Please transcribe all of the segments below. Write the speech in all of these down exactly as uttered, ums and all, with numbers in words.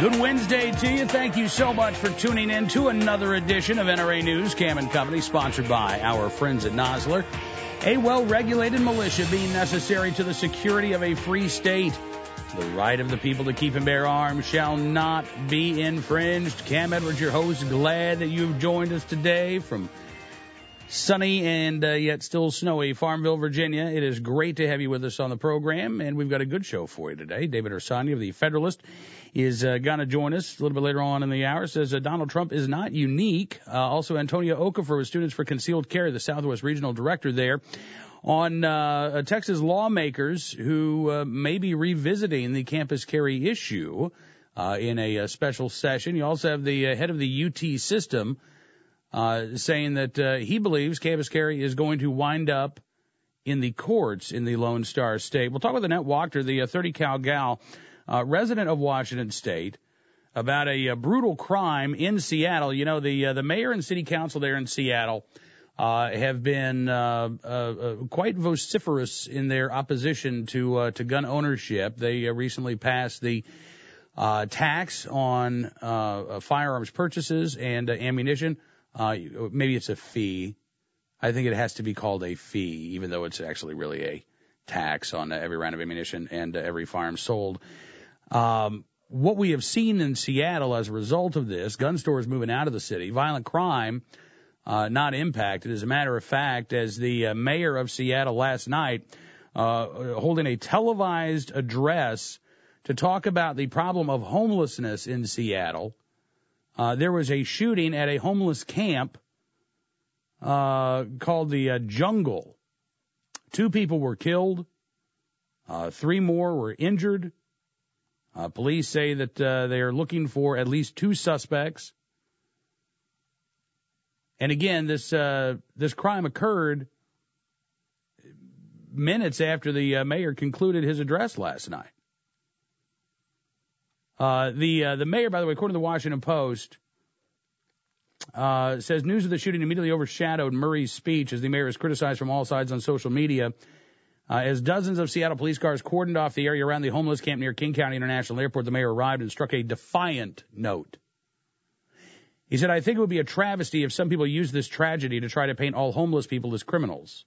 Good Wednesday to you. Thank you so much for tuning in to another edition of N R A News, Cam and Company, sponsored by our friends at Nosler. A well-regulated militia being necessary to the security of a free state. The right of the people to keep and bear arms shall not be infringed. Cam Edwards, your host, glad that you've joined us today from sunny and uh, yet still snowy Farmville, Virginia. It is great to have you with us on the program, and we've got a good show for you today. David Ursani of the Federalist is uh, going to join us a little bit later on in the hour. Says uh, Donald Trump is not unique. Uh, also, Antonio Okafor with Students for Concealed Carry, the Southwest Regional Director there, on uh, Texas lawmakers who uh, may be revisiting the campus carry issue uh, in a, a special session. You also have the uh, head of the U T system uh, saying that uh, he believes campus carry is going to wind up in the courts in the Lone Star State. We'll talk with Annette Wachter, the uh, thirty cal gal, uh, resident of Washington State, about a, a brutal crime in Seattle. You know, the uh, the mayor and city council there in Seattle uh, have been uh, uh, uh, quite vociferous in their opposition to uh, to gun ownership. They uh, recently passed the uh, tax on uh, firearms purchases and uh, ammunition. Uh, maybe it's a fee. I think it has to be called a fee, even though it's actually really a tax on every round of ammunition and every firearm sold. Um, what we have seen in Seattle as a result of this, gun stores moving out of the city, violent crime uh, not impacted. As a matter of fact, as the uh, mayor of Seattle last night, uh, holding a televised address to talk about the problem of homelessness in Seattle, uh, there was a shooting at a homeless camp Uh, called the uh, Jungle. Two people were killed. Uh, three more were injured. Uh, police say that uh, they are looking for at least two suspects. And again, this uh, this crime occurred minutes after the uh, mayor concluded his address last night. Uh, the uh, the mayor, by the way, according to the Washington Post, Uh, says news of the shooting immediately overshadowed Murray's speech as the mayor is criticized from all sides on social media. Uh, as dozens of Seattle police cars cordoned off the area around the homeless camp near King County International Airport, the mayor arrived and struck a defiant note. He said, I think it would be a travesty if some people use this tragedy to try to paint all homeless people as criminals.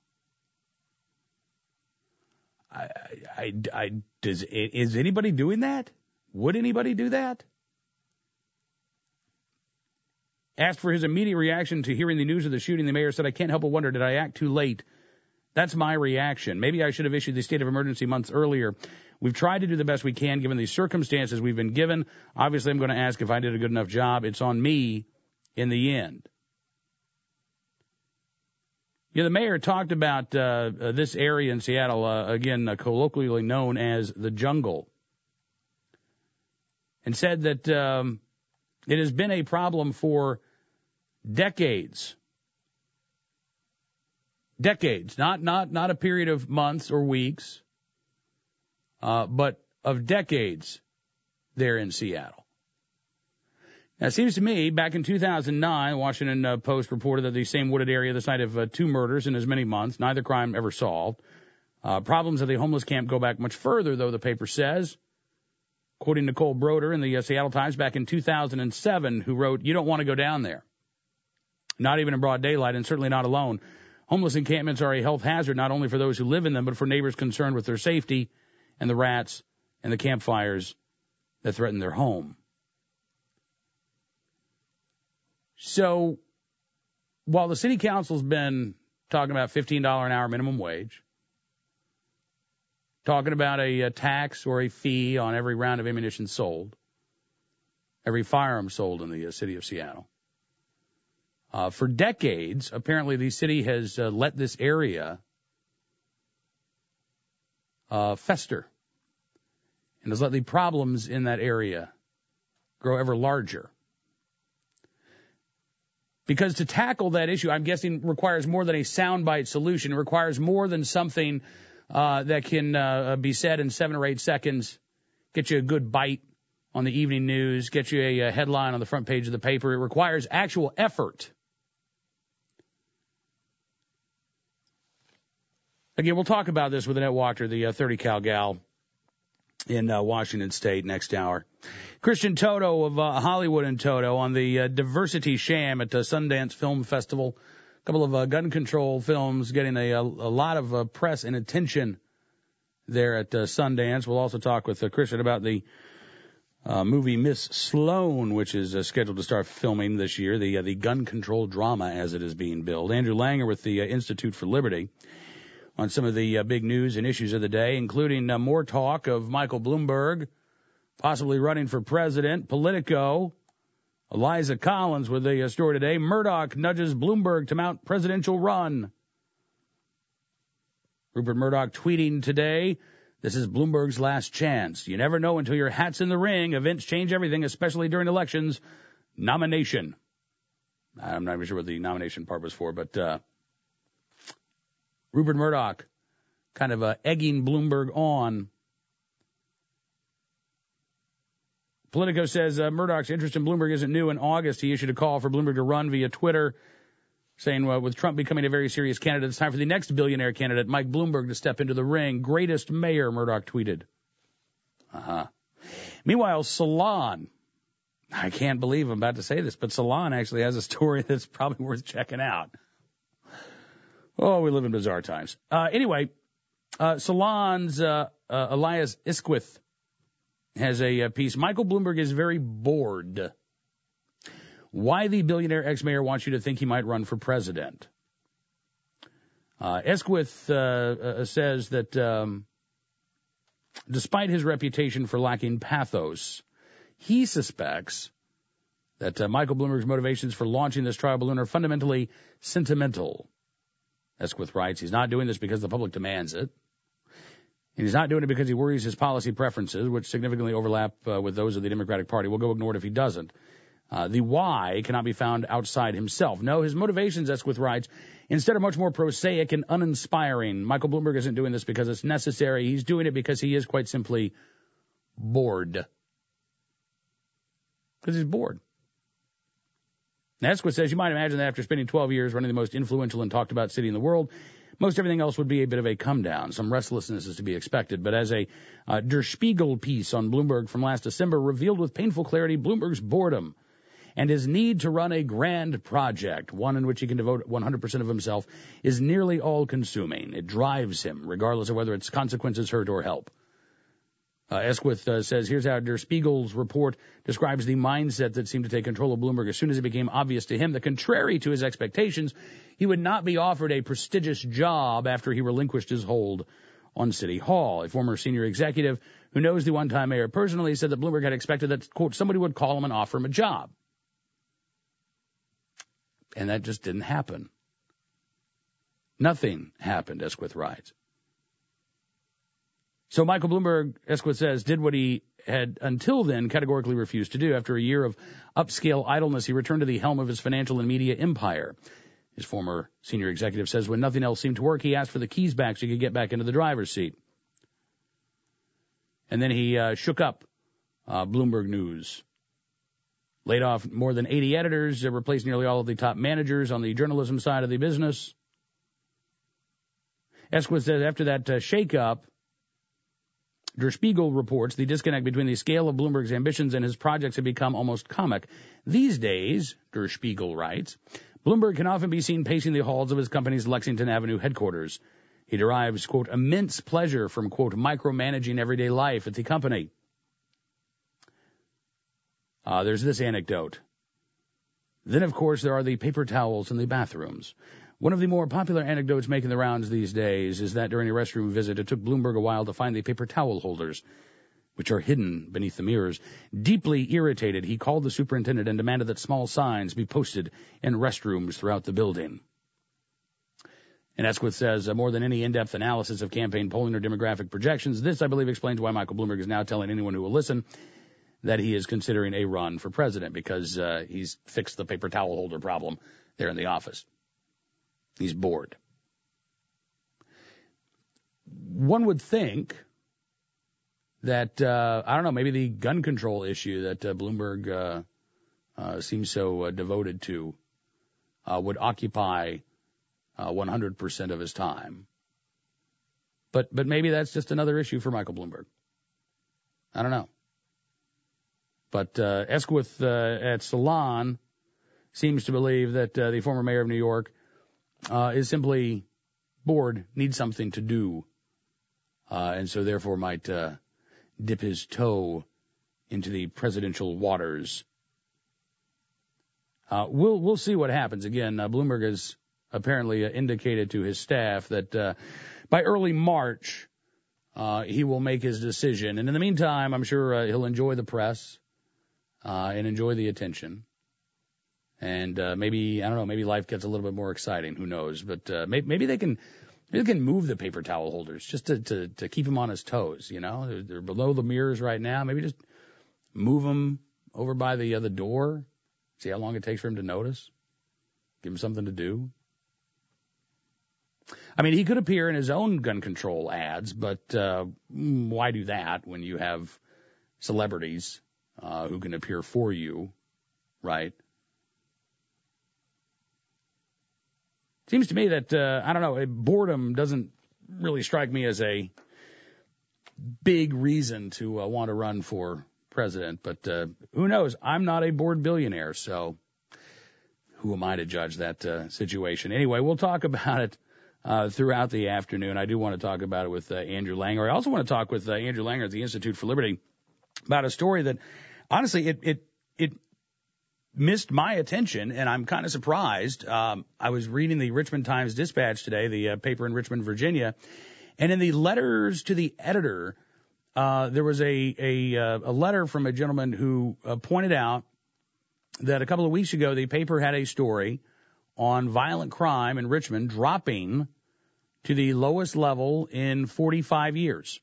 I, I, I, does, is anybody doing that? Would anybody do that? Asked for his immediate reaction to hearing the news of the shooting, the mayor said, I can't help but wonder, did I act too late? That's my reaction. Maybe I should have issued the state of emergency months earlier. We've tried to do the best we can given the circumstances we've been given. Obviously, I'm going to ask if I did a good enough job. It's on me in the end. Yeah, the mayor talked about uh, uh, this area in Seattle, uh, again, uh, colloquially known as the Jungle, and said that um, it has been a problem for decades. Decades, not not not a period of months or weeks, uh, but of decades there in Seattle. Now, it seems to me, back in two thousand nine, the Washington uh, Post reported that the same wooded area, the site of uh, two murders in as many months, neither crime ever solved. Uh, problems at the homeless camp go back much further, though, the paper says. Quoting Nicole Broder in the uh, Seattle Times back in two thousand seven, who wrote, you don't want to go down there. Not even in broad daylight, and certainly not alone. Homeless encampments are a health hazard, not only for those who live in them, but for neighbors concerned with their safety and the rats and the campfires that threaten their home. So while the city council's been talking about fifteen dollars an hour minimum wage, talking about a, a tax or a fee on every round of ammunition sold, every firearm sold in the uh, city of Seattle, Uh, for decades, apparently the city has uh, let this area uh, fester and has let the problems in that area grow ever larger. Because to tackle that issue, I'm guessing, requires more than a soundbite solution. It requires more than something uh, that can uh, be said in seven or eight seconds, get you a good bite on the evening news, get you a, a headline on the front page of the paper. It requires actual effort. Again, we'll talk about this with Annette Wachter, the uh, thirty cal gal, in uh, Washington State next hour. Christian Toto of uh, Hollywood and Toto on the uh, Diversity Sham at the Sundance Film Festival. A couple of uh, gun control films getting a, a, a lot of uh, press and attention there at uh, Sundance. We'll also talk with uh, Christian about the uh, movie Miss Sloan, which is uh, scheduled to start filming this year, the uh, the gun control drama as it is being billed. Andrew Langer with the uh, Institute for Liberty on some of the uh, big news and issues of the day, including uh, more talk of Michael Bloomberg possibly running for president. Politico, Eliza Collins with the uh, story today. Murdoch nudges Bloomberg to mount presidential run. Rupert Murdoch tweeting today, this is Bloomberg's last chance. You never know until your hat's in the ring. Events change everything, especially during elections. Nomination. I'm not even sure what the nomination part was for, but uh, Rupert Murdoch kind of uh, egging Bloomberg on. Politico says uh, Murdoch's interest in Bloomberg isn't new. In August, he issued a call for Bloomberg to run via Twitter, saying, well, with Trump becoming a very serious candidate, it's time for the next billionaire candidate, Mike Bloomberg, to step into the ring. Greatest mayor, Murdoch tweeted. Uh-huh. Meanwhile, Salon. I can't believe I'm about to say this, but Salon actually has a story that's probably worth checking out. Oh, we live in bizarre times. Uh, anyway, uh, Salon's uh, uh, Elias Isquith has a, a piece. Michael Bloomberg is very bored. Why the billionaire ex-mayor wants you to think he might run for president. Uh, Esquith uh, uh, says that um, despite his reputation for lacking pathos, he suspects that uh, Michael Bloomberg's motivations for launching this trial balloon are fundamentally sentimental. Esquith writes, he's not doing this because the public demands it. And he's not doing it because he worries his policy preferences, which significantly overlap uh, with those of the Democratic Party, will go ignored if he doesn't. Uh, the why cannot be found outside himself. No, his motivations, Esquith writes, instead are much more prosaic and uninspiring. Michael Bloomberg isn't doing this because it's necessary. He's doing it because he is quite simply bored. Because he's bored. Now, Esquith says, you might imagine that after spending twelve years running the most influential and talked about city in the world, most everything else would be a bit of a come down. Some restlessness is to be expected. But as a uh, Der Spiegel piece on Bloomberg from last December revealed with painful clarity, Bloomberg's boredom and his need to run a grand project, one in which he can devote one hundred percent of himself, is nearly all-consuming. It drives him, regardless of whether its consequences hurt or help. Uh, Esquith uh, says, here's how Der Spiegel's report describes the mindset that seemed to take control of Bloomberg as soon as it became obvious to him that, contrary to his expectations, he would not be offered a prestigious job after he relinquished his hold on City Hall. A former senior executive who knows the one-time mayor personally said that Bloomberg had expected that, quote, somebody would call him and offer him a job. And that just didn't happen. Nothing happened, Esquith writes. So Michael Bloomberg, Esquith says, did what he had until then categorically refused to do. After a year of upscale idleness, he returned to the helm of his financial and media empire. His former senior executive says when nothing else seemed to work, he asked for the keys back so he could get back into the driver's seat. And then he uh, shook up uh, Bloomberg News. Laid off more than eighty editors, uh, replaced nearly all of the top managers on the journalism side of the business. Esquith says after that uh, shake-up, Der Spiegel reports the disconnect between the scale of Bloomberg's ambitions and his projects had become almost comic. These days, Der Spiegel writes, Bloomberg can often be seen pacing the halls of his company's Lexington Avenue headquarters. He derives, quote, immense pleasure from, quote, micromanaging everyday life at the company. Uh, there's this anecdote. Then, of course, there are the paper towels in the bathrooms. One of the more popular anecdotes making the rounds these days is that during a restroom visit, it took Bloomberg a while to find the paper towel holders, which are hidden beneath the mirrors. Deeply irritated, he called the superintendent and demanded that small signs be posted in restrooms throughout the building. And Esquith says, uh, more than any in-depth analysis of campaign polling or demographic projections, this, I believe, explains why Michael Bloomberg is now telling anyone who will listen that he is considering a run for president, because uh, he's fixed the paper towel holder problem there in the office. He's bored. One would think that, uh, I don't know, maybe the gun control issue that uh, Bloomberg uh, uh, seems so uh, devoted to uh, would occupy uh, one hundred percent of his time. But but maybe that's just another issue for Michael Bloomberg. I don't know. But uh, Esquith uh, at Salon seems to believe that uh, the former mayor of New York uh, is simply bored, needs something to do, uh, and so therefore might uh, dip his toe into the presidential waters. Uh, we'll we'll see what happens. Again, uh, Bloomberg has apparently uh, indicated to his staff that uh, by early March uh, he will make his decision. And in the meantime, I'm sure uh, he'll enjoy the press uh, and enjoy the attention. And uh, maybe, I don't know, maybe life gets a little bit more exciting. Who knows? But uh, maybe, maybe they can maybe they can move the paper towel holders just to, to, to keep him on his toes. You know, they're, they're below the mirrors right now. Maybe just move them over by the other door. See how long it takes for him to notice. Give him something to do. I mean, he could appear in his own gun control ads, but uh, why do that when you have celebrities uh, who can appear for you, right? Seems to me that, uh, I don't know, boredom doesn't really strike me as a big reason to uh, want to run for president. But uh, who knows? I'm not a bored billionaire, so who am I to judge that uh, situation? Anyway, we'll talk about it uh, throughout the afternoon. I do want to talk about it with uh, Andrew Langer. I also want to talk with uh, Andrew Langer at the Institute for Liberty about a story that, honestly, it it it missed my attention, and I'm kind of surprised. Um, I was reading the Richmond Times-Dispatch today, the uh, paper in Richmond, Virginia, and in the letters to the editor, uh, there was a a, uh, a letter from a gentleman who uh, pointed out that a couple of weeks ago the paper had a story on violent crime in Richmond dropping to the lowest level in forty-five years.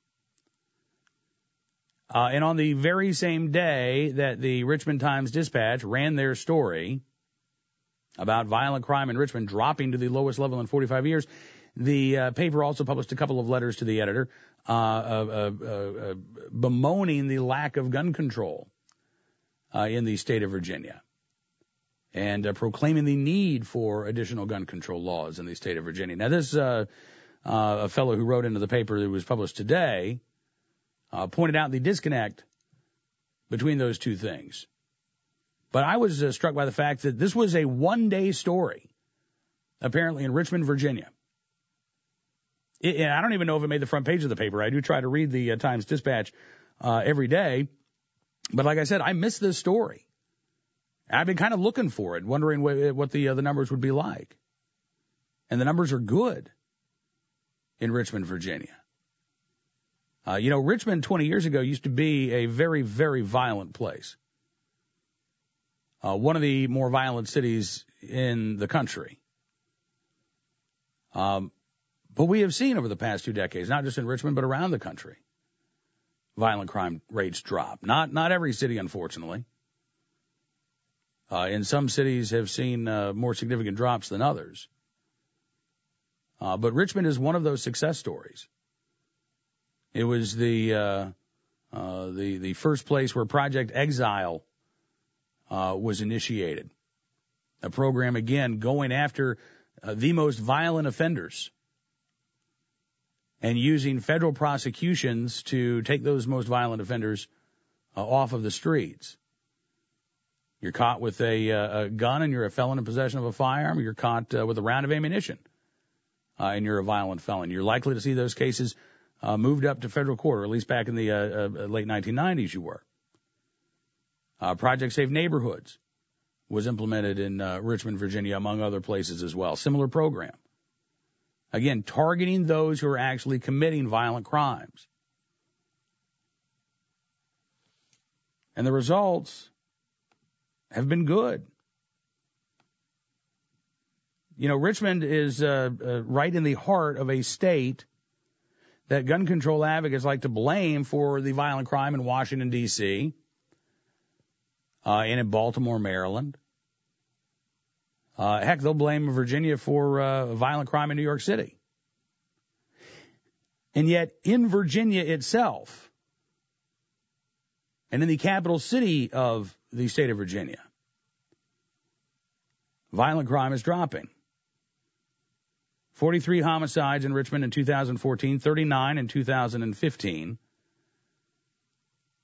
Uh, and on the very same day that the Richmond Times-Dispatch ran their story about violent crime in Richmond dropping to the lowest level in forty-five years, the uh, paper also published a couple of letters to the editor uh, uh, uh, uh, bemoaning the lack of gun control uh, in the state of Virginia and uh, proclaiming the need for additional gun control laws in the state of Virginia. Now, this uh, uh, a fellow who wrote into the paper that was published today Uh, pointed out the disconnect between those two things. But I was uh, struck by the fact that this was a one-day story, apparently in Richmond, Virginia. It, and I don't even know if it made the front page of the paper. I do try to read the uh, Times-Dispatch uh, every day. But like I said, I missed this story. I've been kind of looking for it, wondering what, what the, uh, the numbers would be like. And the numbers are good in Richmond, Virginia. Uh, you know, Richmond twenty years ago used to be a very, very violent place. Uh, one of the more violent cities in the country. Um, but we have seen over the past two decades, not just in Richmond, but around the country, violent crime rates drop. Not, not every city, unfortunately. Uh, in some cities have seen uh, more significant drops than others. Uh, but Richmond is one of those success stories. It was the uh, uh, the the first place where Project Exile uh, was initiated, a program again going after uh, the most violent offenders and using federal prosecutions to take those most violent offenders uh, off of the streets. You're caught with a, uh, a gun and you're a felon in possession of a firearm. You're caught uh, with a round of ammunition uh, and you're a violent felon. You're likely to see those cases Uh, moved up to federal court, or at least back in the uh, uh, late nineteen nineties you were. Uh, Project Safe Neighborhoods was implemented in uh, Richmond, Virginia, among other places as well. Similar program. Again, targeting those who are actually committing violent crimes. And the results have been good. You know, Richmond is uh, uh, right in the heart of a state that gun control advocates like to blame for the violent crime in Washington, D C, uh, and in Baltimore, Maryland. Uh, heck, they'll blame Virginia for uh, violent crime in New York City. And yet, in Virginia itself, and in the capital city of the state of Virginia, violent crime is dropping. forty-three homicides in Richmond in two thousand fourteen, thirty-nine in two thousand fifteen.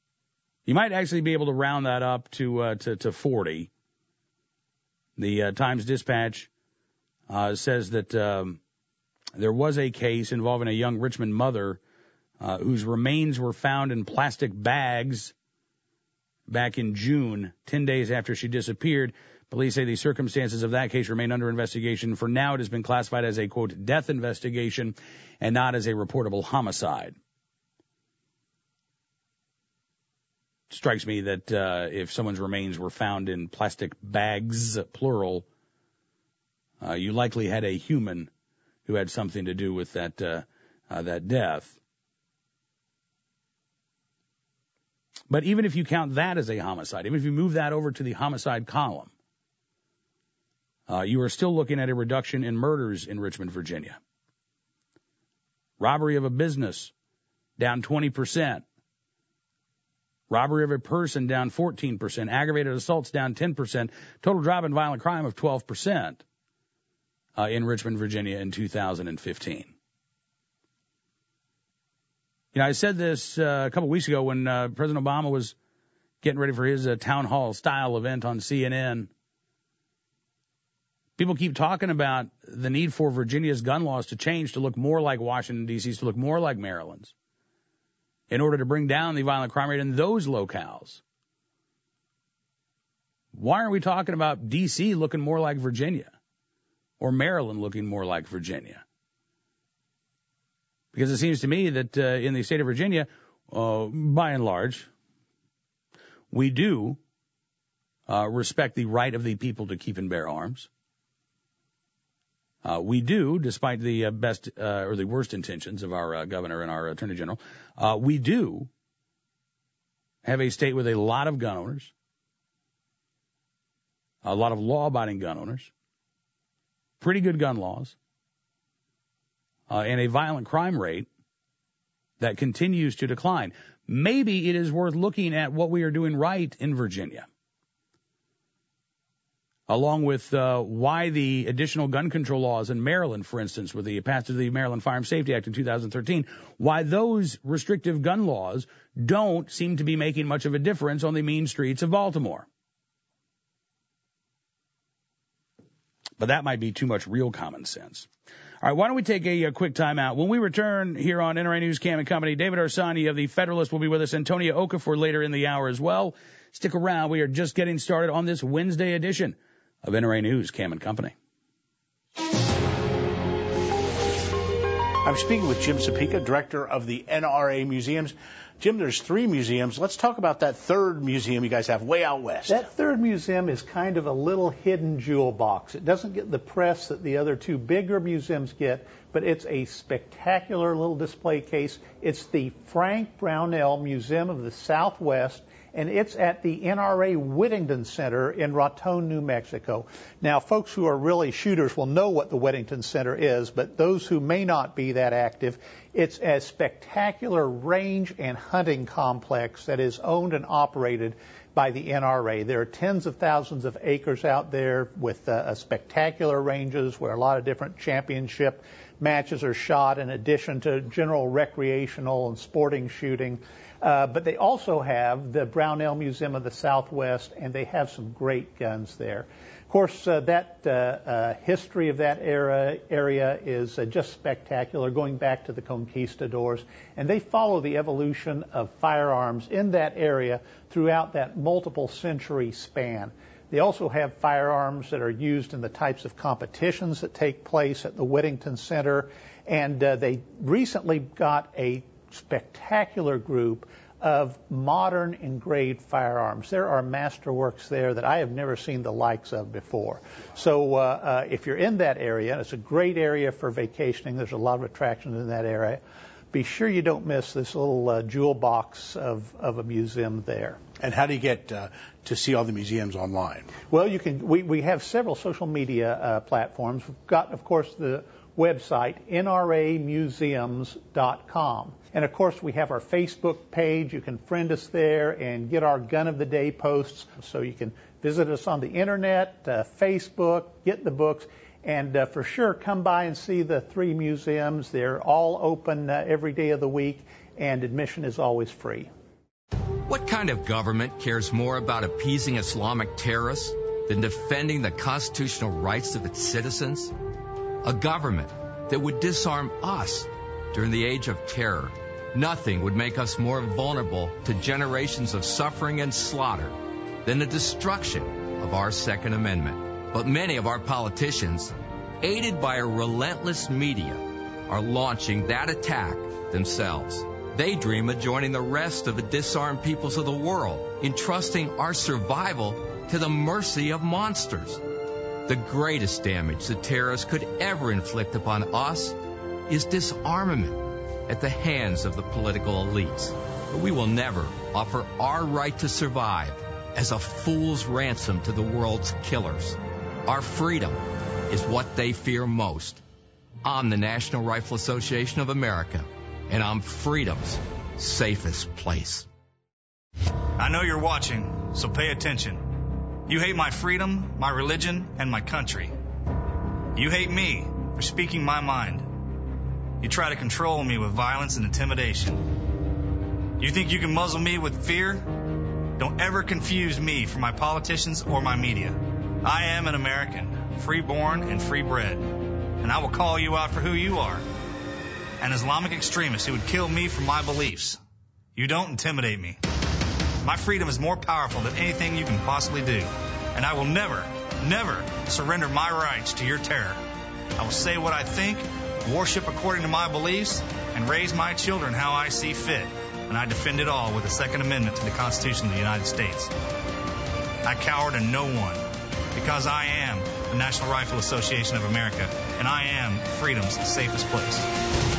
You might actually be able to round that up to uh, to, to forty. The uh, Times-Dispatch uh, says that um, there was a case involving a young Richmond mother uh, whose remains were found in plastic bags back in June, ten days after she disappeared. Police say the circumstances of that case remain under investigation. For now, it has been classified as a, quote, death investigation and not as a reportable homicide. Strikes me that uh, if someone's remains were found in plastic bags, plural, uh, you likely had a human who had something to do with that uh, uh, that death. But even if you count that as a homicide, even if you move that over to the homicide column, uh, you are still looking at a reduction in murders in Richmond, Virginia. Robbery of a business, down twenty percent. Robbery of a person, down fourteen percent. Aggravated assaults, down ten percent. Total drop in violent crime of twelve percent uh, in Richmond, Virginia in two thousand fifteen. You know, I said this uh, a couple weeks ago when uh, President Obama was getting ready for his uh, town hall style event on C N N. People keep talking about the need for Virginia's gun laws to change to look more like Washington, D C's, to look more like Maryland's, in order to bring down the violent crime rate in those locales. Why aren't we talking about D C looking more like Virginia or Maryland looking more like Virginia? Because it seems to me that uh, in the state of Virginia, uh, by and large, we do uh, respect the right of the people to keep and bear arms. Uh, we do, despite the uh, best uh, or the worst intentions of our uh, governor and our attorney general, uh, we do have a state with a lot of gun owners, a lot of law-abiding gun owners, pretty good gun laws, uh, and a violent crime rate that continues to decline. Maybe it is worth looking at what we are doing right in Virginia, along with uh, why the additional gun control laws in Maryland, for instance, with the passage of the Maryland Firearms Safety Act in two thousand thirteen, why those restrictive gun laws don't seem to be making much of a difference on the mean streets of Baltimore. But that might be too much real common sense. All right, why don't we take a, a quick time out? When we return here on N R A News Cam and Company, David Arsani of the Federalist will be with us, Antonia Okafor later in the hour as well. Stick around. We are just getting started on this Wednesday edition of N R A News, Cam and Company. I'm speaking with Jim Sapika, director of the N R A Museums. Jim, there's three museums. Let's talk about that third museum you guys have way out west. That third museum is kind of a little hidden jewel box. It doesn't get the press that the other two bigger museums get, but it's a spectacular little display case. It's the Frank Brownell Museum of the Southwest, and it's at the N R A Whittington Center in Raton, New Mexico. Now, folks who are really shooters will know what the Whittington Center is, but those who may not be that active, it's a spectacular range and hunting complex that is owned and operated by the N R A. There are tens of thousands of acres out there with uh, spectacular ranges where a lot of different championship matches are shot in addition to general recreational and sporting shooting. Uh, but they also have the Brownell Museum of the Southwest, and they have some great guns there. Of course, uh, that uh, uh, history of that era, area is uh, just spectacular, going back to the conquistadors. And they follow the evolution of firearms in that area throughout that multiple century span. They also have firearms that are used in the types of competitions that take place at the Whittington Center. And uh, they recently got a spectacular group of modern engraved firearms. There are masterworks there that I have never seen the likes of before. So uh, uh, if you're in that area, it's a great area for vacationing. There's a lot of attractions in that area. Be sure you don't miss this little uh, jewel box of, of a museum there. And how do you get uh, to see all the museums online? Well, you can. We, we have several social media uh, platforms. We've got, of course, the website, N R A museums dot com. And, of course, we have our Facebook page. You can friend us there and get our Gun of the Day posts. So you can visit us on the Internet, uh, Facebook, get the books. And uh, for sure, come by and see the three museums. They're all open uh, every day of the week, and admission is always free. What kind of government cares more about appeasing Islamic terrorists than defending the constitutional rights of its citizens? A government that would disarm us during the age of terror. Nothing would make us more vulnerable to generations of suffering and slaughter than the destruction of our Second Amendment. But many of our politicians, aided by a relentless media, are launching that attack themselves. They dream of joining the rest of the disarmed peoples of the world, entrusting our survival to the mercy of monsters. The greatest damage the terrorists could ever inflict upon us is disarmament at the hands of the political elites. But we will never offer our right to survive as a fool's ransom to the world's killers. Our freedom is what they fear most. I'm the National Rifle Association of America, and I'm freedom's safest place. I know you're watching, so pay attention. You hate my freedom, my religion, and my country. You hate me for speaking my mind. You try to control me with violence and intimidation. You think you can muzzle me with fear? Don't ever confuse me for my politicians or my media. I am an American, free-born and free-bred, and I will call you out for who you are. An Islamic extremist who would kill me for my beliefs. You don't intimidate me. My freedom is more powerful than anything you can possibly do, and I will never, never surrender my rights to your terror. I will say what I think, worship according to my beliefs, and raise my children how I see fit, and I defend it all with the Second Amendment to the Constitution of the United States. I cower to no one, because I am the National Rifle Association of America, and I am freedom's safest place.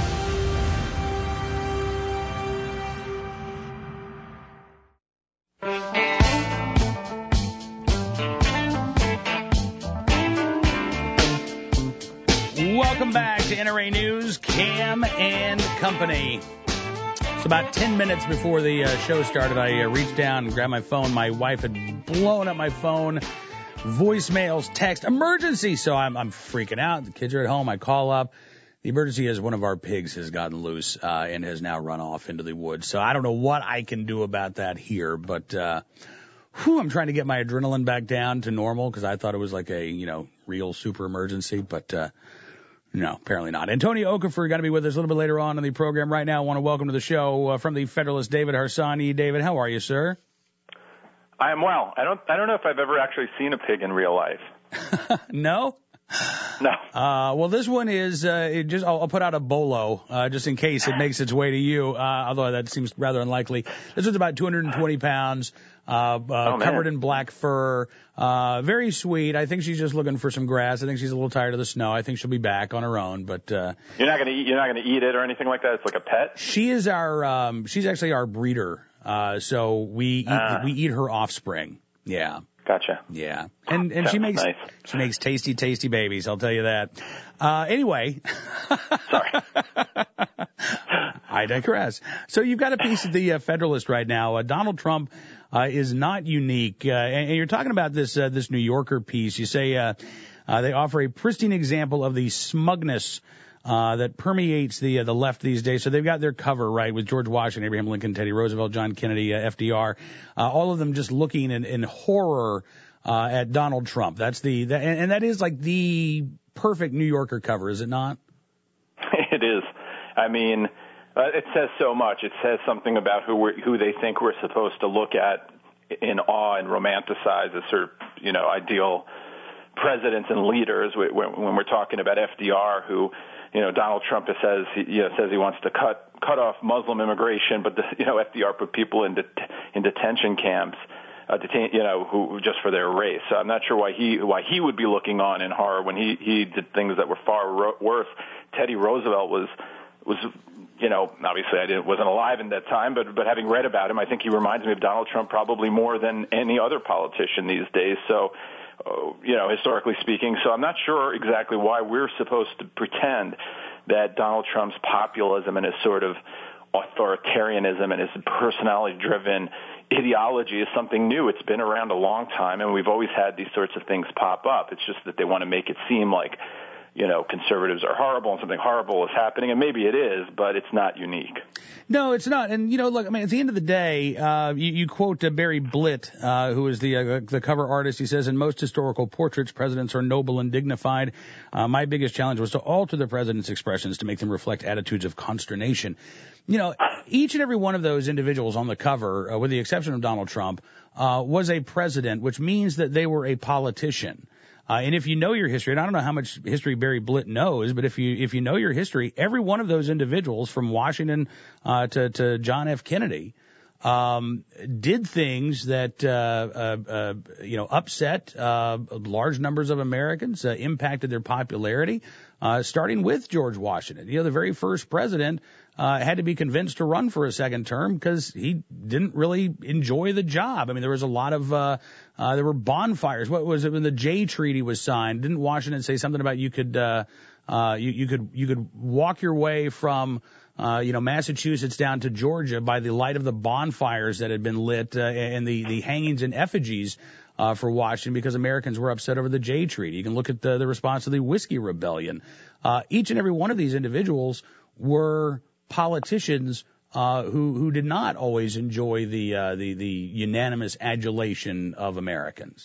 Welcome back to N R A News, Cam and Company. So about ten minutes before the uh, show started, I uh, reached down and grabbed my phone. My wife had blown up my phone. Voicemails, text, emergency. So I'm, I'm freaking out. The kids are at home. I call up. The emergency is one of our pigs has gotten loose uh, and has now run off into the woods. So I don't know what I can do about that here, but uh, whew, I'm trying to get my adrenaline back down to normal because I thought it was like a, you know, real super emergency, but uh, no, apparently not. Antonio Okafor going to be with us a little bit later on in the program. Right now, I want to welcome to the show uh, from the Federalist, David Harsanyi. David, how are you, sir? I am well. I don't. I don't know if I've ever actually seen a pig in real life. No. No. Uh, well, this one is uh, it just. I'll, I'll put out a bolo uh, just in case it makes its way to you. Uh, although that seems rather unlikely. This one's about two hundred twenty pounds. Uh, uh, oh, covered in black fur. Uh, very sweet. I think she's just looking for some grass. I think she's a little tired of the snow. I think she'll be back on her own. But uh, you're not gonna eat. You're not gonna eat it or anything like that. It's like a pet. She is our. Um, she's actually our breeder. Uh, so we eat, ah. we eat her offspring. Yeah. Gotcha. Yeah. And and Sounds she makes nice. she makes tasty, tasty babies, I'll tell you that. Uh anyway. Sorry. I digress. So you've got a piece of the uh, Federalist right now. Uh, Donald Trump uh, is not unique. Uh, and, and you're talking about this uh, this New Yorker piece. You say uh, uh they offer a pristine example of the smugness Uh, that permeates the uh, the left these days. So they've got their cover, right, with George Washington, Abraham Lincoln, Teddy Roosevelt, John Kennedy, uh, F D R, uh, all of them just looking in, in horror uh, at Donald Trump. That's the, the and, and that is like the perfect New Yorker cover, is it not? It is. I mean, uh, it says so much. It says something about who we're, who they think we're supposed to look at in awe and romanticize as sort of, you know, ideal presidents and leaders. When, when we're talking about F D R, who, you know, Donald Trump says, you know, says he wants to cut cut off Muslim immigration, but the, you know, F D R put people in det- in detention camps, uh, detain, you know, who just for their race. So I'm not sure why he why he would be looking on in horror when he he did things that were far ro- worse. Teddy Roosevelt was was, you know, obviously I didn't wasn't alive in that time, but but having read about him, I think he reminds me of Donald Trump probably more than any other politician these days. So. Uh, you know, historically speaking. So I'm not sure exactly why we're supposed to pretend that Donald Trump's populism and his sort of authoritarianism and his personality-driven ideology is something new. It's been around a long time, and we've always had these sorts of things pop up. It's just that they want to make it seem like, you know, conservatives are horrible and something horrible is happening, and maybe it is, but it's not unique. No, it's not. And, you know, look, I mean, at the end of the day, uh, you, you quote uh, Barry Blitt, uh, who is the uh, the cover artist. He says, in most historical portraits, presidents are noble and dignified. Uh, my biggest challenge was to alter the president's expressions to make them reflect attitudes of consternation. You know, each and every one of those individuals on the cover, uh, with the exception of Donald Trump, uh, was a president, which means that they were a politician. Uh, and if you know your history, and I don't know how much history Barry Blitt knows, but if you if you know your history, every one of those individuals from Washington uh, to, to John F. Kennedy um, did things that, uh, uh, uh, you know, upset uh, large numbers of Americans, uh, impacted their popularity, uh, starting with George Washington. You know, the very first president uh, had to be convinced to run for a second term because he didn't really enjoy the job. I mean, there was a lot of, uh, uh, there were bonfires. What was it when the Jay Treaty was signed? Didn't Washington say something about you could, uh, uh, you, you could, you could walk your way from, uh, you know, Massachusetts down to Georgia by the light of the bonfires that had been lit, uh, and the, the hangings and effigies, uh, for Washington because Americans were upset over the Jay Treaty. You can look at the, the response to the Whiskey Rebellion. Uh, each and every one of these individuals were politicians, uh, who, who did not always enjoy the, uh, the, the unanimous adulation of Americans.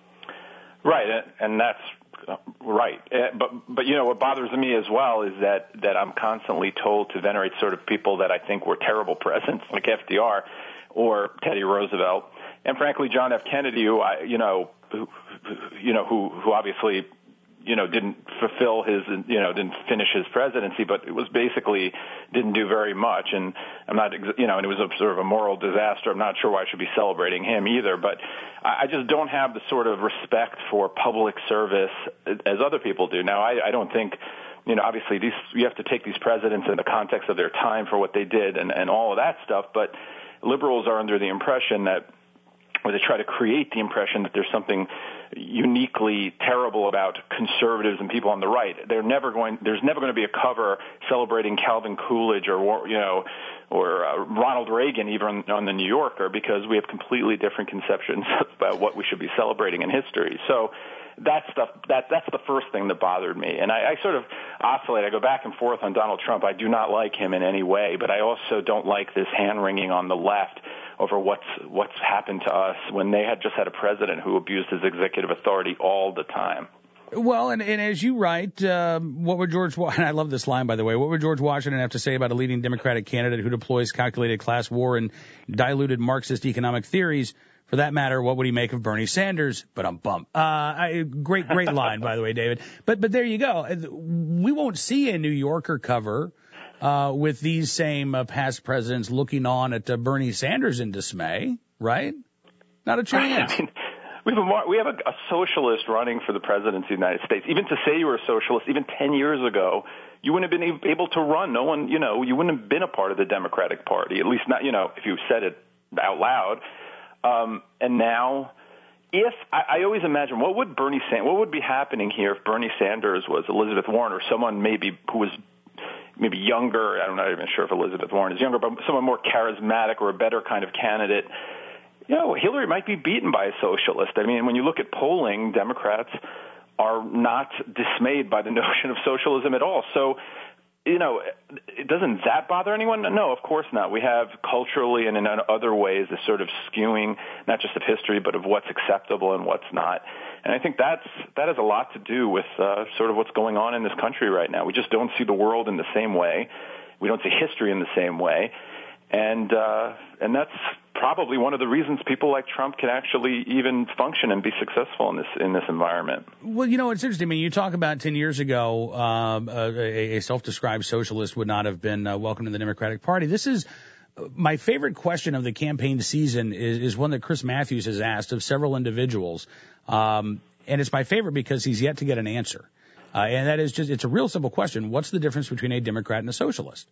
Right. And that's, Right. But, but, you know, what bothers me as well is that, that I'm constantly told to venerate sort of people that I think were terrible presidents, like F D R or Teddy Roosevelt. And frankly, John F. Kennedy, who I, you know, who, you know, who, who obviously, you know, didn't fulfill his, you know, didn't finish his presidency, but it was basically didn't do very much. And I'm not, you know, and it was a sort of a moral disaster. I'm not sure why I should be celebrating him either, but I just don't have the sort of respect for public service as other people do. Now, I, I don't think, you know, obviously these, you have to take these presidents in the context of their time for what they did and, and all of that stuff, but liberals are under the impression that, or they try to create the impression that there's something uniquely terrible about conservatives and people on the right. They're never going. There's never going to be a cover celebrating Calvin Coolidge or, you know, or uh, Ronald Reagan even on the New Yorker, because we have completely different conceptions about what we should be celebrating in history. So that stuff, that that's the first thing that bothered me. And I, I sort of oscillate. I go back and forth on Donald Trump. I do not like him in any way, but I also don't like this hand-wringing on the left over what's what's happened to us when they had just had a president who abused his executive authority all the time. Well, and, and as you write, uh, what would George, and I love this line, by the way, what would George Washington have to say about a leading Democratic candidate who deploys calculated class war and diluted Marxist economic theories? For that matter, what would he make of Bernie Sanders? But I'm bummed. Uh, I, great, great line, by the way, David. But, but there you go. We won't see a New Yorker cover Uh, with these same uh, past presidents looking on at uh, Bernie Sanders in dismay, right? Not a chance. I mean, we have, a, we have a, a socialist running for the presidency of the United States. Even to say you were a socialist, even ten years ago, you wouldn't have been able to run. No one, you know, you wouldn't have been a part of the Democratic Party, at least not, you know, if you said it out loud. Um, and now, if I, I always imagine what would Bernie Sanders, what would be happening here if Bernie Sanders was Elizabeth Warren or someone maybe who was maybe younger, I'm not even sure if Elizabeth Warren is younger, but someone more charismatic or a better kind of candidate. You know, Hillary might be beaten by a socialist. I mean, when you look at polling, Democrats are not dismayed by the notion of socialism at all. So, you know, doesn't that bother anyone? No, of course not. We have culturally and in other ways this sort of skewing, not just of history, but of what's acceptable and what's not. And I think that's that has a lot to do with uh, sort of what's going on in this country right now. We just don't see the world in the same way. We don't see history in the same way. And uh, and that's probably one of the reasons people like Trump can actually even function and be successful in this in this environment. Well, you know, it's interesting. I mean, you talk about ten years ago, um, a, a self-described socialist would not have been uh, welcome to the Democratic Party. This is my favorite question of the campaign season is, is one that Chris Matthews has asked of several individuals. Um, and it's my favorite because he's yet to get an answer. Uh, and that is just, it's a real simple question. What's the difference between a Democrat and a socialist?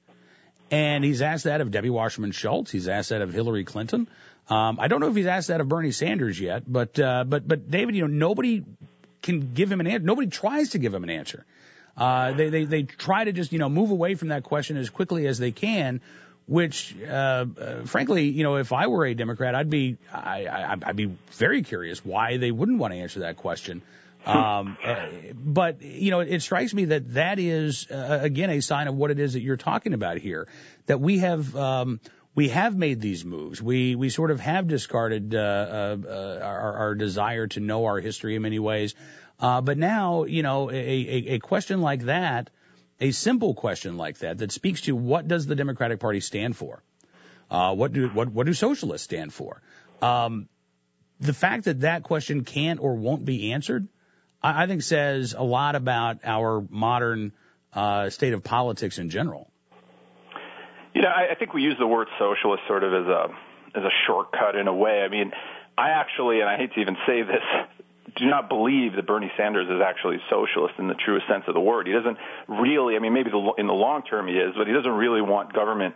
And he's asked that of Debbie Wasserman Schultz. He's asked that of Hillary Clinton. Um, I don't know if he's asked that of Bernie Sanders yet, but, uh, but, but David, you know, nobody can give him an answer. Nobody tries to give him an answer. Uh, they, they, they try to just, you know, move away from that question as quickly as they can, which, uh, uh, frankly, you know, if I were a Democrat, I'd be, I, I, I'd be very curious why they wouldn't want to answer that question. Um, but, you know, it strikes me that that is, uh, again, a sign of what it is that you're talking about here, that we have um, we have made these moves. We we sort of have discarded uh, uh, our, our desire to know our history in many ways. Uh, but now, you know, a, a, a question like that, a simple question like that, that speaks to what does the Democratic Party stand for? Uh, what do what what do socialists stand for? Um, the fact that that question can't or won't be answered, I, I think says a lot about our modern uh, state of politics in general. You know, I, I think we use the word socialist sort of as a as a shortcut in a way. I mean, I actually, and I hate to even say this, do not believe that Bernie Sanders is actually a socialist in the truest sense of the word. He doesn't really, I mean, maybe the, in the long term he is, but he doesn't really want government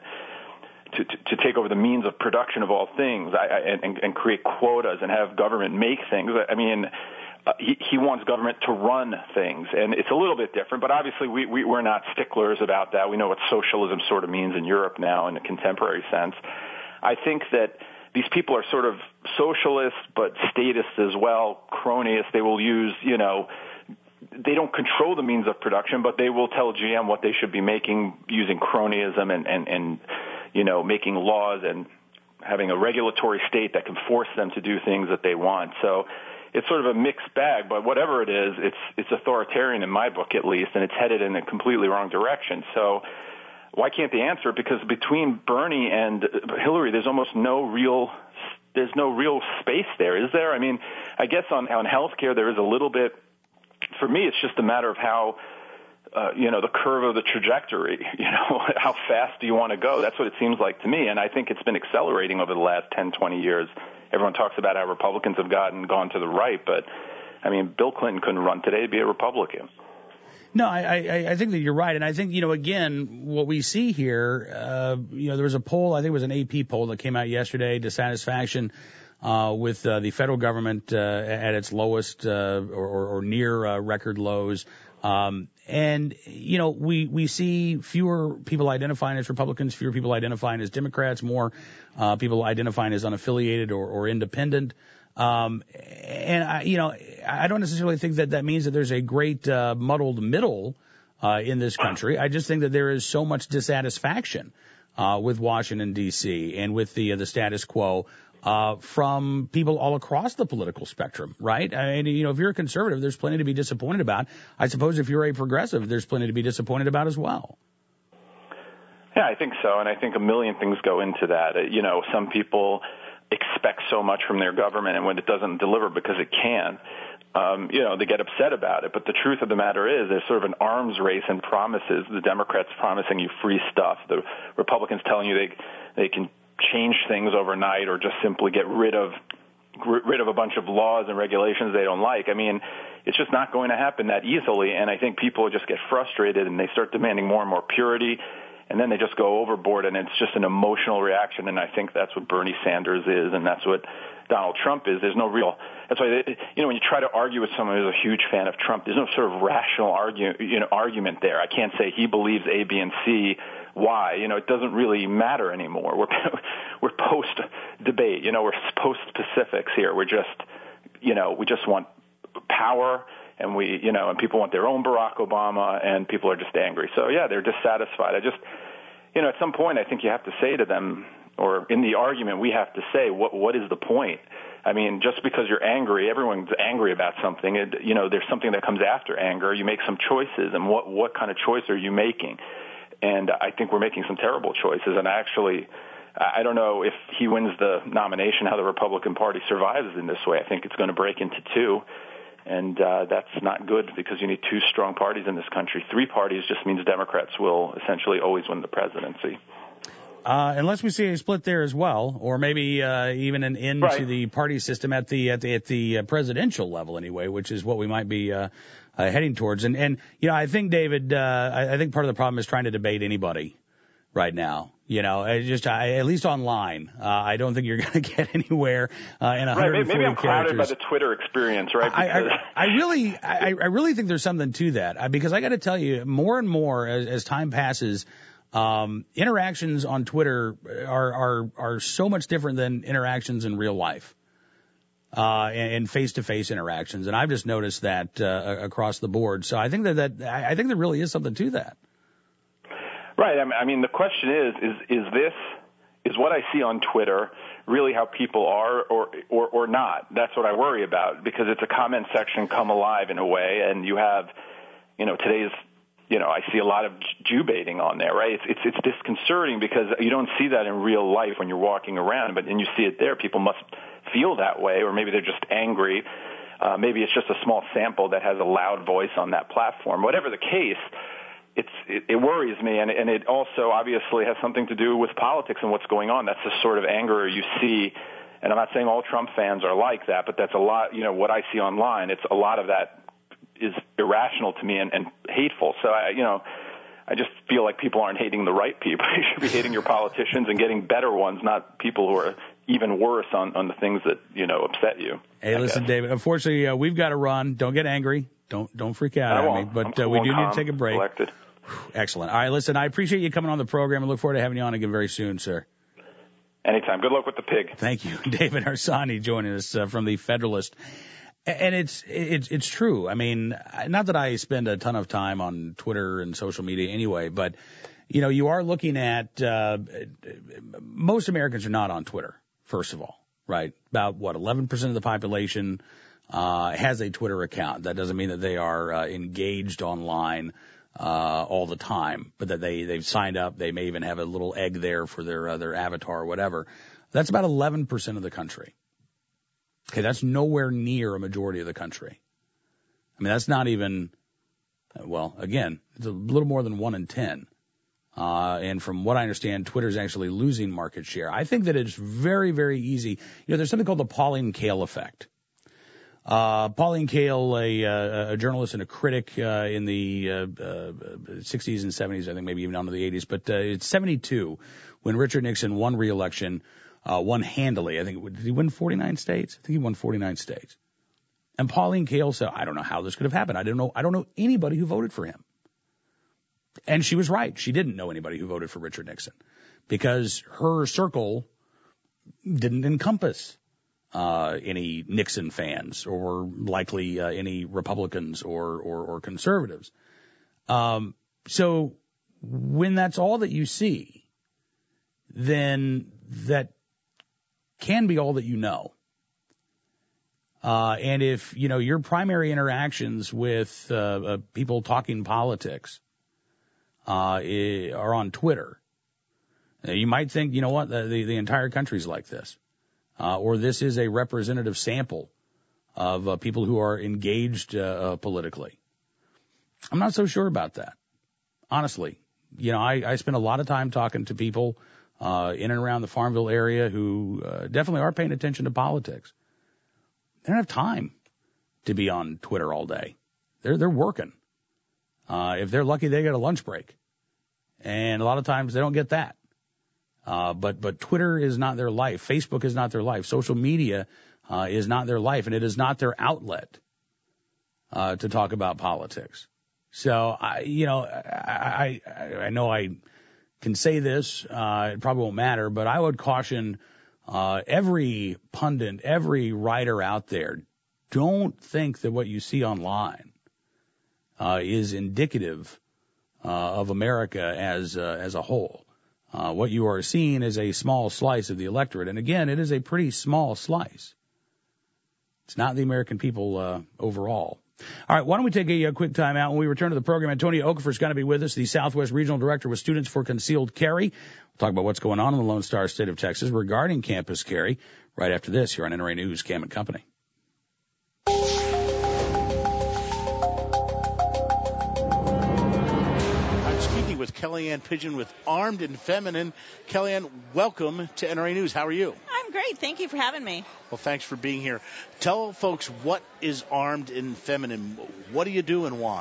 to, to, to take over the means of production of all things I, I, and, and create quotas and have government make things. I mean, uh, he, he wants government to run things, and it's a little bit different, but obviously we, we, we're not sticklers about that. We know what socialism sort of means in Europe now in a contemporary sense. I think that these people are sort of socialists, but statists as well, cronyist. They will use, you know, they don't control the means of production, but they will tell G M what they should be making using cronyism and, and, and you know, making laws and having a regulatory state that can force them to do things that they want. So it's sort of a mixed bag, but whatever it is, it's it's authoritarian in my book at least, and it's headed in a completely wrong direction. So why can't they answer it? Because between Bernie and Hillary, there's almost no real, there's no real space there, is there? I mean, I guess on, on healthcare there is a little bit. For me, it's just a matter of how, uh, you know, the curve of the trajectory, you know, how fast do you want to go? That's what it seems like to me, and I think it's been accelerating over the last ten, twenty years. Everyone talks about how Republicans have gotten gone to the right, but, I mean, Bill Clinton couldn't run today to be a Republican. No, I, I, I think that you're right. And I think, you know, again, what we see here, uh, you know, there was a poll, I think it was an A P poll that came out yesterday, dissatisfaction uh, with uh, the federal government uh, at its lowest uh, or, or, or near uh, record lows. Um, and, you know, we, we see fewer people identifying as Republicans, fewer people identifying as Democrats, more uh, people identifying as unaffiliated or, or independent. Um, and I, you know, I don't necessarily think that that means that there's a great, uh, muddled middle, uh, in this country. I just think that there is so much dissatisfaction, uh, with Washington, D C and with the, uh, the status quo, uh, from people all across the political spectrum, right? I mean, you know, if you're a conservative, there's plenty to be disappointed about. I suppose if you're a progressive, there's plenty to be disappointed about as well. Yeah, I think so. And I think a million things go into that. Uh, you know, some people expect so much from their government, and when it doesn't deliver because it can, um, you know, they get upset about it. But the truth of the matter is there's sort of an arms race in promises. The Democrats promising you free stuff. The Republicans telling you they they can change things overnight or just simply get rid of rid of a bunch of laws and regulations they don't like. I mean, it's just not going to happen that easily, and I think people just get frustrated and they start demanding more and more purity. And then they just go overboard, and it's just an emotional reaction. And I think that's what Bernie Sanders is, and that's what Donald Trump is. There's no real. That's why they, you know when you try to argue with someone who's a huge fan of Trump, there's no sort of rational argue, you know, argument there. I can't say he believes A, B, and C. Why? You know, it doesn't really matter anymore. We're we're post debate. You know, we're post specifics here. We're just, you know, we just want power. And we, you know, and people want their own Barack Obama, and people are just angry. So, yeah, they're dissatisfied. I just, you know, at some point I think you have to say to them, or in the argument we have to say, what what is the point? I mean, just because you're angry, everyone's angry about something. It, you know, there's something that comes after anger. You make some choices, and what, what kind of choice are you making? And I think we're making some terrible choices. And actually, I don't know if he wins the nomination, how the Republican Party survives in this way. I think it's going to break into two. And uh, that's not good because you need two strong parties in this country. Three parties just means Democrats will essentially always win the presidency. Uh, unless we see a split there as well, or maybe uh, even an end right. to the party system at the at the at the uh, presidential level anyway, which is what we might be uh, uh, heading towards. And and you know, I think David, uh, I, I think part of the problem is trying to debate anybody right now. You know, I just I, at least online, uh, I don't think you're going to get anywhere uh, in one hundred forty right, maybe I'm characters. Clouded by the Twitter experience, right? I, I, I really, I, I really think there's something to that because I got to tell you, more and more as, as time passes, um, interactions on Twitter are are are so much different than interactions in real life. uh, and face-to-face interactions. And I've just noticed that uh, across the board. So I think that, that I think there really is something to that. Right. I mean, the question is, is, is this, is what I see on Twitter really how people are or, or, or not? That's what I worry about, because it's a comment section come alive in a way, and you have, you know, today's, you know, I see a lot of Jew baiting on there, right? It's, it's, it's disconcerting because you don't see that in real life when you're walking around, but and you see it there. People must feel that way, or maybe they're just angry. Uh, maybe it's just a small sample that has a loud voice on that platform. Whatever the case, it's, it, it worries me, and, and it also obviously has something to do with politics and what's going on. That's the sort of anger you see, and I'm not saying all Trump fans are like that, but that's a lot, you know, what I see online. It's a lot of that is irrational to me and, and hateful. So, I, you know, I just feel like people aren't hating the right people. You should be hating your politicians and getting better ones, not people who are even worse on, on the things that, you know, upset you. Hey, I listen, guess. David, unfortunately, uh, we've got to run. Don't get angry. Don't don't freak out I at won't. me. But I'm uh, we cool do and need to take a break. Collected. Excellent. All right, listen, I appreciate you coming on the program and look forward to having you on again very soon, sir. Anytime. Good luck with the pig. Thank you. David Harsanyi joining us uh, from the Federalist. And it's, it's, it's true. I mean, not that I spend a ton of time on Twitter and social media anyway, but, you know, you are looking at, uh, most Americans are not on Twitter, first of all, right? About what, eleven percent of the population, uh, has a Twitter account. That doesn't mean that they are, uh, engaged online, uh, all the time, but that they, they've signed up. They may even have a little egg there for their, uh, their avatar or whatever. That's about eleven percent of the country. Okay, that's nowhere near a majority of the country. I mean, that's not even, well, again, it's a little more than one in ten. Uh, and from what I understand, Twitter is actually losing market share. I think that it's very, very easy. You know, there's something called the Pauline Kael effect. Uh, Pauline Kael, a, a journalist and a critic, uh, in the, uh, uh, sixties and seventies, I think maybe even onto the eighties, but, uh, it's seventy-two when Richard Nixon won re-election. Uh, won handily. I think, did he win forty-nine states? I think he won forty-nine states. And Pauline Kael said, I don't know how this could have happened. I don't know, I don't know anybody who voted for him. And she was right. She didn't know anybody who voted for Richard Nixon because her circle didn't encompass, uh, any Nixon fans or likely, uh, any Republicans or, or, or conservatives. Um, so when that's all that you see, then that can be all that you know. Uh, and if, you know, your primary interactions with uh, uh, people talking politics uh, are on Twitter, you might think, you know what, the, the, the entire country's like this. Uh, or this is a representative sample of uh, people who are engaged uh, uh, politically. I'm not so sure about that, honestly. You know, I, I spend a lot of time talking to people Uh, in and around the Farmville area who uh, definitely are paying attention to politics. They don't have time to be on Twitter all day. They're they're working. Uh, if they're lucky, they get a lunch break, and a lot of times they don't get that. Uh, but but Twitter is not their life. Facebook is not their life. Social media uh, is not their life, and it is not their outlet uh, to talk about politics. So I, you know, I I, I know I. can say this, uh, it probably won't matter, but I would caution, uh, every pundit, every writer out there, don't think that what you see online, uh, is indicative, uh, of America as, uh, as a whole. Uh, what you are seeing is a small slice of the electorate. And again, it is a pretty small slice. It's not the American people, uh, overall. All right, why don't we take a, a quick time out? When we return to the program, Antonio Okafor is going to be with us, the Southwest Regional Director with Students for Concealed Carry. We'll talk about what's going on in the Lone Star State of Texas regarding campus carry right after this here on N R A News, Cam and Company. I'm speaking with Kellyanne Pigeon with Armed and Feminine. Kellyanne, welcome to N R A News. How are you? I'm great. Thank you for having me. Well, thanks for being here. Tell folks, what is Armed and Feminine? What do you do and why?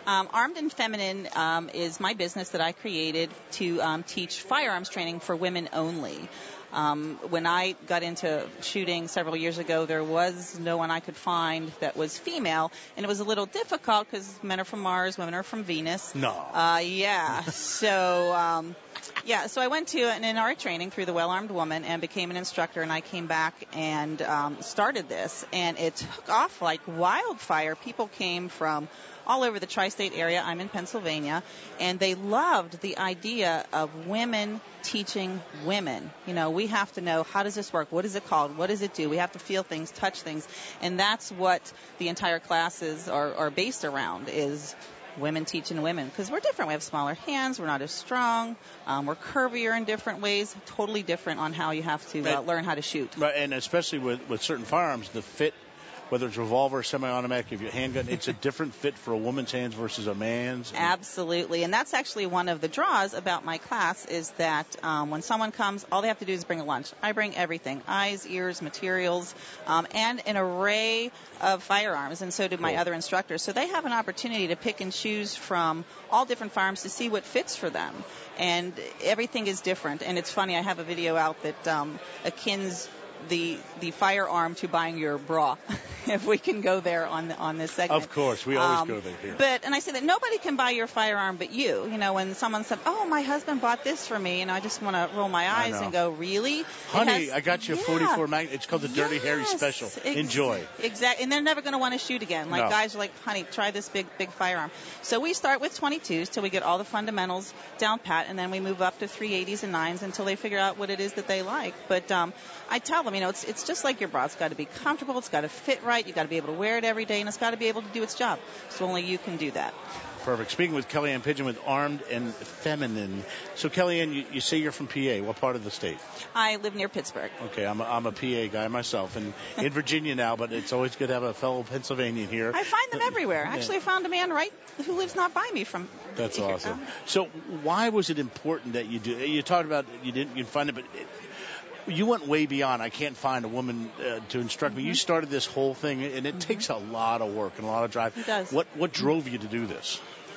Um, Armed and Feminine um, is my business that I created to um, teach firearms training for women only. Um, when I got into shooting several years ago, there was no one I could find that was female, and it was a little difficult because men are from Mars, women are from Venus. No. Uh, yeah. so, um, yeah. So I went to an N R A training through the Well-Armed Woman and became an instructor, and I came back and um, started this, and it took off like wildfire. People came from all over the tri-state area. I'm in Pennsylvania, and they loved the idea of women teaching women. You know, we have to know, how does this work? What is it called? What does it do? We have to feel things, touch things, and that's what the entire classes are, are based around, is women teaching women, because we're different. We have smaller hands. We're not as strong. Um, we're curvier in different ways, totally different on how you have to uh, learn how to shoot. Right, and especially with, with certain firearms, the fit, whether it's revolver, semi-automatic, if you're handgun, it's a different fit for a woman's hands versus a man's. Absolutely, and that's actually one of the draws about my class, is that um, when someone comes, all they have to do is bring a lunch. I bring everything: eyes, ears, materials, um, and an array of firearms, and so do my cool. other instructors. So they have an opportunity to pick and choose from all different firearms to see what fits for them, and everything is different. And it's funny, I have a video out that um, akins the the firearm to buying your bra, if we can go there on the, on this segment. Of course, we always um, go there here. But and I say that nobody can buy your firearm but you. You know, when someone said, "Oh, my husband bought this for me," and I just want to roll my eyes and go, "Really, honey? Has, I got you a yeah. forty-four Magnum. It's called the Dirty yes, Harry Special. Ex- Enjoy." Exactly, and they're never going to want to shoot again. Like no. guys are like, "Honey, try this big big firearm." So we start with twenty-twos till we get all the fundamentals down pat, and then we move up to three eighties and nines until they figure out what it is that they like. But um, I tell them, you know, it's it's just like your bra. It's got to be comfortable. It's got to fit right. You got to be able to wear it every day, and it's got to be able to do its job. So only you can do that. Perfect. Speaking with Kellyanne Pigeon with Armed and Feminine. So, Kellyanne, you, you say you're from P A. What part of the state? I live near Pittsburgh. Okay, I'm a, I'm a P A guy myself, and in Virginia now, but it's always good to have a fellow Pennsylvanian here. I find them everywhere. Actually, I found a man right who lives not by me from That's here. awesome. So why was it important that you do? You talked about you didn't you find it, but it, you went way beyond. I can't find a woman uh, to instruct mm-hmm. me. You started this whole thing, and it mm-hmm. takes a lot of work and a lot of drive. It does. What what drove you to do this?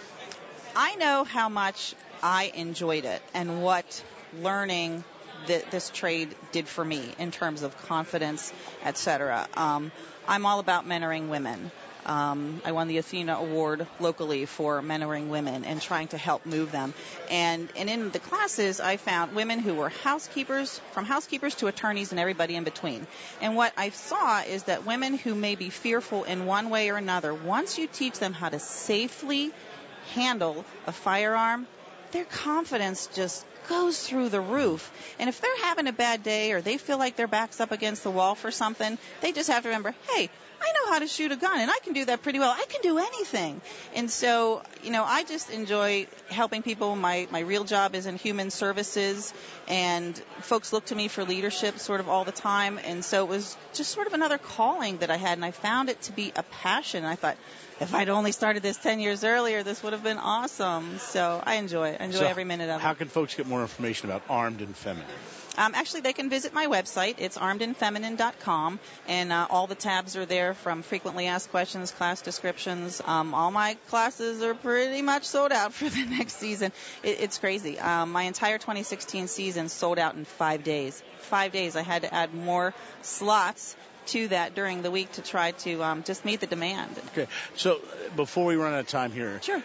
I know how much I enjoyed it and what learning that this trade did for me in terms of confidence, et cetera. Um, I'm all about mentoring women. Um, I won the Athena Award locally for mentoring women and trying to help move them. And, and in the classes, I found women who were housekeepers, from housekeepers to attorneys and everybody in between. And what I saw is that women who may be fearful in one way or another, once you teach them how to safely handle a firearm, their confidence just goes through the roof. And if they're having a bad day or they feel like their back's up against the wall for something, they just have to remember, hey, I know how to shoot a gun, and I can do that pretty well. I can do anything. And so, you know, I just enjoy helping people. My, my real job is in human services, and folks look to me for leadership sort of all the time. And so it was just sort of another calling that I had, and I found it to be a passion. I thought, if I'd only started this ten years earlier, this would have been awesome. So I enjoy it. I enjoy so every minute of it. How can folks get more information about Armed and Feminine? Um, actually, they can visit my website. It's armed and feminine dot com, and uh, all the tabs are there, from frequently asked questions, class descriptions. Um, all my classes are pretty much sold out for the next season. It, it's crazy. Um, my entire twenty sixteen season sold out in five days. Five days. I had to add more slots to that during the week to try to um, just meet the demand. Okay. So before we run out of time here, sure.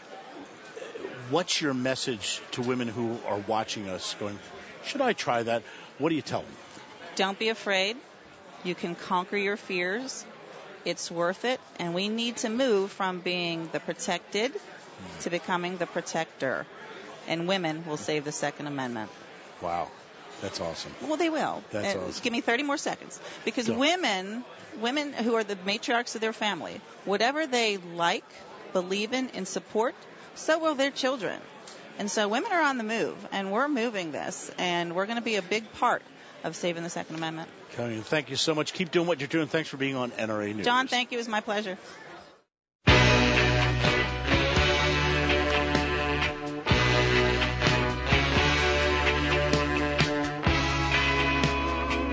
What's your message to women who are watching us going, should I try that? What do you tell them? Don't be afraid. You can conquer your fears. It's worth it. And we need to move from being the protected to becoming the protector. And women will save the Second Amendment. Wow. That's awesome. Well, they will. That's uh, awesome. Give me thirty more seconds. Because Go. women, women who are the matriarchs of their family, whatever they like, believe in, and support, so will their children. And so women are on the move, and we're moving this, and we're going to be a big part of saving the Second Amendment. Kellyanne, thank you so much. Keep doing what you're doing. Thanks for being on N R A News. John, thank you. It was my pleasure.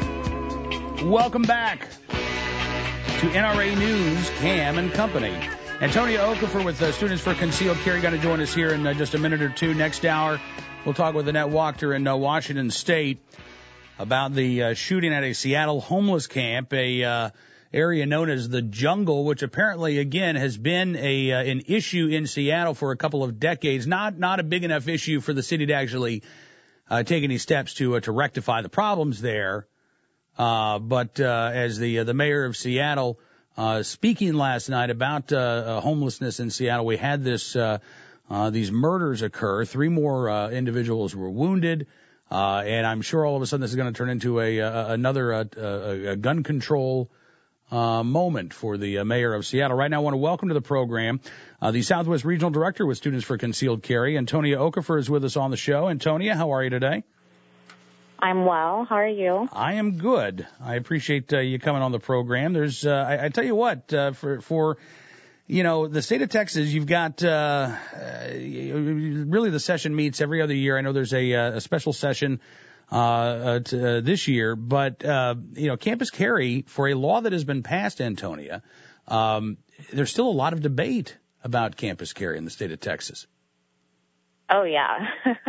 Welcome back to N R A News, Cam and Company. Antonia Okafor with uh, Students for Concealed Carry going to join us here in uh, just a minute or two. Next hour, we'll talk with Annette Wachter in uh, Washington State about the uh, shooting at a Seattle homeless camp, a uh, area known as the Jungle, which apparently, again, has been a uh, an issue in Seattle for a couple of decades. Not not a big enough issue for the city to actually uh, take any steps to uh, to rectify the problems there. Uh, but uh, as the uh, the mayor of Seattle uh, speaking last night about uh, homelessness in Seattle, we had this uh, uh, these murders occur. Three more uh, individuals were wounded, uh, and I'm sure all of a sudden this is going to turn into a, a another uh, a, a gun control uh, moment for the uh, mayor of Seattle. Right now, I want to welcome to the program uh, the Southwest Regional Director with Students for Concealed Carry, Antonia Okafor, is with us on the show. Antonia, how are you today? I'm well. How are you? I am good. I appreciate uh, you coming on the program. There's, uh, I, I tell you what, uh, for, for, you know, the state of Texas, you've got, uh, uh, really the session meets every other year. I know there's a, a special session, uh, uh, to, uh this year, but, uh, you know, campus carry for a law that has been passed, Antonia, um, there's still a lot of debate about campus carry in the state of Texas. Oh, yeah.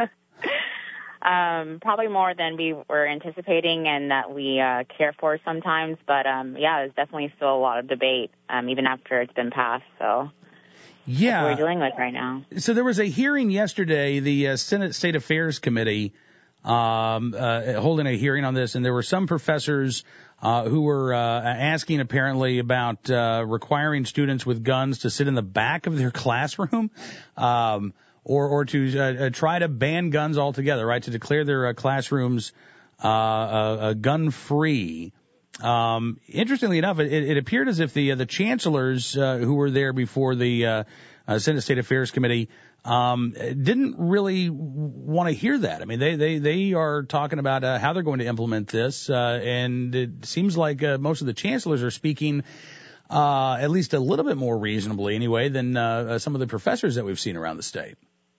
Um, probably more than we were anticipating and that we uh, care for sometimes. But, um, yeah, there's definitely still a lot of debate, um, even after it's been passed. So yeah, that's what we're dealing with right now. So there was a hearing yesterday, the uh, Senate State Affairs Committee um, uh, holding a hearing on this, and there were some professors uh, who were uh, asking apparently about uh, requiring students with guns to sit in the back of their classroom. Um Or, or to uh, uh, try to ban guns altogether, right? To declare their uh, classrooms uh, uh, uh, gun-free. Um, interestingly enough, it, it appeared as if the uh, the chancellors uh, who were there before the uh, uh, Senate State Affairs Committee um, didn't really want to hear that. I mean, they they they are talking about uh, how they're going to implement this, uh, and it seems like uh, most of the chancellors are speaking uh, at least a little bit more reasonably, anyway, than uh, some of the professors that we've seen around the state.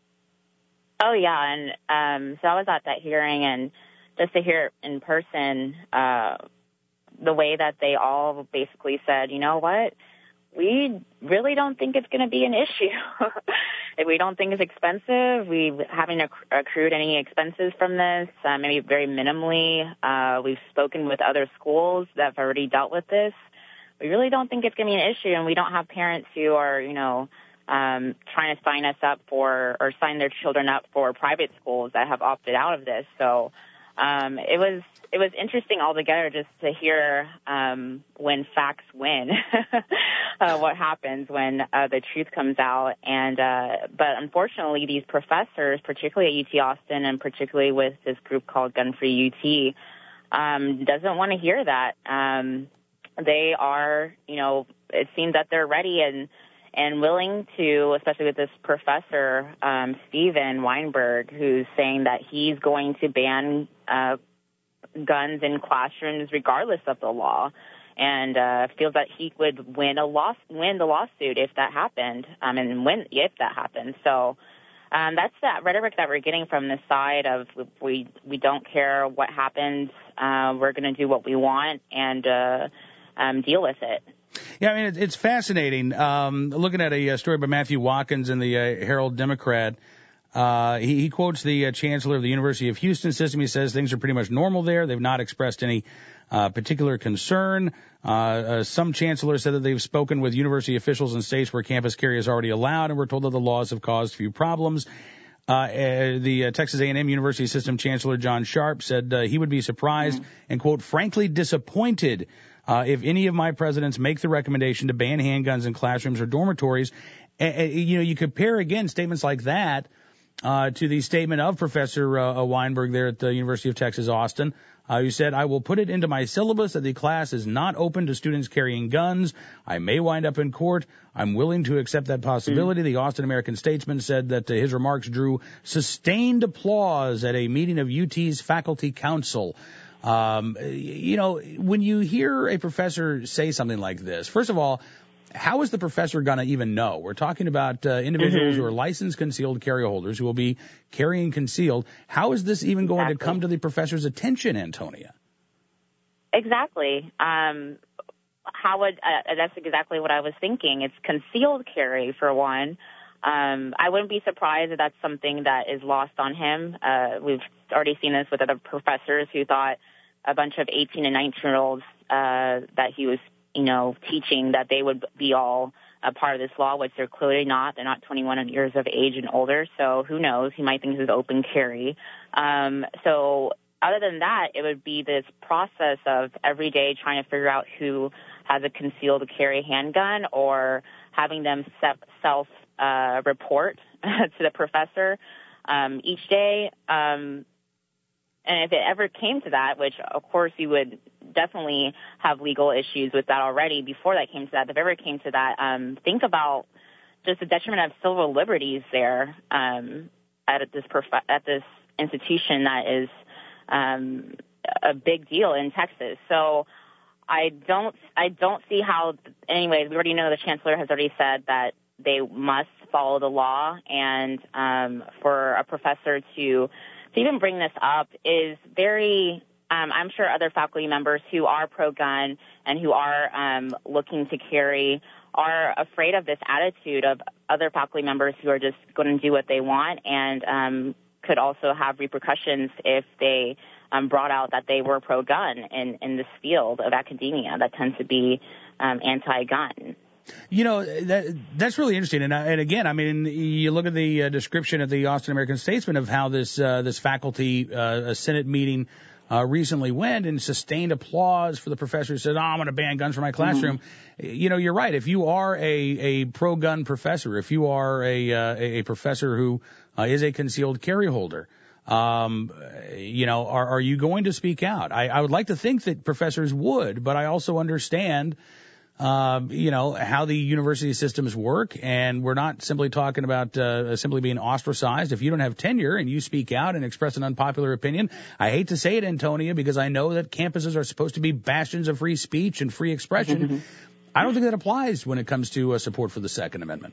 Oh, yeah, and um, so I was at that hearing, and just to hear it in person, uh, the way that they all basically said, you know what, we really don't think it's going to be an issue. We don't think it's expensive. We haven't acc- accrued any expenses from this, uh, maybe very minimally. Uh, we've spoken with other schools that have already dealt with this. We really don't think it's going to be an issue, and we don't have parents who are, you know, Um, trying to sign us up for or sign their children up for private schools that have opted out of this. So um, it was it was interesting altogether just to hear um, when facts win, uh, what happens when uh, the truth comes out. And uh, but unfortunately, these professors, particularly at U T Austin and particularly with this group called Gun Free U T, um, doesn't want to hear that. Um, they are, you know, it seems that they're ready and. and willing to, especially with this professor, um, Steven Weinberg, who's saying that he's going to ban uh, guns in classrooms regardless of the law, and uh, feels that he would win a loss, win the lawsuit if that happened, um, and win if that happened. So um, that's that rhetoric that we're getting from the side of we we don't care what happens, uh, we're going to do what we want and uh, um, deal with it. Yeah, I mean, it's fascinating. Um, looking at a story by Matthew Watkins in the uh, Herald Democrat, uh, he, he quotes the uh, chancellor of the University of Houston system. He says things are pretty much normal there. They've not expressed any uh, particular concern. Uh, uh, some chancellors said that they've spoken with university officials in states where campus carry is already allowed, and we're told that the laws have caused few problems. Uh, uh, the uh, Texas A and M University System Chancellor John Sharp said uh, he would be surprised mm-hmm. and, quote, frankly disappointed Uh, if any of my presidents make the recommendation to ban handguns in classrooms or dormitories. Uh, you know, you compare, again, statements like that uh, to the statement of Professor uh, Weinberg there at the University of Texas, Austin, uh, who said, I will put it into my syllabus that the class is not open to students carrying guns. I may wind up in court. I'm willing to accept that possibility. Mm-hmm. The Austin American Statesman said that uh, his remarks drew sustained applause at a meeting of U T's faculty council. Um, you know, when you hear a professor say something like this, first of all, how is the professor going to even know? We're talking about uh, individuals mm-hmm. who are licensed concealed carry holders who will be carrying concealed. How is this even going exactly. to come to the professor's attention, Antonia? Exactly. Um, how would uh, that's exactly what I was thinking. It's concealed carry for one. Um, I wouldn't be surprised if that's something that is lost on him. Uh, we've already seen this with other professors who thought a bunch of eighteen and nineteen year olds uh, that he was, you know, teaching that they would be all a part of this law, which they're clearly not. They're not twenty-one years of age and older, so who knows? He might think this is open carry. Um, so other than that, it would be this process of every day trying to figure out who has a concealed carry handgun or having them self uh, report to the professor um, each day. Um, and if it ever came to that, which of course you would definitely have legal issues with that already before that came to that, if it ever came to that, um, think about just the detriment of civil liberties there um, at this prof- at this institution that is um, a big deal in Texas. So I don't I don't see how. Anyways, we already know the chancellor has already said that they must follow the law, and um, for a professor to to even bring this up is very. Um, I'm sure other faculty members who are pro-gun and who are um, looking to carry are afraid of this attitude of other faculty members who are just going to do what they want and um, could also have repercussions if they um, brought out that they were pro-gun in, in this field of academia that tends to be um, anti-gun. You know, that, that's really interesting. And, uh, and again, I mean, you look at the uh, description of the Austin American-Statesman of how this uh, this faculty uh, Senate meeting Uh, recently went and sustained applause for the professor who said, oh, I'm going to ban guns from my classroom. Mm-hmm. You know, you're right. If you are a, a pro-gun professor, if you are a, uh, a professor who uh, is a concealed carry holder, um, you know, are, are you going to speak out? I, I would like to think that professors would, but I also understand Uh, you know, how the university systems work, and we're not simply talking about uh, simply being ostracized. If you don't have tenure and you speak out and express an unpopular opinion, I hate to say it, Antonia, because I know that campuses are supposed to be bastions of free speech and free expression. Mm-hmm. I don't think that applies when it comes to uh, support for the Second Amendment.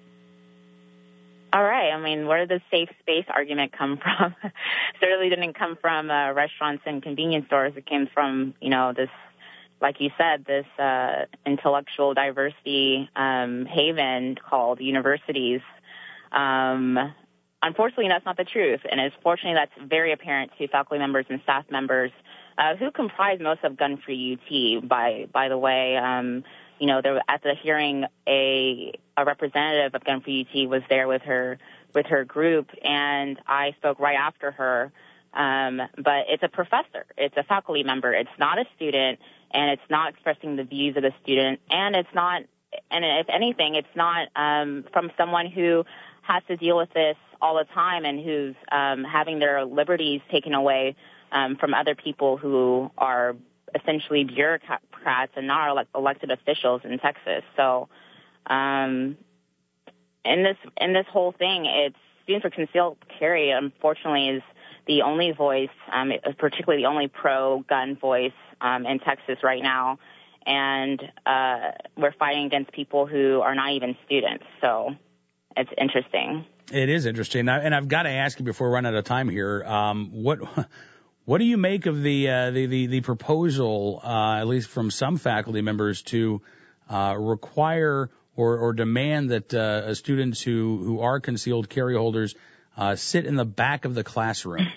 All right. I mean, where did the safe space argument come from? Certainly didn't come from uh, restaurants and convenience stores. It came from, you know, this, like you said, this uh, intellectual diversity um, haven called universities. Um, unfortunately, that's not the truth, and it's fortunately that's very apparent to faculty members and staff members uh, who comprise most of Gun Free U T. By by the way, um, you know, there, at the hearing, a a representative of Gun Free U T was there with her with her group, and I spoke right after her. Um, but it's a professor, it's a faculty member, it's not a student, and it's not expressing the views of the student, and it's not, and if anything, it's not um, from someone who has to deal with this all the time and who's um, having their liberties taken away um, from other people who are essentially bureaucrats and not elect- elected officials in Texas. So um, in this in this whole thing, it's Students for Concealed Carry, unfortunately, is the only voice, um, particularly the only pro-gun voice um, in Texas right now. And uh, we're fighting against people who are not even students. So it's interesting. It is interesting. And I've got to ask you before we run out of time here, um, what what do you make of the uh, the, the, the proposal, uh, at least from some faculty members, to uh, require or, or demand that uh, students who, who are concealed carry holders Uh, sit in the back of the classroom?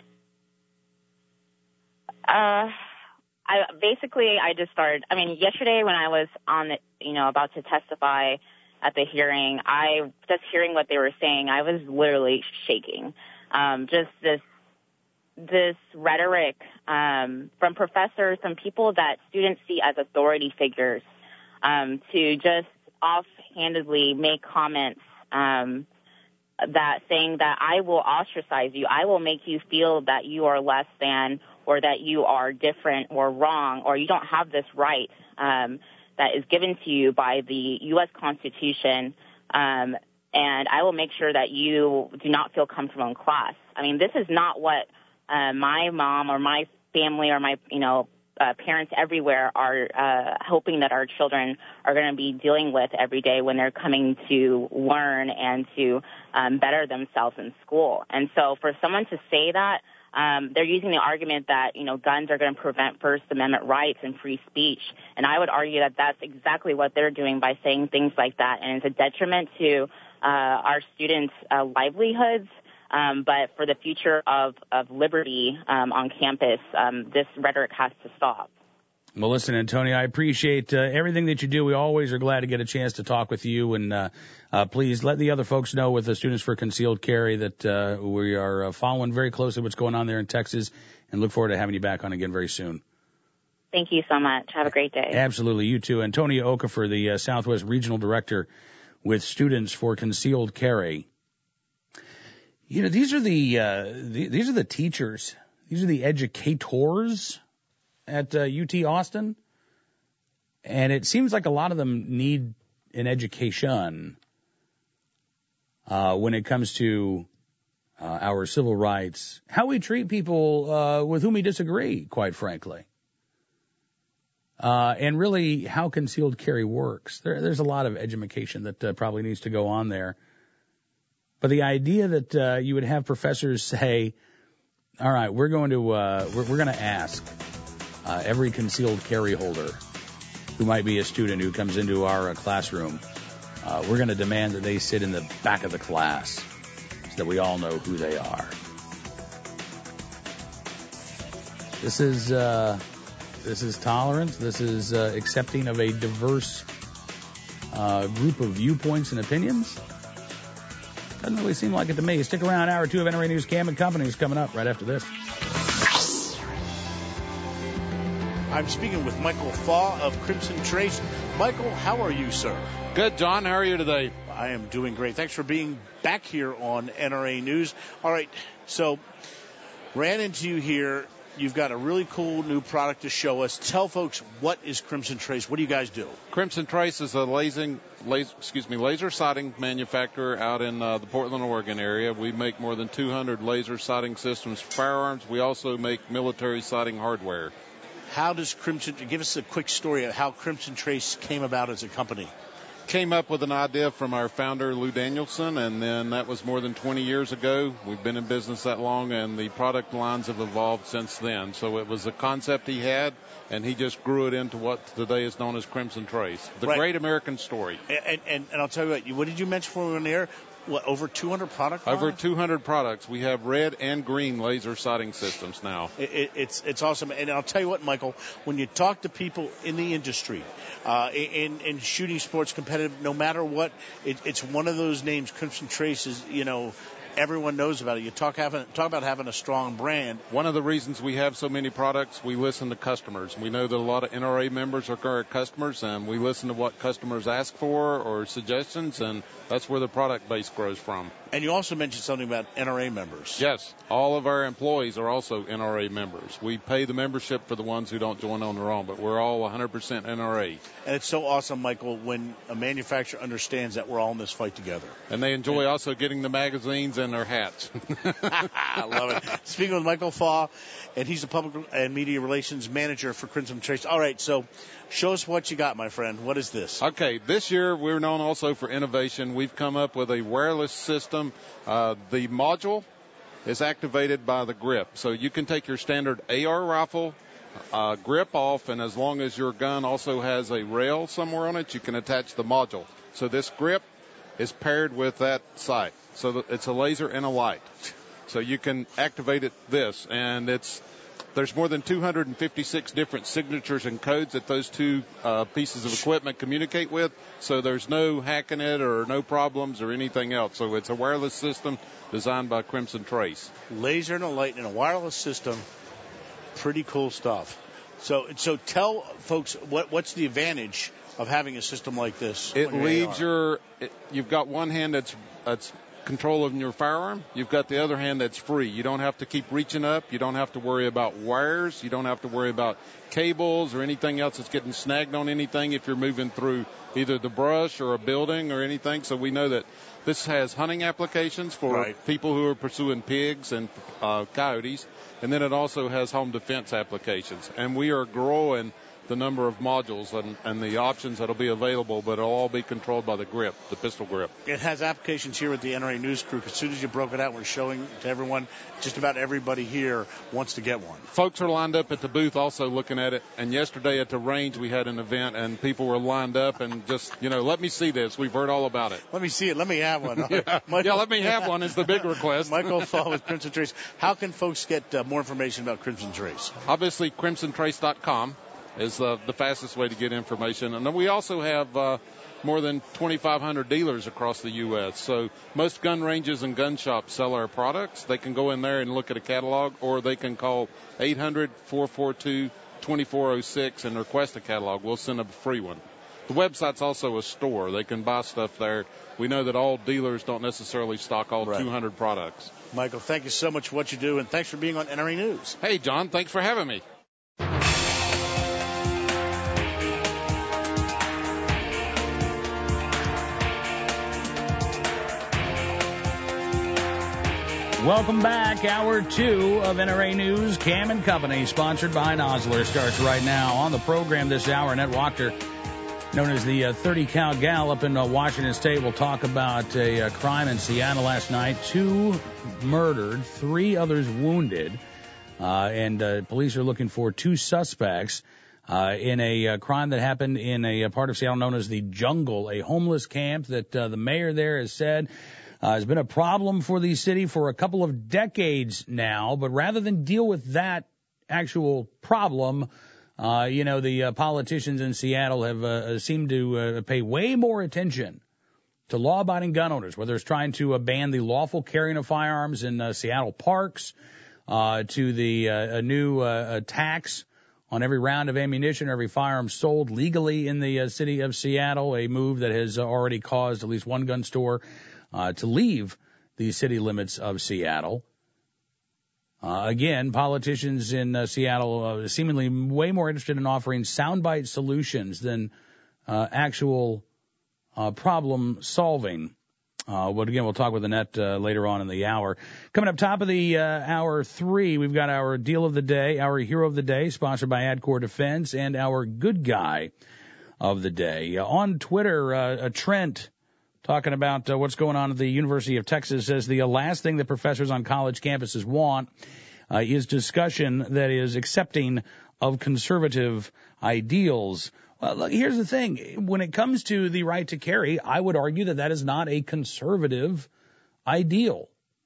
Uh, I basically I just started. I mean, yesterday when I was on, the, you know, about to testify at the hearing, I just hearing what they were saying, I was literally shaking. Um, just this this rhetoric um, from professors, from people that students see as authority figures, um, to just offhandedly make comments. Um, that saying that I will ostracize you, I will make you feel that you are less than or that you are different or wrong or you don't have this right um, that is given to you by the U S Constitution, um, and I will make sure that you do not feel comfortable in class. I mean, this is not what uh, my mom or my family or my, you know, Uh, parents everywhere are uh, hoping that our children are going to be dealing with every day when they're coming to learn and to um, better themselves in school. And so for someone to say that, Um, they're using the argument that, you know, guns are going to prevent First Amendment rights and free speech. And I would argue that that's exactly what they're doing by saying things like that. And it's a detriment to uh, our students' uh, livelihoods. Um, but for the future of, of liberty um, on campus, um, this rhetoric has to stop. Well, listen, Antonio, I appreciate uh, everything that you do. We always are glad to get a chance to talk with you. And uh, uh, please let the other folks know with the Students for Concealed Carry that uh, we are uh, following very closely what's going on there in Texas and look forward to having you back on again very soon. Thank you so much. Have a great day. Absolutely. You too. Antonio Okafor, the uh, Southwest Regional Director with Students for Concealed Carry. You know, these are the, uh, the these are the teachers. These are the educators at uh, U T Austin, and it seems like a lot of them need an education uh, when it comes to uh, our civil rights, how we treat people uh, with whom we disagree, quite frankly, uh, and really how concealed carry works. There, there's a lot of education that uh, probably needs to go on there. But the idea that uh, you would have professors say, all right, we're going to uh, we're, we're going to ask Uh, every concealed carry holder who might be a student who comes into our uh, classroom, uh, we're going to demand that they sit in the back of the class so that we all know who they are. This is uh, this is tolerance. This is uh, accepting of a diverse uh, group of viewpoints and opinions. Doesn't really seem like it to me. Stick around. Hour two of N R A News Cam and Company is coming up right after this. I'm speaking with Michael Faw of Crimson Trace. Michael, how are you, sir? Good, John. How are you today? I am doing great. Thanks for being back here on N R A News. All right, so ran into you here. You've got a really cool new product to show us. Tell folks, what is Crimson Trace? What do you guys do? Crimson Trace is a lasing, laser, excuse me, laser sighting manufacturer out in uh, the Portland, Oregon area. We make more than two hundred laser sighting systems for firearms. We also make military sighting hardware. How does Crimson, give us a quick story of how Crimson Trace came about as a company. Came up with an idea from our founder, Lou Danielson, and then that was more than twenty years ago. We've been in business that long, and the product lines have evolved since then. So it was a concept he had, and he just grew it into what today is known as Crimson Trace, the right. great American story. And, and, and I'll tell you what, what did you mention before we were on the air? What, over two hundred product lines? Over two hundred products. We have red and green laser sighting systems now. It, it, it's it's awesome. And I'll tell you what, Michael, when you talk to people in the industry, uh, in, in shooting sports competitive, no matter what, it, it's one of those names, Crimson Trace is, you know, everyone knows about it. You talk having talk about having a strong brand. One of the reasons we have so many products, we listen to customers. We know that a lot of N R A members are current customers, and we listen to what customers ask for or suggestions, and that's where the product base grows from. And you also mentioned something about N R A members. Yes. All of our employees are also N R A members. We pay the membership for the ones who don't join on their own, but we're all one hundred percent N R A. And it's so awesome, Michael, when a manufacturer understands that we're all in this fight together. And they enjoy and, also getting the magazines and their hats. I love it. Speaking with Michael Faw, and he's the Public and Media Relations Manager for Crimson Trace. All right, so show us what you got, my friend. What is this? Okay, this year we're known also for innovation. We've come up with a wireless system. Uh, the module is activated by the grip. So you can take your standard A R rifle, uh, grip off, and as long as your gun also has a rail somewhere on it, you can attach the module. So this grip is paired with that sight. So it's a laser and a light. So you can activate it this, and it's there's more than two hundred fifty-six different signatures and codes that those two uh, pieces of equipment communicate with. So there's no hacking it or no problems or anything else. So it's a wireless system designed by Crimson Trace. Laser and a light and a wireless system. Pretty cool stuff. So so tell folks what what's the advantage of having a system like this? It leaves your it, you've got one hand that's that's control of your firearm. You've got the other hand that's free. You don't have to keep reaching up. You don't have to worry about wires. You don't have to worry about cables or anything else that's getting snagged on anything if you're moving through either the brush or a building or anything. So we know that this has hunting applications for right. people who are pursuing pigs and uh, coyotes. And then it also has home defense applications. And we are growing the number of modules and, and the options that'll be available, but it'll all be controlled by the grip, the pistol grip. It has applications here with the N R A News Crew. As soon as you broke it out, we're showing to everyone. Just about everybody here wants to get one. Folks are lined up at the booth also looking at it. And yesterday at the range, we had an event, and people were lined up and just, you know, let me see this. We've heard all about it. Let me see it. Let me have one. yeah. Michael, yeah, let me have one is the big request. Michael Fall with Crimson Trace. How can folks get uh, more information about Crimson Trace? Obviously, crimson trace dot com is uh, the fastest way to get information. And then we also have uh, more than twenty-five hundred dealers across the U S. So most gun ranges and gun shops sell our products. They can go in there and look at a catalog, or they can call eight hundred, four four two, two four zero six and request a catalog. We'll send them a free one. The website's also a store. They can buy stuff there. We know that all dealers don't necessarily stock all right. two hundred products. Michael, thank you so much for what you do, and thanks for being on N R A News. Hey, John, thanks for having me. Welcome back. Hour two of N R A News, Cam and Company, sponsored by Nosler, starts right now. On the program this hour, Annette Wachter, known as the uh, thirty cal gal up in uh, Washington State, will talk about a, a crime in Seattle last night. Two murdered, three others wounded, uh, and uh, police are looking for two suspects uh, in a uh, crime that happened in a, a part of Seattle known as the Jungle, a homeless camp that uh, the mayor there has said Uh, has been a problem for the city for a couple of decades now, but rather than deal with that actual problem, uh, you know, the uh, politicians in Seattle have uh, seemed to uh, pay way more attention to law-abiding gun owners, whether it's trying to uh, ban the lawful carrying of firearms in uh, Seattle parks, uh, to the uh, a new uh, tax on every round of ammunition, every firearm sold legally in the uh, city of Seattle, a move that has already caused at least one gun store Uh, to leave the city limits of Seattle. Uh, again, politicians in uh, Seattle uh, seemingly way more interested in offering soundbite solutions than uh, actual uh, problem solving. Uh, but again, we'll talk with Annette uh, later on in the hour. Coming up top of the uh, hour three, we've got our deal of the day, our hero of the day, sponsored by Adcor Defense, and our good guy of the day. Uh, on Twitter, uh, uh, Trent, talking about uh, what's going on at the University of Texas, says the uh, last thing that professors on college campuses want uh, is discussion that is accepting of conservative ideals. Well, look, here's the thing. When it comes to the right to carry, I would argue that that is not a conservative ideal.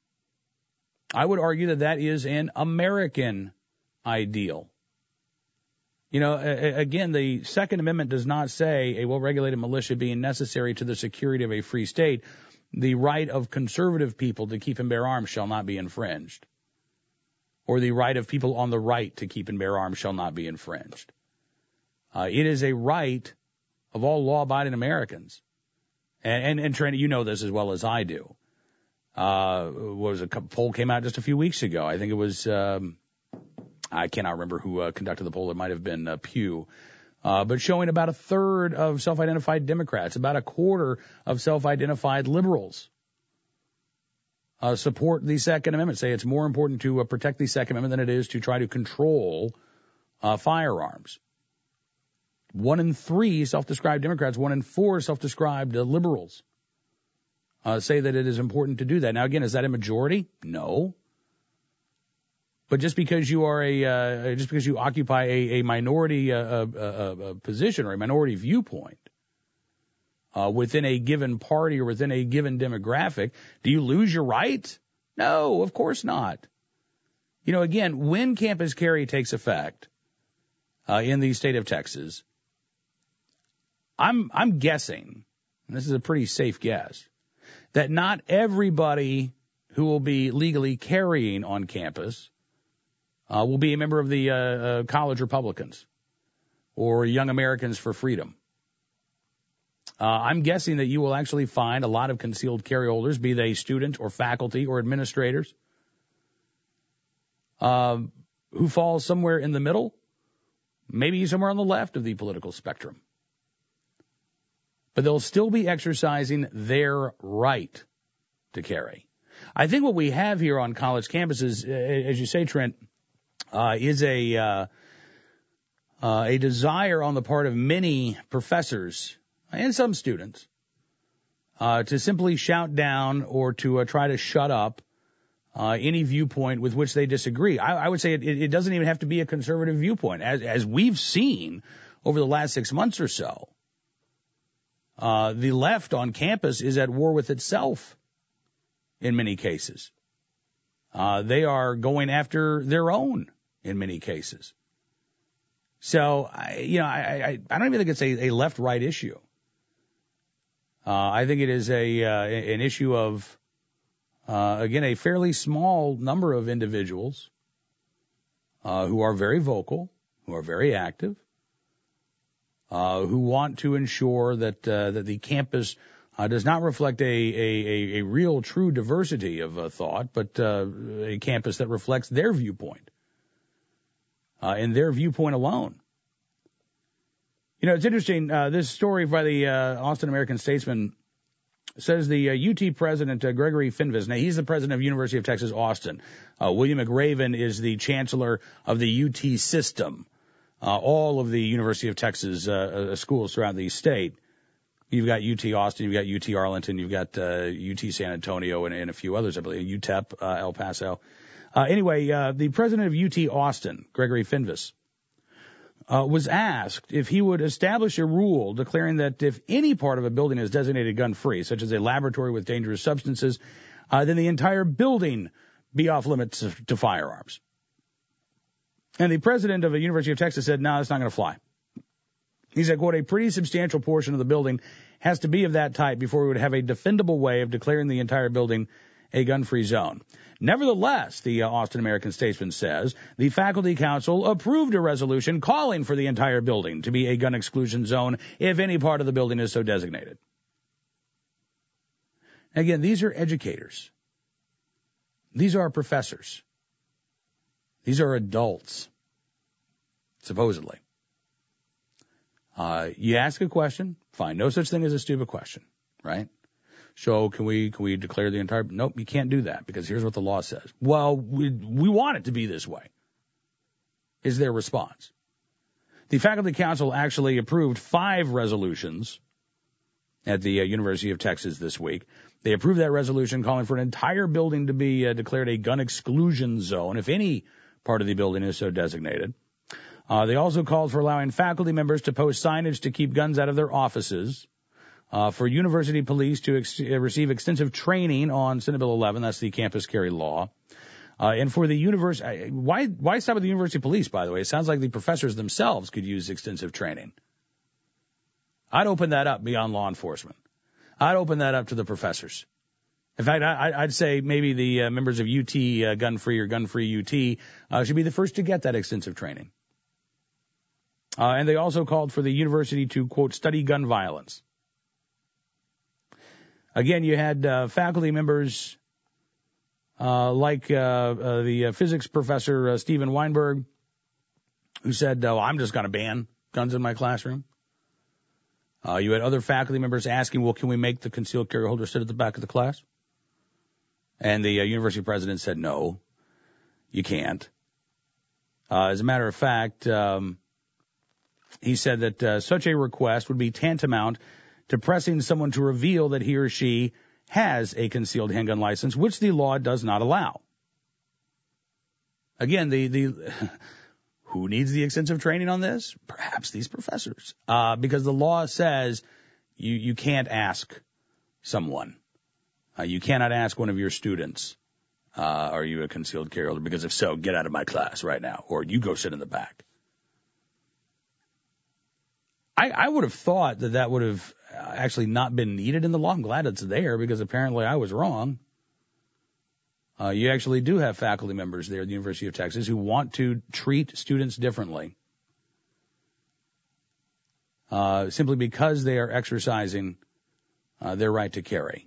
I would argue that that is an American ideal. You know, again, the Second Amendment does not say a well-regulated militia being necessary to the security of a free state. The right of conservative people to keep and bear arms shall not be infringed. Or the right of people on the right to keep and bear arms shall not be infringed. Uh, it is a right of all law-abiding Americans. And, and, and Trent, you know this as well as I do. Uh, was a poll came out just a few weeks ago. I think it was, um, I cannot remember who uh, conducted the poll. It might have been uh, Pew. Uh, but showing about a third of self-identified Democrats, about a quarter of self-identified liberals uh, support the Second Amendment, say it's more important to uh, protect the Second Amendment than it is to try to control uh, firearms. One in three self-described Democrats, one in four self-described uh, liberals uh, say that it is important to do that. Now, again, is that a majority? No. But just because you are a, uh, just because you occupy a, a minority uh, uh, uh, position or a minority viewpoint uh, within a given party or within a given demographic, do you lose your right? No, of course not. You know, again, when campus carry takes effect uh, in the state of Texas, I'm I'm guessing, and this is a pretty safe guess, that not everybody who will be legally carrying on campus Uh, will be a member of the uh, uh, College Republicans or Young Americans for Freedom. Uh, I'm guessing that you will actually find a lot of concealed carry holders, be they students or faculty or administrators, uh, who fall somewhere in the middle, maybe somewhere on the left of the political spectrum. But they'll still be exercising their right to carry. I think what we have here on college campuses, as you say, Trent, Uh, is a uh, uh, a desire on the part of many professors and some students uh, to simply shout down or to uh, try to shut up uh, any viewpoint with which they disagree. I, I would say it, it doesn't even have to be a conservative viewpoint. As, as we've seen over the last six months or so, uh, the left on campus is at war with itself in many cases. Uh, they are going after their own in many cases. So, I, you know, I, I, I don't even think it's a, a left-right issue. Uh, I think it is a uh, an issue of, uh, again, a fairly small number of individuals uh, who are very vocal, who are very active, uh, who want to ensure that uh, that the campus uh, does not reflect a, a, a real, true diversity of uh, thought, but uh, a campus that reflects their viewpoint uh, and their viewpoint alone. You know, it's interesting, uh, this story by the uh, Austin American-Statesman says the uh, U T president, uh, Gregory Finvis, now he's the president of University of Texas, Austin. Uh, William McRaven is the chancellor of the U T system, uh, all of the University of Texas uh, uh, schools throughout the state. You've got U T Austin, you've got U T Arlington, you've got uh, U T San Antonio, and, and a few others, I believe, U T E P, uh, El Paso. Uh, anyway, uh, the president of U T Austin, Gregory Finvis, Uh, was asked if he would establish a rule declaring that if any part of a building is designated gun-free, such as a laboratory with dangerous substances, uh, then the entire building be off limits to, to firearms. And the president of the University of Texas said, no, it's not going to fly. He said, quote, a pretty substantial portion of the building has to be of that type before we would have a defendable way of declaring the entire building a gun-free zone. Nevertheless, the uh, Austin American-Statesman says, the faculty council approved a resolution calling for the entire building to be a gun exclusion zone if any part of the building is so designated. Again, these are educators. These are professors. These are adults, supposedly. Uh, you ask a question, fine. No such thing as a stupid question, right? So can we can we declare the entire? Nope, you can't do that because here's what the law says. Well, we we want it to be this way, is their response. The faculty council actually approved five resolutions at the uh, University of Texas this week. They approved that resolution calling for an entire building to be uh, declared a gun exclusion zone if any part of the building is so designated. Uh, they also called for allowing faculty members to post signage to keep guns out of their offices. Uh, for university police to ex- receive extensive training on Senate Bill eleven, that's the campus carry law. Uh, and for the university, why, why stop at the university police, by the way? It sounds like the professors themselves could use extensive training. I'd open that up beyond law enforcement. I'd open that up to the professors. In fact, I, I'd say maybe the uh, members of U T, uh, gun-free or gun-free U T, uh, should be the first to get that extensive training. Uh, and they also called for the university to, quote, study gun violence. Again, you had uh, faculty members uh, like uh, uh, the uh, physics professor, uh, Steven Weinberg, who said, oh, I'm just going to ban guns in my classroom. Uh, you had other faculty members asking, well, can we make the concealed carry holder sit at the back of the class? And the uh, university president said, no, you can't. Uh, as a matter of fact, um, he said that uh, such a request would be tantamount to pressing someone to reveal that he or she has a concealed handgun license, which the law does not allow. Again, the, the, who needs the extensive training on this? Perhaps these professors. Uh, because the law says you, you can't ask someone. Uh, you cannot ask one of your students, uh, are you a concealed carry holder? Because if so, get out of my class right now, or you go sit in the back. I, I would have thought that that would have actually not been needed in the law. I'm glad it's there because apparently I was wrong. Uh, you actually do have faculty members there at the University of Texas who want to treat students differently uh, simply because they are exercising uh, their right to carry.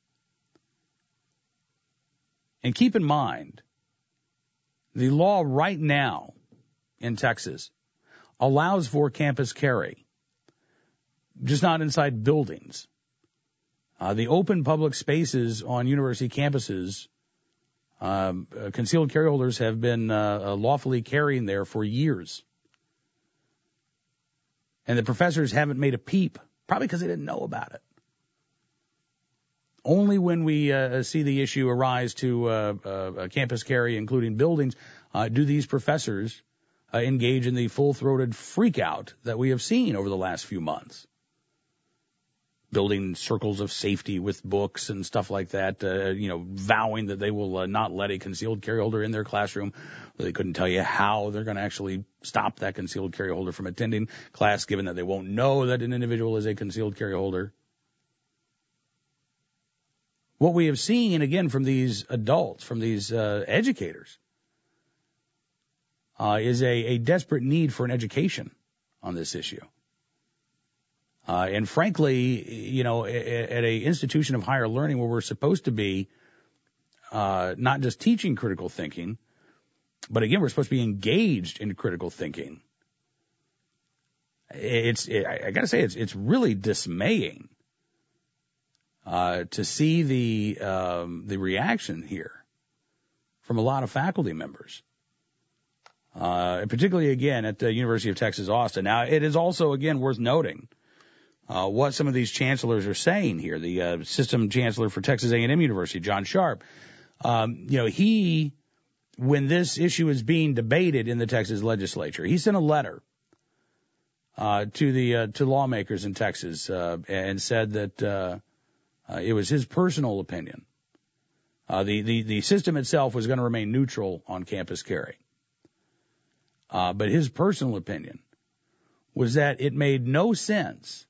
And keep in mind, the law right now in Texas allows for campus carry, just not inside buildings. Uh, the open public spaces on university campuses, um, uh, concealed carry holders have been uh, uh, lawfully carrying there for years. And the professors haven't made a peep, probably because they didn't know about it. Only when we uh, see the issue arise to uh, uh, campus carry, including buildings, uh, do these professors uh, engage in the full-throated freakout that we have seen over the last few months. Building circles of safety with books and stuff like that, uh, you know, vowing that they will uh, not let a concealed carry holder in their classroom. They couldn't tell you how they're going to actually stop that concealed carry holder from attending class, given that they won't know that an individual is a concealed carry holder. What we have seen, again, from these adults, from these uh, educators, uh, is a, a desperate need for an education on this issue. Uh, and frankly, you know, at, at a institution of higher learning where we're supposed to be uh, not just teaching critical thinking, but again, we're supposed to be engaged in critical thinking. It's, it, I got to say, it's it's really dismaying uh, to see the um, the reaction here from a lot of faculty members, uh, and particularly again at the University of Texas Austin. Now, it is also again worth noting. Uh, what some of these chancellors are saying here. The uh, system chancellor for Texas A and M University, John Sharp, um, you know, he, when this issue is being debated in the Texas legislature, he sent a letter uh, to the uh, to lawmakers in Texas uh, and said that uh, uh, it was his personal opinion. Uh, the, the, the system itself was going to remain neutral on campus carry. Uh, but his personal opinion was that it made no sense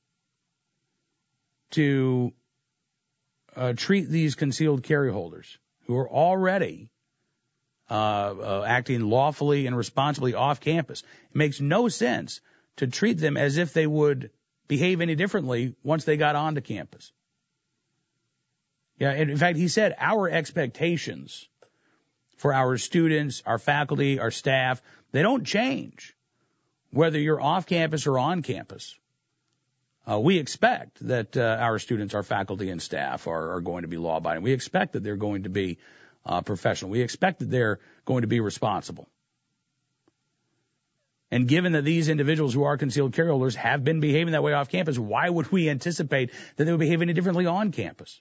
to uh, treat these concealed carry holders who are already uh, uh, acting lawfully and responsibly off campus. It makes no sense to treat them as if they would behave any differently once they got onto campus. Yeah, and in fact, he said our expectations for our students, our faculty, our staff, they don't change whether you're off campus or on campus. Uh, we expect that uh, our students, our faculty and staff are, are going to be law-abiding. We expect that they're going to be uh, professional. We expect that they're going to be responsible. And given that these individuals who are concealed carry holders have been behaving that way off campus, why would we anticipate that they would behave any differently on campus?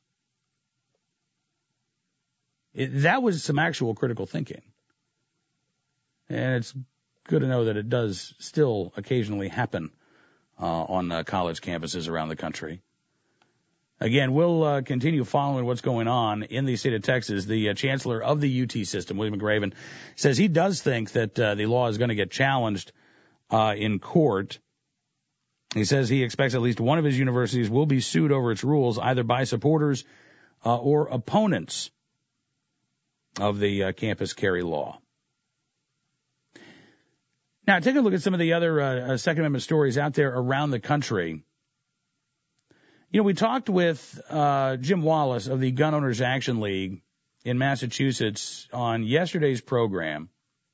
It, that was some actual critical thinking. And it's good to know that it does still occasionally happen Uh, on uh, college campuses around the country. Again, we'll uh, continue following what's going on in the state of Texas. The uh, chancellor of the U T system, William McRaven, says he does think that uh, the law is going to get challenged uh, in court. He says he expects at least one of his universities will be sued over its rules, either by supporters uh, or opponents of the uh, campus carry law. Now, take a look at some of the other uh, Second Amendment stories out there around the country. You know, we talked with uh, Jim Wallace of the Gun Owners Action League in Massachusetts on yesterday's program.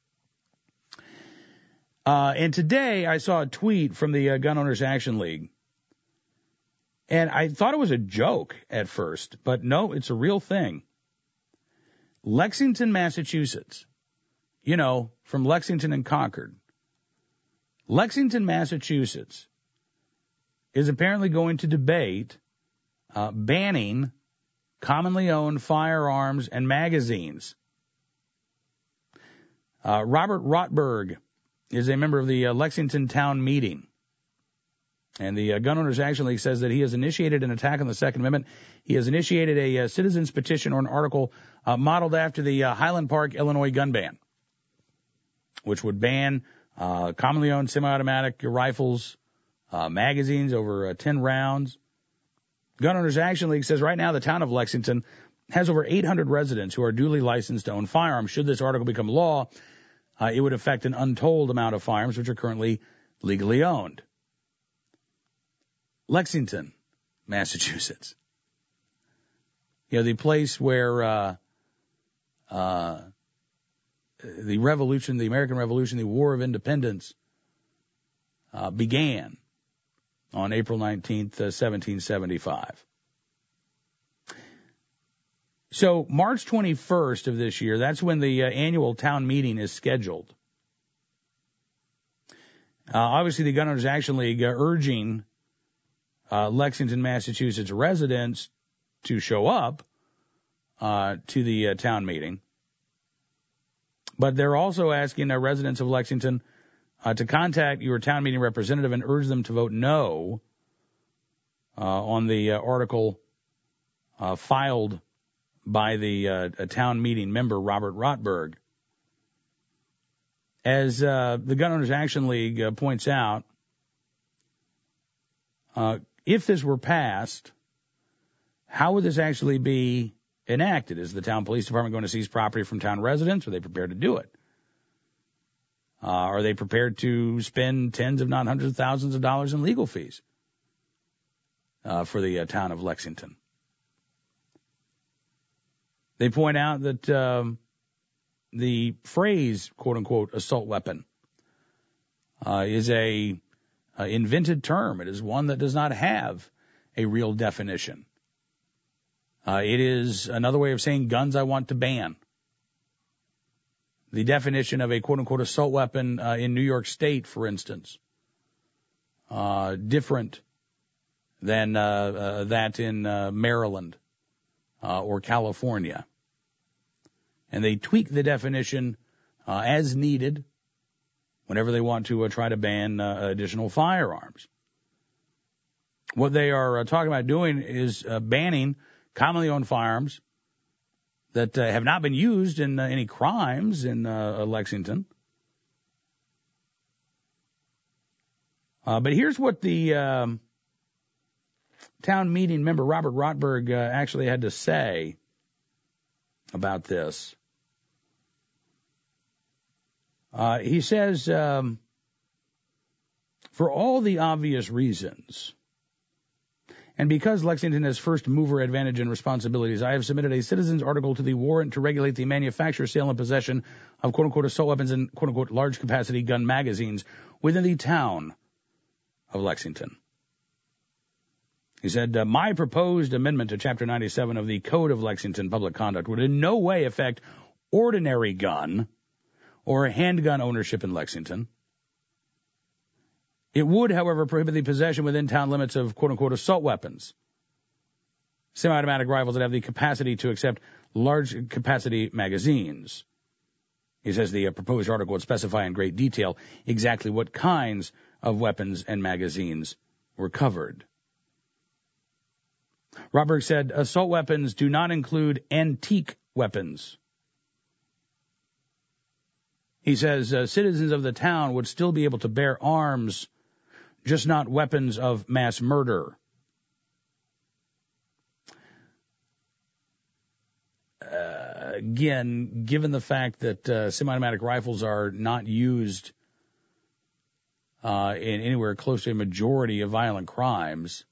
Uh, and today I saw a tweet from the uh, Gun Owners Action League. And I thought it was a joke at first, but no, it's a real thing. Lexington, Massachusetts. You know, from Lexington and Concord. Lexington, Massachusetts is apparently going to debate uh, banning commonly owned firearms and magazines. Uh, Robert Rotberg is a member of the uh, Lexington Town Meeting. And the uh, Gun Owners Action League says that he has initiated an attack on the Second Amendment. He has initiated a uh, citizen's petition or an article uh, modeled after the uh, Highland Park, Illinois gun ban, which would ban Uh, commonly owned semi-automatic rifles, uh, magazines over uh, ten rounds. Gun Owners Action League says right now the town of Lexington has over eight hundred residents who are duly licensed to own firearms. Should this article become law, uh, it would affect an untold amount of firearms which are currently legally owned. Lexington, Massachusetts. You know, the place where uh, uh, the revolution, the American Revolution, the War of Independence uh, began on April nineteenth, uh, seventeen seventy-five. So March twenty-first of this year, that's when the uh, annual town meeting is scheduled. Uh, obviously, the Gun Owners Action League uh, urging uh, Lexington, Massachusetts residents to show up uh, to the uh, town meeting. But they're also asking uh, residents of Lexington uh, to contact your town meeting representative and urge them to vote no uh, on the uh, article uh, filed by the uh, a town meeting member, Robert Rotberg. As uh, the Gun Owners Action League uh, points out, uh, if this were passed, how would this actually be enacted? Is the town police department going to seize property from town residents? Are they prepared to do it? Uh, are they prepared to spend tens, if not hundreds of thousands of dollars in legal fees uh, for the uh, town of Lexington? They point out that um, the phrase, quote-unquote, assault weapon uh, is a, a invented term. It is one that does not have a real definition. Uh, it is another way of saying guns I want to ban. The definition of a quote-unquote assault weapon uh, in New York State, for instance, uh, different than uh, uh, that in uh, Maryland uh, or California. And they tweak the definition uh, as needed whenever they want to uh, try to ban uh, additional firearms. What they are uh, talking about doing is uh, banning commonly owned firearms that uh, have not been used in uh, any crimes in uh, Lexington. Uh, but here's what the um, town meeting member, Robert Rotberg, uh, actually had to say about this. Uh, he says, um, for all the obvious reasons, and because Lexington has first mover advantage and responsibilities, I have submitted a citizen's article to the warrant to regulate the manufacture, sale, and possession of quote-unquote assault weapons and quote-unquote large-capacity gun magazines within the town of Lexington. He said, uh, my proposed amendment to Chapter ninety-seven of the Code of Lexington Public Conduct would in no way affect ordinary gun or handgun ownership in Lexington. It would, however, prohibit the possession within town limits of quote-unquote assault weapons, semi-automatic rifles that have the capacity to accept large-capacity magazines. He says the uh, proposed article would specify in great detail exactly what kinds of weapons and magazines were covered. Rotberg said assault weapons do not include antique weapons. He says uh, citizens of the town would still be able to bear arms, just not weapons of mass murder. Uh, again, given the fact that uh, semi-automatic rifles are not used uh, in anywhere close to a majority of violent crimes,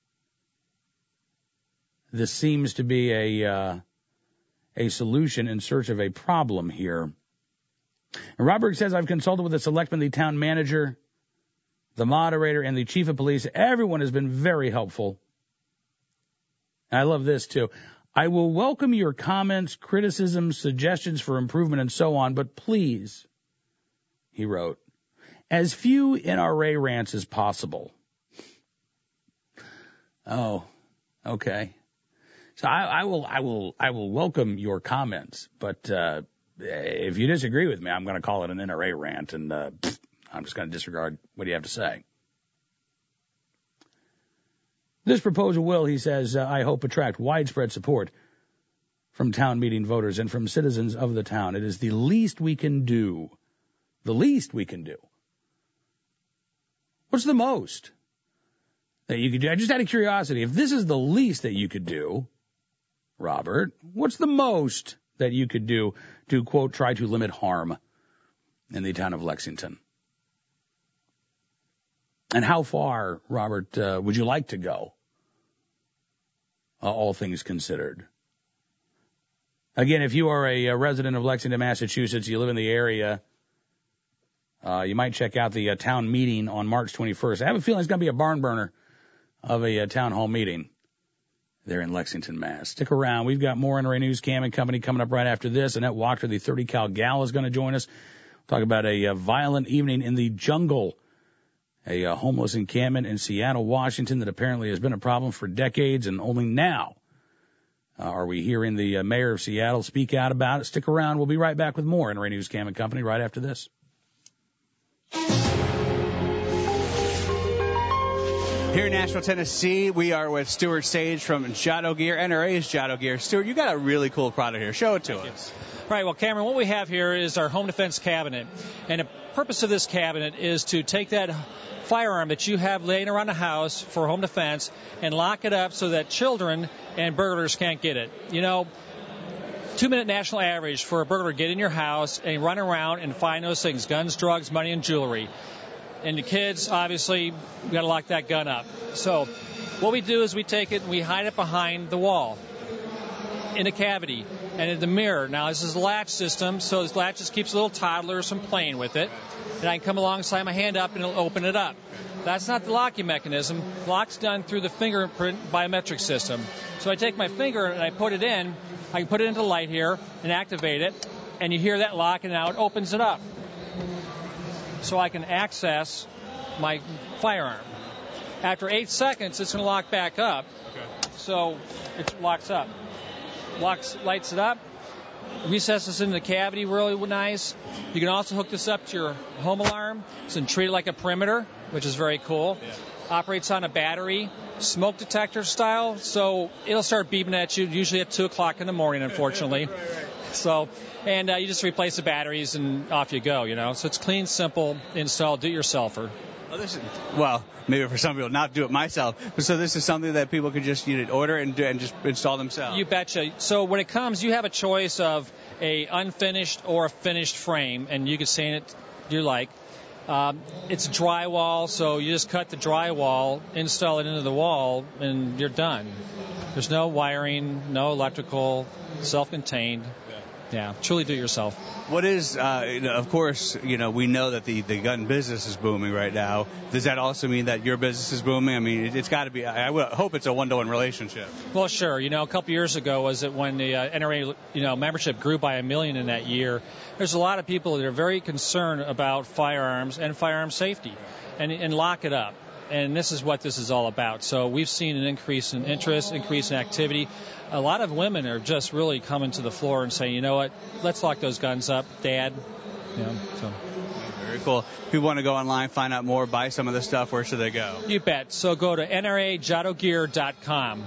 this seems to be a uh, a solution in search of a problem here. And Rotberg says, I've consulted with the selectman, the town manager, the moderator, and the chief of police. Everyone has been very helpful. And I love this, too. I will welcome your comments, criticisms, suggestions for improvement, and so on, but please, he wrote, as few N R A rants as possible. Oh, okay. So I, I will, I will, I will welcome your comments, but uh, if you disagree with me, I'm going to call it an N R A rant, and uh, I'm just going to disregard what you have to say. This proposal will, he says, uh, I hope attract widespread support from town meeting voters and from citizens of the town. It is the least we can do. The least we can do. What's the most that you could do? Just out of curiosity, if this is the least that you could do, Robert, what's the most that you could do to, quote, try to limit harm in the town of Lexington? And how far, Robert, uh, would you like to go, uh, all things considered? Again, if you are a, a resident of Lexington, Massachusetts, you live in the area, uh, you might check out the uh, town meeting on March twenty-first. I have a feeling it's going to be a barn burner of a uh, town hall meeting there in Lexington, Mass. Stick around. We've got more N R A News Cam and Company coming up right after this. Annette Walker, the thirty cal gal, is going to join us. We'll talk about a, a violent evening in the jungle a uh, homeless encampment in Seattle, Washington that apparently has been a problem for decades, and only now uh, are we hearing the uh, mayor of Seattle speak out about it. Stick around. We'll be right back with more N R A News Cam and Company right after this. Here in Nashville, Tennessee, we are with Stuart Sage from Jado Gear, N R A's Jado Gear. Stuart, you got a really cool product here. Show it to us. Right. Well, Cameron, what we have here is our home defense cabinet. And the purpose of this cabinet is to take that firearm that you have laying around the house for home defense and lock it up so that children and burglars can't get it. You know, two-minute national average for a burglar to get in your house and run around and find those things, guns, drugs, money, and jewelry. And the kids, obviously, we got to lock that gun up. So what we do is we take it and we hide it behind the wall in a cavity and in the mirror. Now, this is a latch system, so this latch just keeps little toddlers from playing with it. And I can come along, slide my hand up, and it'll open it up. That's not the locking mechanism. Lock's done through the fingerprint biometric system. So I take my finger and I put it in. I can put it into the light here and activate it, and you hear that lock, and now it opens it up. So I can access my firearm. After eight seconds, it's going to lock back up. Okay. So it locks up. Locks, lights it up, recesses into the cavity really nice. You can also hook this up to your home alarm and treat it like a perimeter, which is very cool. Yeah. Operates on a battery, smoke detector style, so it'll start beeping at you usually at two o'clock in the morning, unfortunately. right, right. So, and uh, you just replace the batteries and off you go, you know. So it's clean, simple install, do-it-yourselfer. Oh, this is, well, maybe for some people, not do it myself. But so this is something that people can just you know, order and, do, and just install themselves. You betcha. So when it comes, you have a choice of a unfinished or a finished frame, and you can stain it you like. Um, it's drywall, so you just cut the drywall, install it into the wall, and you're done. There's no wiring, no electrical, self-contained. Yeah, truly do it yourself. What is, uh, of course, you know, we know that the, the gun business is booming right now. Does that also mean that your business is booming? I mean, it, it's got to be, I, I would hope it's a one-to-one relationship. Well, sure. You know, a couple years ago was it when the uh, N R A, you know, membership grew by a million in that year. There's a lot of people that are very concerned about firearms and firearm safety and, and lock it up. And this is what this is all about. So we've seen an increase in interest, increase in activity. A lot of women are just really coming to the floor and saying, you know what, let's lock those guns up, Dad. You know, so. Very cool. If people want to go online, find out more, buy some of this stuff, where should they go? You bet. So go to N R A Jado Gear dot com.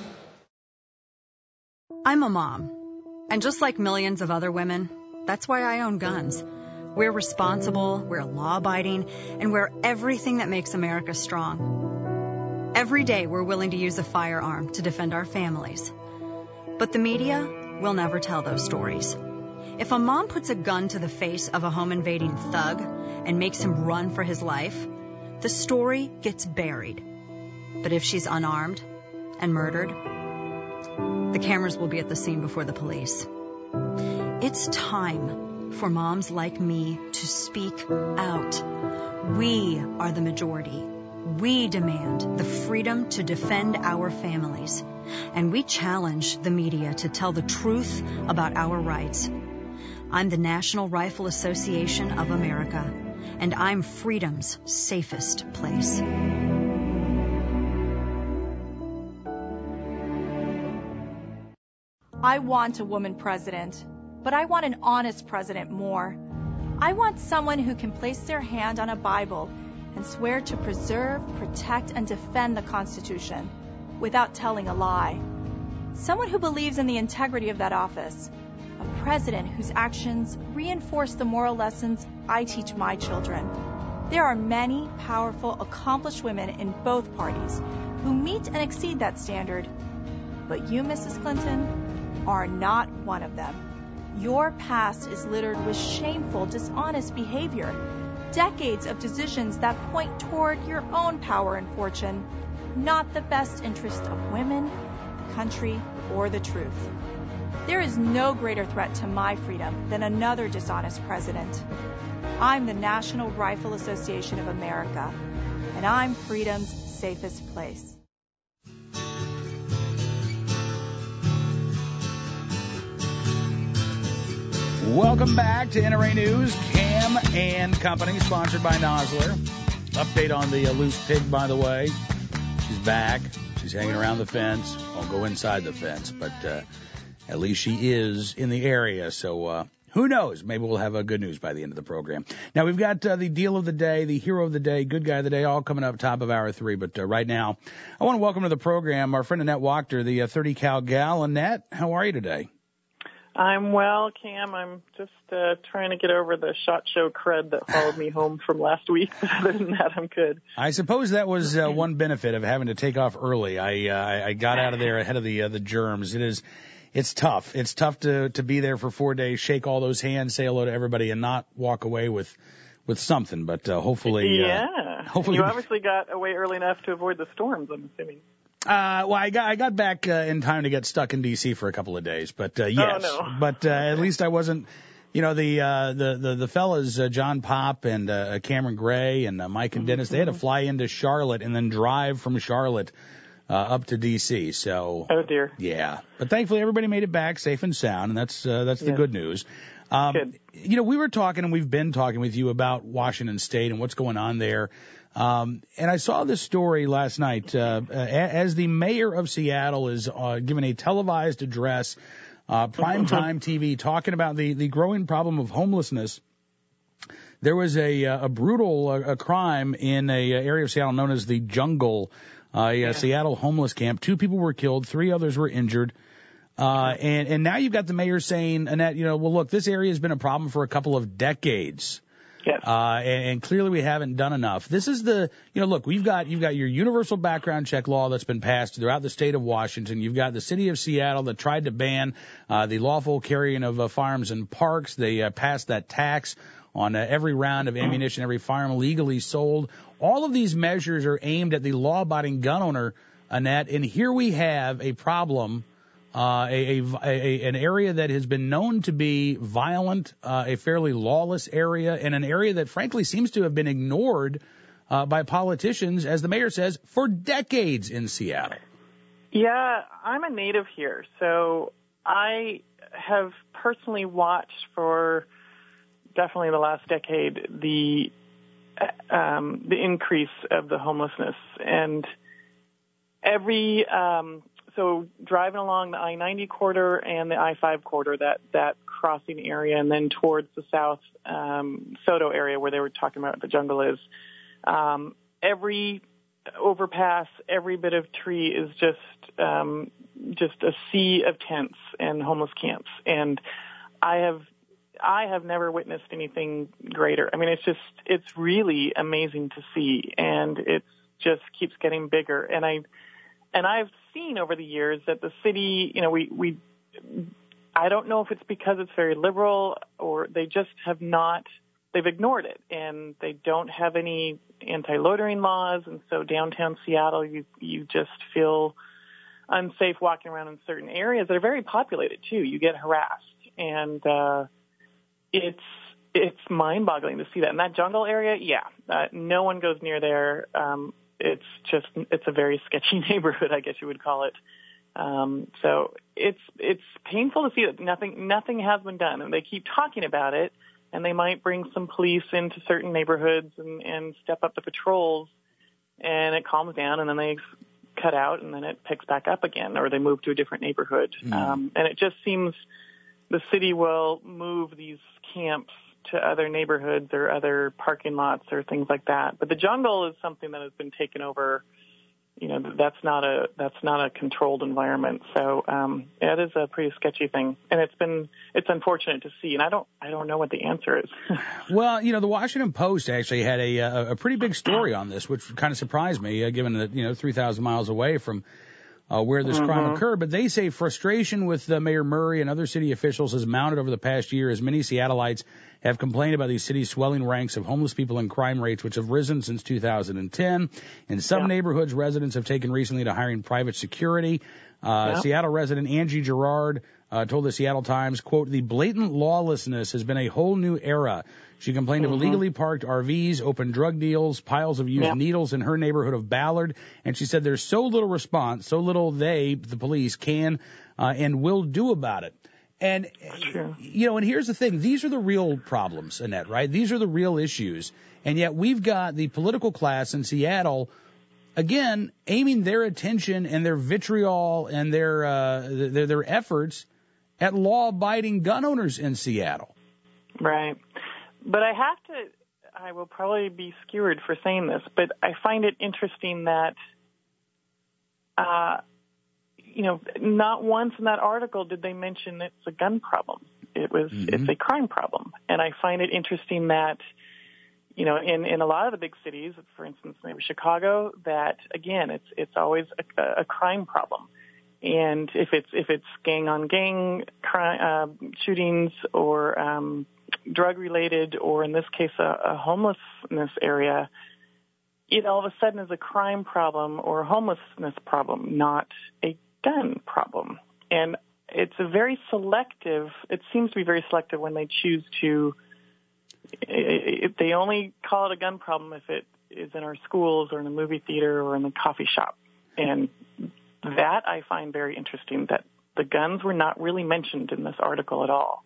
I'm a mom. And just like millions of other women, that's why I own guns. We're responsible, we're law-abiding, and we're everything that makes America strong. Every day we're willing to use a firearm to defend our families. But the media will never tell those stories. If a mom puts a gun to the face of a home-invading thug and makes him run for his life, the story gets buried. But if she's unarmed and murdered, the cameras will be at the scene before the police. It's time for moms like me to speak out. We are the majority. We demand the freedom to defend our families. And we challenge the media to tell the truth about our rights. I'm the National Rifle Association of America, and I'm freedom's safest place. I want a woman president. But I want an honest president more. I want someone who can place their hand on a Bible and swear to preserve, protect, and defend the Constitution without telling a lie. Someone who believes in the integrity of that office. A president whose actions reinforce the moral lessons I teach my children. There are many powerful, accomplished women in both parties who meet and exceed that standard. But you, Missus Clinton, are not one of them. Your past is littered with shameful, dishonest behavior, decades of decisions that point toward your own power and fortune, not the best interest of women, the country, or the truth. There is no greater threat to my freedom than another dishonest president. I'm the National Rifle Association of America, and I'm freedom's safest place. Welcome back to N R A News, Cam and Company, sponsored by Nosler. Update on the uh, loose pig, by the way. She's back. She's hanging around the fence. Won't go inside the fence, but uh, at least she is in the area. So uh, who knows? Maybe we'll have uh, good news by the end of the program. Now, we've got uh, the deal of the day, the hero of the day, good guy of the day, all coming up top of hour three. But uh, right now, I want to welcome to the program our friend Annette Wachter, the uh, thirty cal gal. Annette, how are you today? I'm well, Cam. I'm just uh, trying to get over the SHOT Show crud that followed me home from last week. Other than that, I'm good. I suppose that was uh, one benefit of having to take off early. I uh, I got out of there ahead of the uh, the germs. It is, it's tough. It's tough to to be there for four days, shake all those hands, say hello to everybody, and not walk away with with something. But uh, hopefully, yeah. Uh, hopefully, you obviously got away early enough to avoid the storms, I'm assuming. Uh, well, I got I got back uh, in time to get stuck in D C for a couple of days, but uh, yes, oh, no. but uh, at least I wasn't, you know, the uh, the the the fellas, uh, John Pop and uh, Cameron Gray and uh, Mike and Dennis, mm-hmm. they had to fly into Charlotte and then drive from Charlotte uh, up to D C. So, oh dear, yeah, but thankfully everybody made it back safe and sound, and that's uh, that's the yeah. good news. Um, good. You know, we were talking and we've been talking with you about Washington State and what's going on there. Um, and I saw this story last night, uh, as the mayor of Seattle is, uh, giving a televised address, uh, primetime T V, talking about the, the growing problem of homelessness. There was a, a brutal uh, a crime in a area of Seattle known as the Jungle, uh, a yeah. Seattle homeless camp. Two people were killed, three others were injured. Uh, and, and now you've got the mayor saying, Annette, you know, well, look, this area has been a problem for a couple of decades. Yes. Uh, and, and clearly we haven't done enough. This is the, you know, look, we've got, you've got your universal background check law that's been passed throughout the state of Washington. You've got the city of Seattle that tried to ban, uh, the lawful carrying of uh, firearms in parks. They uh, passed that tax on uh, every round of ammunition, every firearm legally sold. All of these measures are aimed at the law-abiding gun owner, Annette, and here we have a problem. Uh, a, a, a, an area that has been known to be violent, uh, a fairly lawless area, and an area that frankly seems to have been ignored uh, by politicians, as the mayor says, for decades in Seattle. Yeah, I'm a native here, so I have personally watched for definitely the last decade the um, the increase of the homelessness, and every um, So driving along the I ninety corridor and the I five corridor, that, that crossing area, and then towards the south um, Soto area where they were talking about the Jungle is, um, every overpass, every bit of tree is just um, just a sea of tents and homeless camps. And I have I have never witnessed anything greater. I mean, it's just it's really amazing to see, and it just keeps getting bigger. And I. And I've seen over the years that the city, you know, we, we, I don't know if it's because it's very liberal or they just have not, they've ignored it, and they don't have any anti-loitering laws. And so downtown Seattle, you, you just feel unsafe walking around in certain areas that are very populated too. You get harassed, and, uh, it's, it's mind-boggling to see that. In that Jungle area, yeah, uh, no one goes near there. Um, It's just, it's a very sketchy neighborhood, I guess you would call it. Um, so it's, it's painful to see that nothing, nothing has been done. And they keep talking about it, and they might bring some police into certain neighborhoods and, and step up the patrols, and it calms down, and then they cut out, and then it picks back up again, or they move to a different neighborhood. Mm. Um, and it just seems the city will move these camps to other neighborhoods or other parking lots or things like that. But the Jungle is something that has been taken over. You know, that's not a that's not a controlled environment. So um, yeah, it is a pretty sketchy thing, and it's been it's unfortunate to see. And I don't I don't know what the answer is. Well, you know, the Washington Post actually had a a, a pretty big story on this, which kind of surprised me, uh, given that you know three thousand miles away from Uh, where this mm-hmm. crime occurred. But they say frustration with uh, Mayor Murray and other city officials has mounted over the past year as many Seattleites have complained about these cities' swelling ranks of homeless people and crime rates, which have risen since two thousand ten. In some yeah. neighborhoods, residents have taken recently to hiring private security. Uh, yeah. Seattle resident Angie Gerard uh, told the Seattle Times, quote, "The blatant lawlessness has been a whole new era." She complained mm-hmm. of illegally parked R Vs, open drug deals, piles of used yep. needles in her neighborhood of Ballard. And she said there's so little response, so little they, the police, can uh, and will do about it. And, you know, and here's the thing. These are the real problems, Annette, right? These are the real issues. And yet we've got the political class in Seattle, again, aiming their attention and their vitriol and their, uh, their, their efforts at law-abiding gun owners in Seattle. Right. But I have to, I will probably be skewered for saying this, but I find it interesting that, uh, you know, not once in that article did they mention it's a gun problem. It was, mm-hmm. it's a crime problem. And I find it interesting that, you know, in, in a lot of the big cities, for instance, maybe Chicago, that again, it's, it's always a, a crime problem. And if it's, if it's gang on gang crime, uh, shootings or, um, drug related, or in this case, a, a homelessness area, it all of a sudden is a crime problem or a homelessness problem, not a gun problem. And it's a very selective, it seems to be very selective when they choose to, if they only call it a gun problem if it is in our schools or in a movie theater or in the coffee shop. And that I find very interesting, that the guns were not really mentioned in this article at all.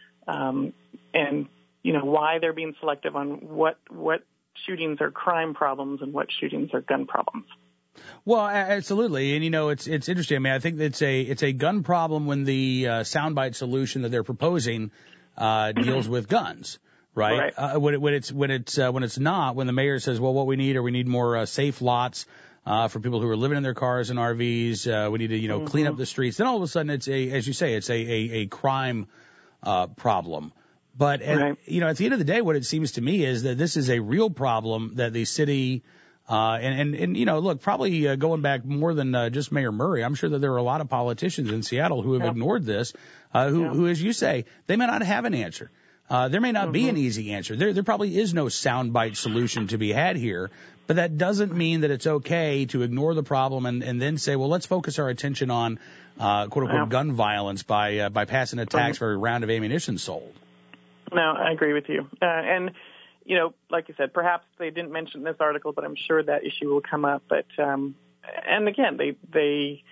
Um, and, you know, why they're being selective on what, what shootings are crime problems and what shootings are gun problems. Well, absolutely. And, you know, it's, it's interesting. I mean, I think it's a, it's a gun problem when the, uh, soundbite solution that they're proposing, uh, deals with guns. Right. right. Uh, when, it, when it's, when it's, uh, when it's not, when the mayor says, well, what we need are we need more, uh, safe lots, uh, for people who are living in their cars and R Vs. Uh, we need to, you know, mm-hmm. clean up the streets. Then all of a sudden it's a, as you say, it's a, a, a crime, uh, problem. But, right. at, you know, at the end of the day, what it seems to me is that this is a real problem that the city, uh, and, and, and, you know, look, probably uh, going back more than uh, just Mayor Murray, I'm sure that there are a lot of politicians in Seattle who have yeah. ignored this, uh, who, yeah. who, as you say, they may not have an answer. Uh, there may not mm-hmm. be an easy answer. There, there probably is no soundbite solution to be had here, but that doesn't mean that it's okay to ignore the problem and, and then say, well, let's focus our attention on, uh, quote unquote, yeah. gun violence by, uh, by passing a tax mm-hmm. for every round of ammunition sold. No, I agree with you. Uh, and, you know, like you said, perhaps they didn't mention this article, but I'm sure that issue will come up. But, um, and again, they, they,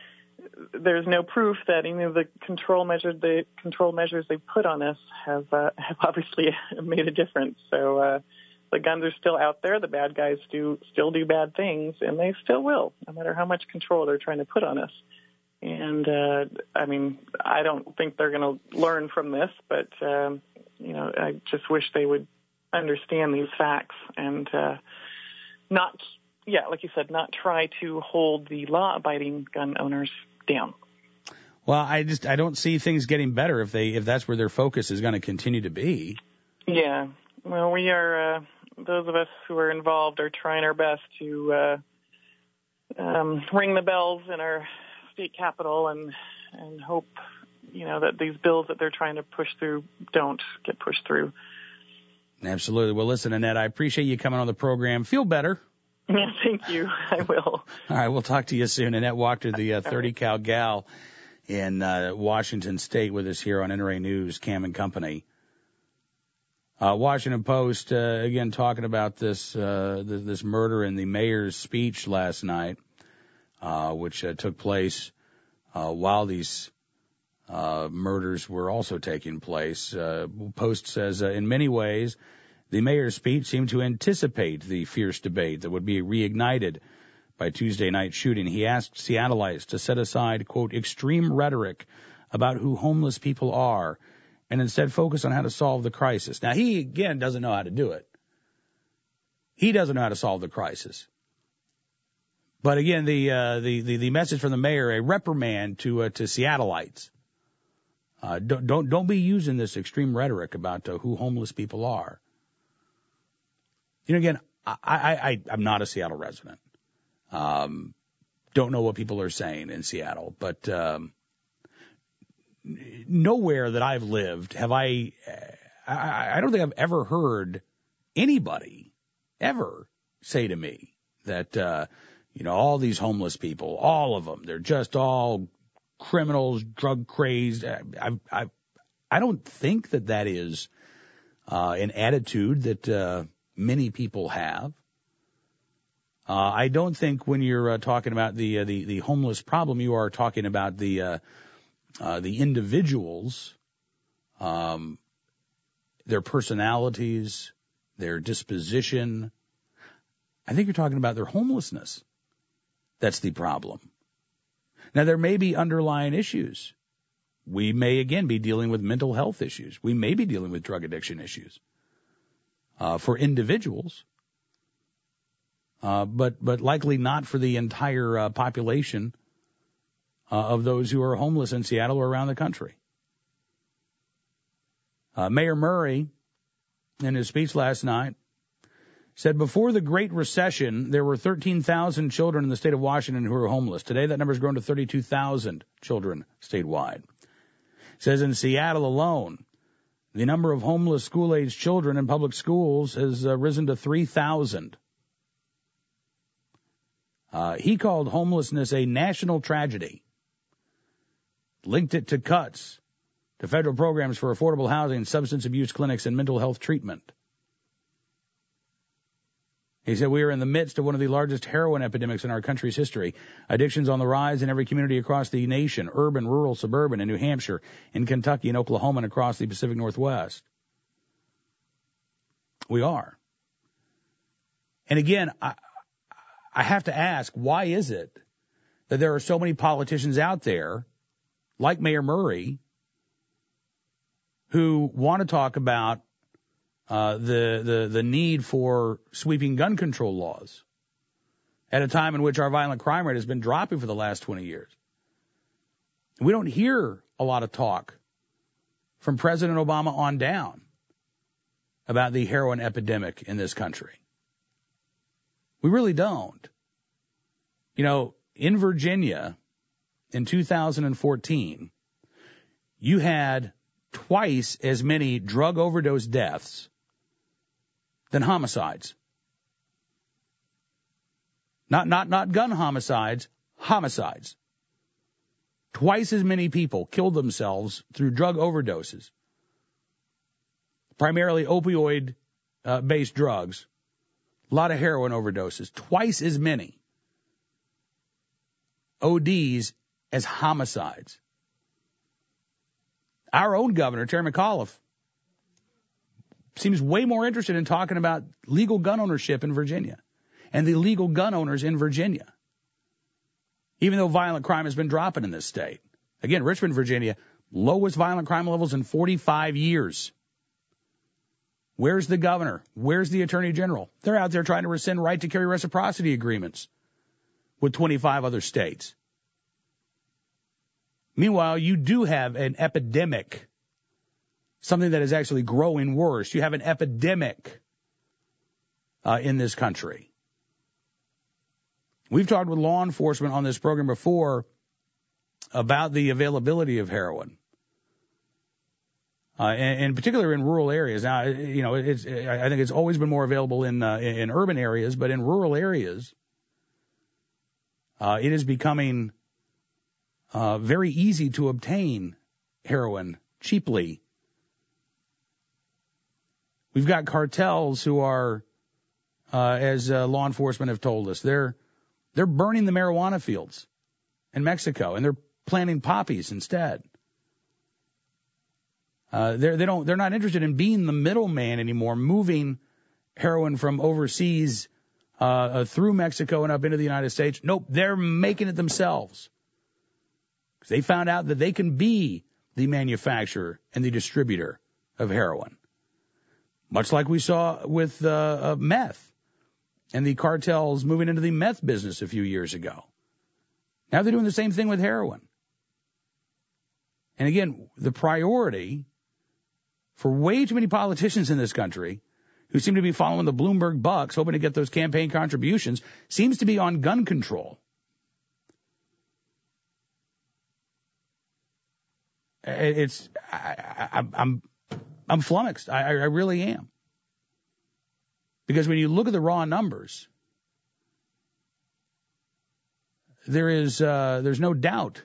there's no proof that any of the control measures, the control measures they put on us have, uh, have obviously made a difference. So, uh, the guns are still out there. The bad guys do still do bad things, and they still will, no matter how much control they're trying to put on us. And, uh, I mean, I don't think they're going to learn from this, but, um, you know, I just wish they would understand these facts and, uh, not, yeah, like you said, not try to hold the law-abiding gun owners down. Well, I just, I don't see things getting better if they, if that's where their focus is going to continue to be. Yeah. Well, we are, uh, those of us who are involved are trying our best to, uh, um, ring the bells in our state capital and, and hope, you know, that these bills that they're trying to push through don't get pushed through. Absolutely. Well, listen, Annette, I appreciate you coming on the program. Feel better. Yeah, thank you. I will. All right, we'll talk to you soon. Annette Wachter, the uh, thirty cal gal in uh, Washington State, with us here on N R A News, Cam and Company. Uh, Washington Post, uh, again, talking about this, uh, this, this murder in the mayor's speech last night, uh, which uh, took place uh, while these uh, murders were also taking place. Uh, Post says, uh, in many ways, the mayor's speech seemed to anticipate the fierce debate that would be reignited by Tuesday night shooting. He asked Seattleites to set aside, quote, extreme rhetoric about who homeless people are and instead focus on how to solve the crisis. Now, he, again, doesn't know how to do it. He doesn't know how to solve the crisis. But, again, the uh, the, the, the message from the mayor, a reprimand to uh, to Seattleites. Uh, don't, don't, don't be using this extreme rhetoric about uh, who homeless people are. You know, again, I, I, I, I'm not a Seattle resident. Um, don't know what people are saying in Seattle, but um, nowhere that I've lived have I, I, I don't think I've ever heard anybody ever say to me that, uh, you know, all these homeless people, all of them, they're just all criminals, drug crazed. I, I, I don't think that that is uh, an attitude that uh, many people have. Uh, I don't think when you're uh, talking about the, uh, the the homeless problem, you are talking about the uh, uh, the individuals, um, their personalities, their disposition. I think you're talking about their homelessness. That's the problem. Now, there may be underlying issues. We may, again, be dealing with mental health issues. We may be dealing with drug addiction issues uh, for individuals, uh, but but likely not for the entire uh, population uh, of those who are homeless in Seattle or around the country. Uh, Mayor Murray, in his speech last night, said before the Great Recession, there were thirteen thousand children in the state of Washington who were homeless. Today, that number has grown to thirty-two thousand children statewide. Says in Seattle alone, the number of homeless school-age children in public schools has uh, risen to three thousand. Uh, he called homelessness a national tragedy, linked it to cuts to federal programs for affordable housing, substance abuse clinics, and mental health treatment. He said, we are in the midst of one of the largest heroin epidemics in our country's history. Addictions on the rise in every community across the nation, urban, rural, suburban, in New Hampshire, in Kentucky, and Oklahoma, and across the Pacific Northwest. We are. And again, I, I have to ask, why is it that there are so many politicians out there, like Mayor Murray, who want to talk about Uh, the, the, the need for sweeping gun control laws at a time in which our violent crime rate has been dropping for the last twenty years. We don't hear a lot of talk from President Obama on down about the heroin epidemic in this country. We really don't. You know, in Virginia in two thousand fourteen, you had twice as many drug overdose deaths than homicides. Not, not, not gun homicides, homicides. Twice as many people killed themselves through drug overdoses. Primarily opioid uh, based drugs. A lot of heroin overdoses. Twice as many O Ds as homicides. Our own governor, Terry McAuliffe, seems way more interested in talking about legal gun ownership in Virginia and the legal gun owners in Virginia, even though violent crime has been dropping in this state. Again, Richmond, Virginia, lowest violent crime levels in forty-five years. Where's the governor? Where's the attorney general? They're out there trying to rescind right to carry reciprocity agreements with twenty-five other states. Meanwhile, you do have an epidemic, something that is actually growing worse. You have an epidemic uh, in this country. We've talked with law enforcement on this program before about the availability of heroin, uh, and in particular in rural areas. Now, you know, it's, I think it's always been more available in uh, in urban areas, but in rural areas, uh, it is becoming Uh, very easy to obtain heroin cheaply. We've got cartels who are, uh, as uh, law enforcement have told us, they're they're burning the marijuana fields in Mexico and they're planting poppies instead. Uh, they're they don't they're not interested in being the middleman anymore, moving heroin from overseas uh, uh, through Mexico and up into the United States. Nope, they're making it themselves. They found out that they can be the manufacturer and the distributor of heroin. Much like we saw with uh, uh, meth and the cartels moving into the meth business a few years ago. Now they're doing the same thing with heroin. And again, the priority for way too many politicians in this country who seem to be following the Bloomberg bucks, hoping to get those campaign contributions, seems to be on gun control. It's, I, I, I'm, I'm flummoxed. I, I really am. Because when you look at the raw numbers, there is, uh, there's no doubt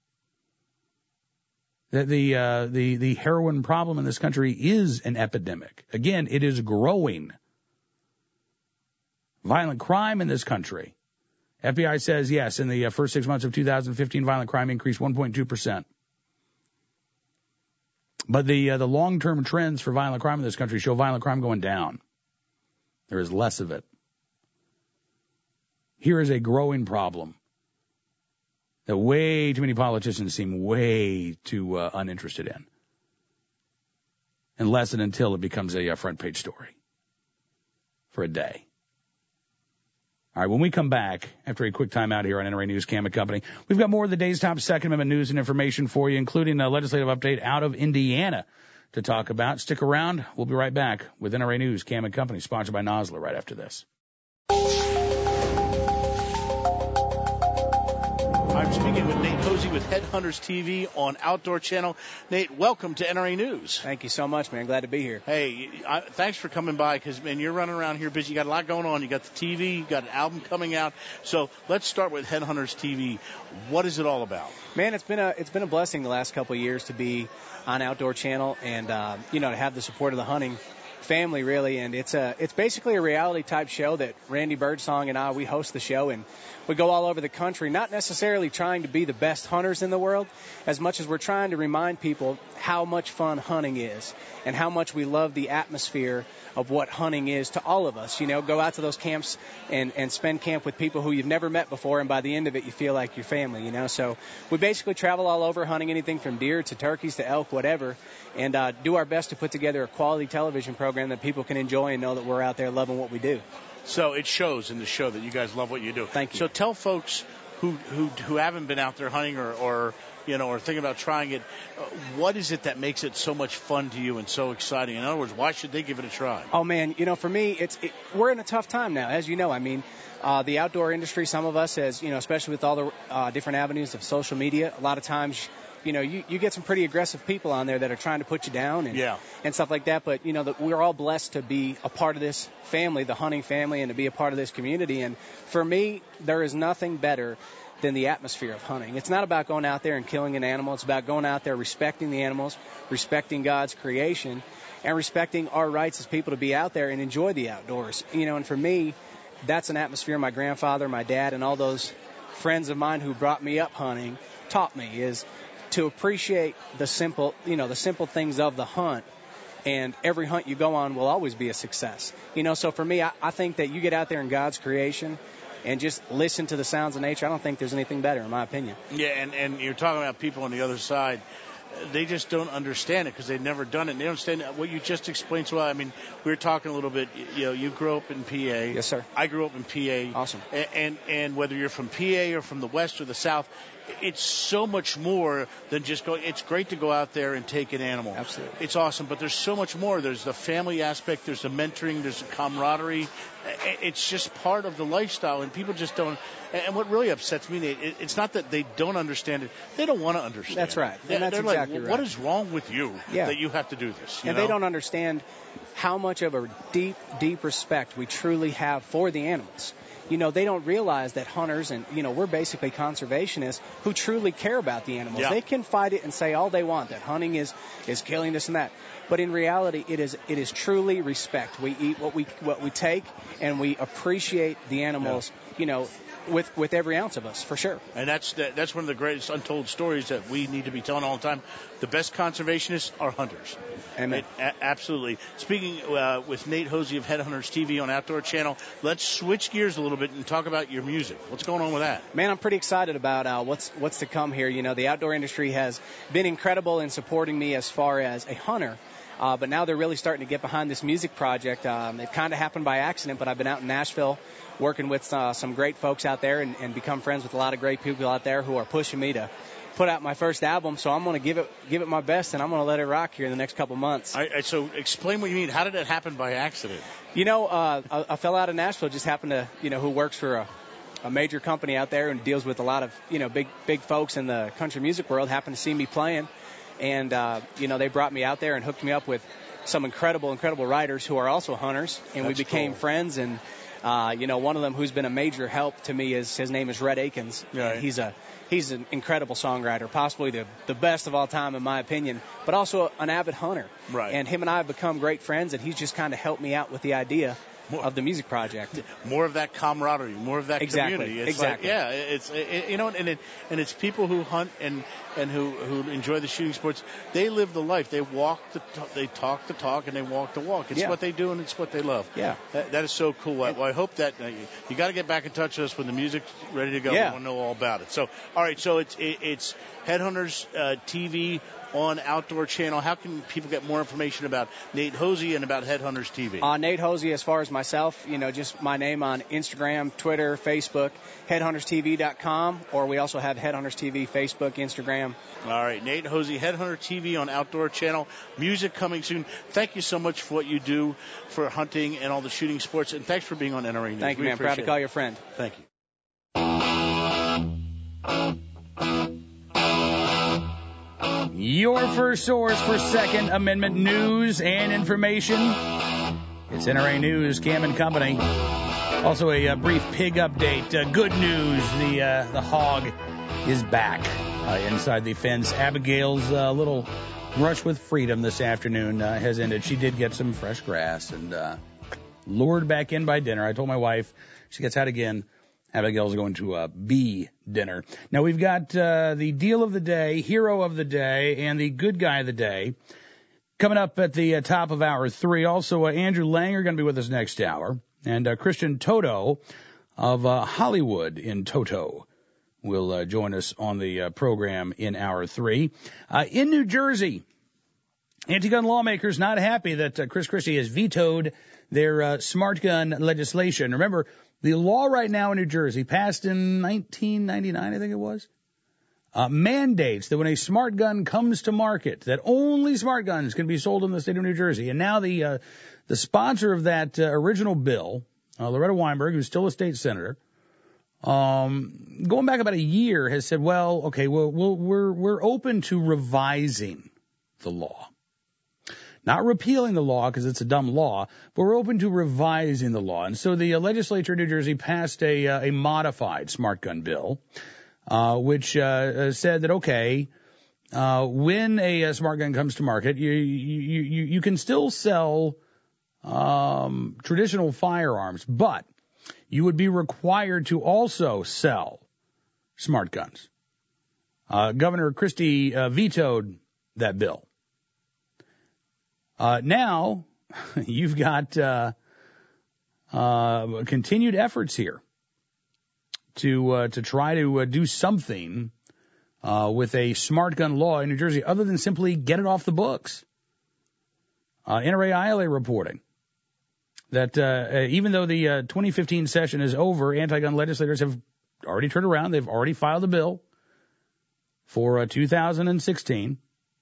that the, uh, the, the heroin problem in this country is an epidemic. Again, it is growing. Violent crime in this country. F B I says, yes, in the uh, first six months of two thousand fifteen, violent crime increased one point two percent. But the uh, the long-term trends for violent crime in this country show violent crime going down. There is less of it. Here is a growing problem that way too many politicians seem way too uh, uninterested in, unless and until it becomes a, a front page story for a day. All right, when we come back, after a quick time out here on N R A News, Cam and Company, we've got more of the day's top Second Amendment news and information for you, including a legislative update out of Indiana to talk about. Stick around. We'll be right back with N R A News, Cam and Company, sponsored by Nosler, right after this. I'm speaking with Nate Hosey with Headhunters T V on Outdoor Channel. Nate, welcome to N R A News. Thank you so much, man. Glad to be here. Hey, I, thanks for coming by because, man, you're running around here busy. You got a lot going on. You got the T V, you got an album coming out. So let's start with Headhunters T V. What is it all about? Man, it's been a it's been a blessing the last couple of years to be on Outdoor Channel and, uh, you know, to have the support of the hunting family, really. And it's a it's basically a reality type show that Randy Birdsong and I, we host the show, and we go all over the country, not necessarily trying to be the best hunters in the world, as much as we're trying to remind people how much fun hunting is and how much we love the atmosphere of what hunting is to all of us. You know, go out to those camps and, and spend camp with people who you've never met before, and by the end of it, you feel like your family, you know. So we basically travel all over hunting anything from deer to turkeys to elk, whatever, and uh, do our best to put together a quality television program that people can enjoy and know that we're out there loving what we do. So it shows in the show that you guys love what you do. Thank you. So tell folks who who who haven't been out there hunting or, or you know, or thinking about trying it, uh, what is it that makes it so much fun to you and so exciting? In other words, why should they give it a try? Oh man, you know, for me, it's it, we're in a tough time now, as you know. I mean, uh, the outdoor industry, some of us, as you know, especially with all the uh, different avenues of social media, a lot of times, you know, you, you get some pretty aggressive people on there that are trying to put you down and yeah. and stuff like that. But, you know, the, we're all blessed to be a part of this family, the hunting family, and to be a part of this community. And for me, there is nothing better than the atmosphere of hunting. It's not about going out there and killing an animal. It's about going out there respecting the animals, respecting God's creation, and respecting our rights as people to be out there and enjoy the outdoors. You know, and for me, that's an atmosphere my grandfather, my dad, and all those friends of mine who brought me up hunting taught me, is to appreciate the simple, you know, the simple things of the hunt, and every hunt you go on will always be a success. You know, so for me, I, I think that you get out there in God's creation and just listen to the sounds of nature. I don't think there's anything better, in my opinion. Yeah, and, and you're talking about people on the other side. They just don't understand it because they've never done it. And they don't understand what you just explained so well. I mean, we were talking a little bit. You know, you grew up in P A. Yes, sir. I grew up in P A. Awesome. And, and and whether you're from P A or from the West or the South, it's so much more than just going. It's great to go out there and take an animal. Absolutely. It's awesome, but there's so much more. There's the family aspect. There's the mentoring. There's the camaraderie. It's just part of the lifestyle, and people just don't. And what really upsets me, Nate, it's not that they don't understand it. They don't want to understand. That's right. They're, and that's they're exactly like, right. what is wrong with you yeah. that you have to do this? You and know? they don't understand how much of a deep, deep respect we truly have for the animals. You know, they don't realize that hunters and, you know, we're basically conservationists who truly care about the animals. Yeah. They can fight it and say all they want, that hunting is, is killing this and that. But in reality, it is it is truly respect. We eat what we what we take, and we appreciate the animals, yeah. you know, with with every ounce of us, for sure. And that's the, that's one of the greatest untold stories that we need to be telling all the time. The best conservationists are hunters. Amen. It, a, absolutely. Speaking uh, with Nate Hosey of Headhunters T V on Outdoor Channel, let's switch gears a little bit and talk about your music. What's going on with that? Man, I'm pretty excited about uh, what's what's to come here. You know, the outdoor industry has been incredible in supporting me as far as a hunter. Uh, but now they're really starting to get behind this music project. Um, it kind of happened by accident, but I've been out in Nashville working with uh, some great folks out there and, and become friends with a lot of great people out there who are pushing me to put out my first album. So I'm going to give it give it my best, and I'm going to let it rock here in the next couple months. I, I, so explain what you mean. How did it happen by accident? You know, uh, a, a fellow out of Nashville just happened to, you know, who works for a, a major company out there and deals with a lot of, you know, big big folks in the country music world, happened to see me playing. And, uh, you know, they brought me out there and hooked me up with some incredible, incredible writers who are also hunters. And That's we became cool. friends. And, uh, you know, one of them who's been a major help to me is, his name is Rhett Akins. Right. He's a he's an incredible songwriter, possibly the, the best of all time in my opinion, but also an avid hunter. Right. And him and I have become great friends, and he's just kind of helped me out with the idea more, of the music project. More of that camaraderie, more of that exactly. community. It's exactly. Like, yeah, it's it, you know, and it, and it's people who hunt and and who who enjoy the shooting sports. They live the life. They walk the talk, they talk the talk, and they walk the walk. It's yeah. what they do, and it's what they love. Yeah, that, that is so cool. I, well, I hope that uh, you, you got to get back in touch with us when the music's ready to go. Yeah. We want to know all about it. So, all right, so it's it, it's Headhunters uh, T V on Outdoor Channel. How can people get more information about Nate Hosey and about Headhunters T V? Uh, Nate Hosey, as far as myself, you know, just my name on Instagram, Twitter, Facebook, headhunters T V dot com, or we also have Headhunters T V, Facebook, Instagram. All right, Nate Hosey, Headhunter T V on Outdoor Channel. Music coming soon. Thank you so much for what you do for hunting and all the shooting sports, and thanks for being on N R A News. Thank you, we man. Proud to call it. you a friend. Thank you. Your first source for Second Amendment news and information. It's N R A News, Cam and Company. Also a, uh, brief pig update. Uh, good news, the uh, the hog is back uh, inside the fence. Abigail's uh, little rush with freedom this afternoon uh, has ended. She did get some fresh grass and uh, lured back in by dinner. I told my wife she gets out again. Abigail's going to a bee dinner. Now, we've got uh, the deal of the day, hero of the day, and the good guy of the day coming up at the uh, top of hour three. Also, uh, Andrew Langer going to be with us next hour. And uh, Christian Toto of uh, Hollywood in Toto will uh, join us on the uh, program in hour three. Uh, in New Jersey, anti-gun lawmakers not happy that uh, Chris Christie has vetoed their uh, smart gun legislation. Remember, the law right now in New Jersey, passed in nineteen ninety-nine, I think it was, uh, mandates that when a smart gun comes to market, that only smart guns can be sold in the state of New Jersey. And now the uh, the sponsor of that uh, original bill, uh, Loretta Weinberg, who's still a state senator, um, going back about a year, has said, well, okay, well, we'll we're we're open to revising the law. Not repealing the law because it's a dumb law, but we're open to revising the law. And so the uh, legislature in New Jersey passed a, uh, a modified smart gun bill, uh, which uh, said that, okay, uh, when a, a smart gun comes to market, you you you, you can still sell um, traditional firearms, but you would be required to also sell smart guns. Uh, Governor Christie uh, vetoed that bill. Uh, now, you've got uh, uh, continued efforts here to uh, to try to uh, do something uh, with a smart gun law in New Jersey other than simply get it off the books. Uh, N R A I L A reporting that uh, even though the uh, twenty fifteen session is over, anti-gun legislators have already turned around. They've already filed a bill for uh, two thousand sixteen.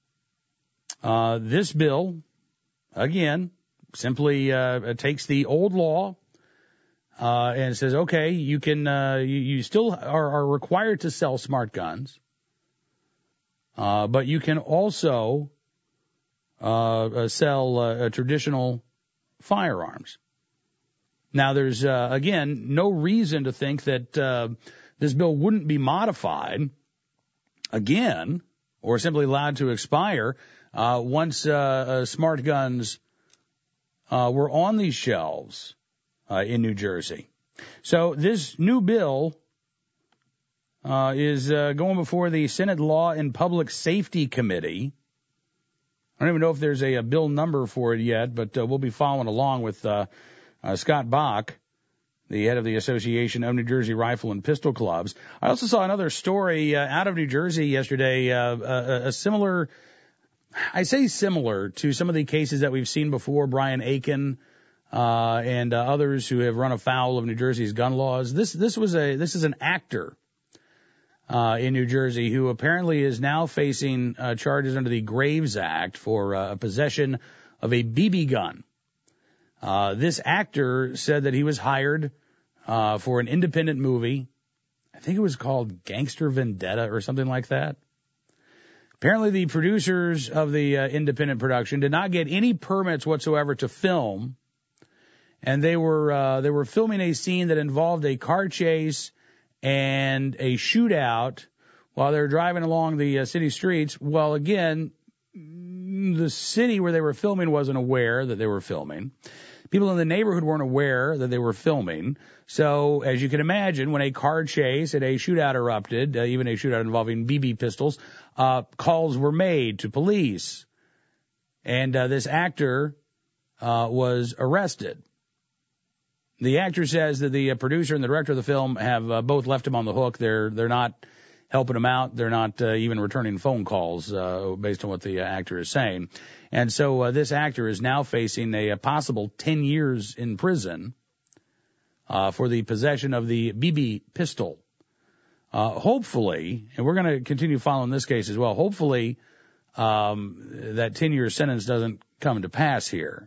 Uh, this bill, again, simply uh, takes the old law uh, and says, okay, you can, uh, you, you still are, are required to sell smart guns, uh, but you can also uh, sell uh, traditional firearms. Now, there's uh, again no reason to think that uh, this bill wouldn't be modified again or simply allowed to expire. Uh, once uh, uh, smart guns uh, were on these shelves uh, in New Jersey. So this new bill uh, is uh, going before the Senate Law and Public Safety Committee. I don't even know if there's a, a bill number for it yet, but uh, we'll be following along with uh, uh, Scott Bach, the head of the Association of New Jersey Rifle and Pistol Clubs. I also saw another story uh, out of New Jersey yesterday, uh, a, a similar... I say similar to some of the cases that we've seen before, Brian Aiken uh, and uh, others who have run afoul of New Jersey's gun laws. This this was a this is an actor uh, in New Jersey who apparently is now facing uh, charges under the Graves Act for uh, possession of a B B gun. Uh, this actor said that he was hired uh, for an independent movie. I think it was called Gangster Vendetta or something like that. Apparently, the producers of the uh, independent production did not get any permits whatsoever to film, and they were uh, they were filming a scene that involved a car chase and a shootout while they were driving along the uh, city streets. Well, again, the city where they were filming wasn't aware that they were filming. People in the neighborhood weren't aware that they were filming. So, as you can imagine, when a car chase and a shootout erupted, uh, even a shootout involving B B pistols, uh, calls were made to police. And uh, this actor uh, was arrested. The actor says that the uh, producer and the director of the film have uh, both left him on the hook. They're they're not helping him out. They're not uh, even returning phone calls uh, based on what the uh, actor is saying. And so uh, this actor is now facing a, a possible ten years in prison uh, for the possession of the B B pistol. Uh, hopefully, and we're going to continue following this case as well, hopefully um, that ten-year sentence doesn't come to pass here.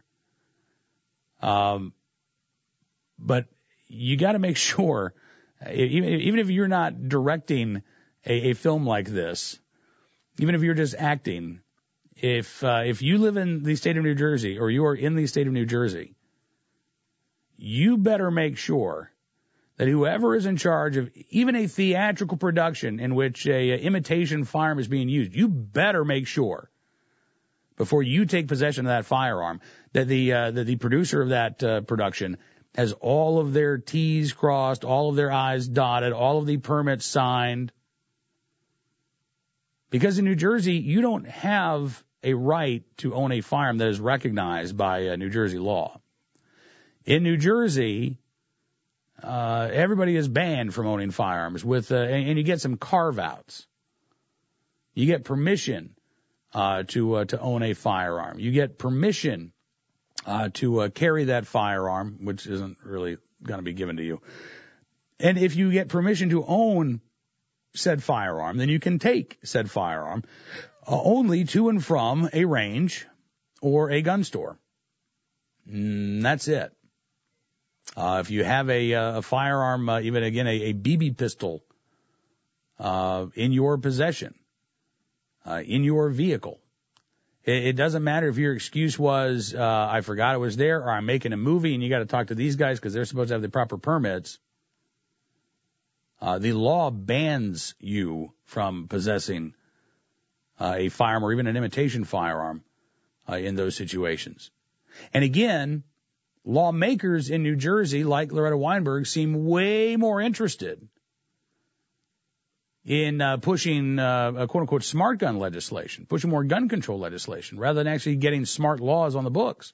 Um, but you got to make sure, even, even if you're not directing a, a film like this, even if you're just acting, if uh, if you live in the state of New Jersey or you are in the state of New Jersey, you better make sure that whoever is in charge of even a theatrical production in which a, a imitation firearm is being used, you better make sure before you take possession of that firearm that the uh, that the producer of that uh, production has all of their T's crossed, all of their I's dotted, all of the permits signed. Because in New Jersey, you don't have a right to own a firearm that is recognized by uh, New Jersey law. In New Jersey, uh, everybody is banned from owning firearms, with uh, and, and you get some carve-outs. You get permission uh, to uh, to own a firearm. You get permission uh, to uh, carry that firearm, which isn't really going to be given to you. And if you get permission to own said firearm, then you can take said firearm uh, only to and from a range or a gun store. Mm, that's it. Uh, if you have a, a firearm, uh, even again, a, a B B pistol uh, in your possession, uh, in your vehicle, it, it doesn't matter if your excuse was, uh, I forgot it was there, or I'm making a movie and you got to talk to these guys because they're supposed to have the proper permits. Uh, the law bans you from possessing uh, a firearm or even an imitation firearm uh, in those situations. And again, lawmakers in New Jersey, like Loretta Weinberg, seem way more interested in uh, pushing uh, a quote-unquote smart gun legislation, pushing more gun control legislation, rather than actually getting smart laws on the books.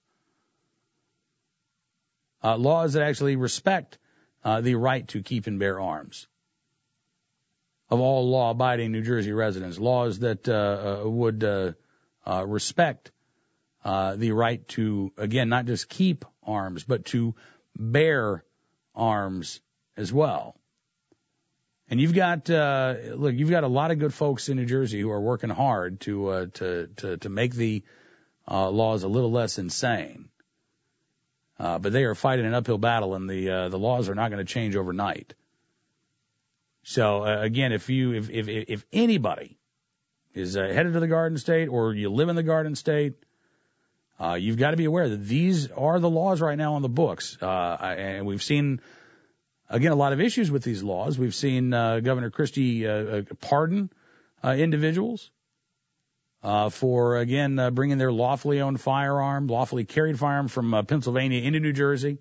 Uh, laws that actually respect uh, the right to keep and bear arms of all law-abiding New Jersey residents, laws that uh, uh, would uh, uh, respect uh, the right to, again, not just keep arms, but to bear arms as well. And you've got, uh, look, you've got a lot of good folks in New Jersey who are working hard to uh, to, to to make the uh, laws a little less insane. Uh, but they are fighting an uphill battle, and the uh, the laws are not going to change overnight. So uh, again, if you if if if anybody is uh, headed to the Garden State or you live in the Garden State, uh, you've got to be aware that these are the laws right now on the books. Uh, and we've seen, again, a lot of issues with these laws. We've seen uh, Governor Christie uh, pardon uh, individuals uh, for, again, uh, bringing their lawfully owned firearm, lawfully carried firearm from uh, Pennsylvania into New Jersey.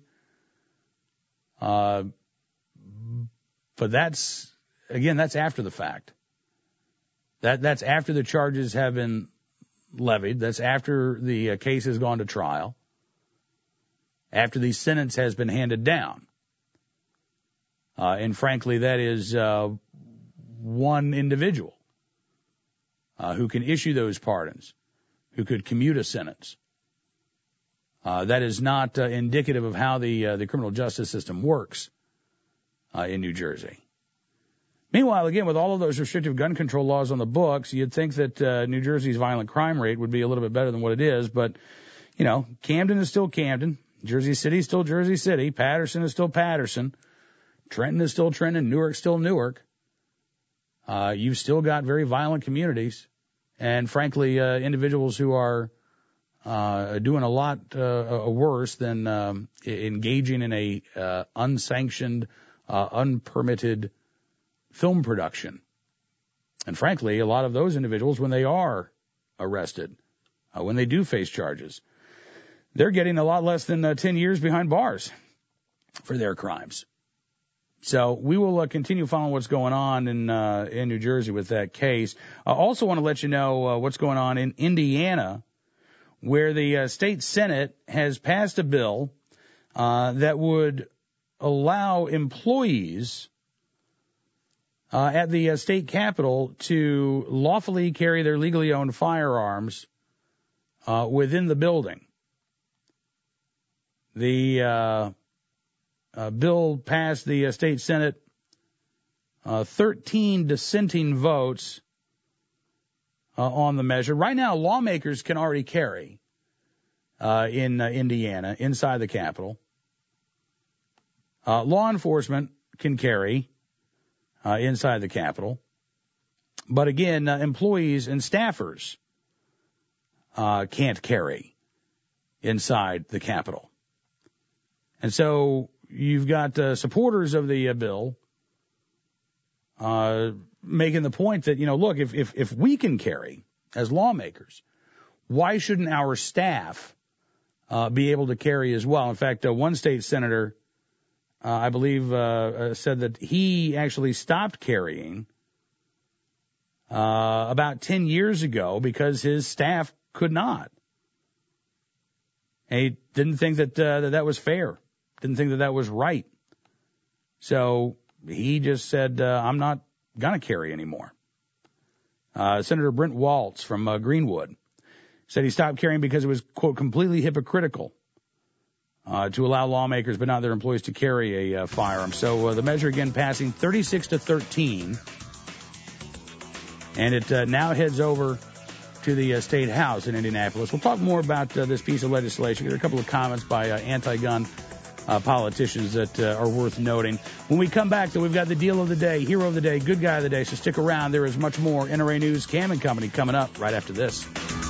Uh, but that's, again, that's after the fact. That That's after the charges have been levied. That's after the uh, case has gone to trial, after the sentence has been handed down. Uh, and frankly, that is uh, one individual uh, who can issue those pardons, who could commute a sentence. Uh, that is not uh, indicative of how the uh, the criminal justice system works uh, in New Jersey. Meanwhile, again, with all of those restrictive gun control laws on the books, you'd think that uh, New Jersey's violent crime rate would be a little bit better than what it is. But, you know, Camden is still Camden. Jersey City is still Jersey City. Patterson is still Patterson. Trenton is still Trenton. Newark still Newark. Uh, you've still got very violent communities. And, frankly, uh, individuals who are uh, doing a lot uh, worse than um, engaging in a uh, unsanctioned, uh, unpermitted film production. And frankly, a lot of those individuals, when they are arrested, uh, when they do face charges, they're getting a lot less than uh, ten years behind bars for their crimes. So we will uh, continue following what's going on in uh, in New Jersey with that case. I also want to let you know uh, what's going on in Indiana, where the uh, state Senate has passed a bill uh, that would allow employees uh, at the uh, state capitol to lawfully carry their legally owned firearms uh, within the building. The uh, uh, bill passed the uh, state Senate, uh, thirteen dissenting votes uh, on the measure. Right now, lawmakers can already carry uh, in uh, Indiana inside the Capitol. Uh, law enforcement can carry uh, inside the Capitol. But again, uh, employees and staffers uh, can't carry inside the Capitol. And so you've got uh, supporters of the uh, bill uh, making the point that, you know, look, if, if, if we can carry as lawmakers, why shouldn't our staff uh, be able to carry as well? In fact, uh, one state senator, uh, I believe, uh, uh, said that he actually stopped carrying uh, about ten years ago because his staff could not. And he didn't think that, uh, that that was fair. Didn't think that that was right. So he just said, uh, I'm not going to carry anymore. Uh, Senator Brent Waltz from uh, Greenwood said he stopped carrying because it was, quote, completely hypocritical uh, to allow lawmakers but not their employees to carry a uh, firearm. So uh, the measure, again, passing thirty-six to thirteen. And it uh, now heads over to the uh, State House in Indianapolis. We'll talk more about uh, this piece of legislation. There are a couple of comments by uh, anti-gun Uh, politicians that uh, are worth noting. When we come back, though, we've got the deal of the day, hero of the day, good guy of the day, so stick around. There is much more N R A News, Cam and Company coming up right after this.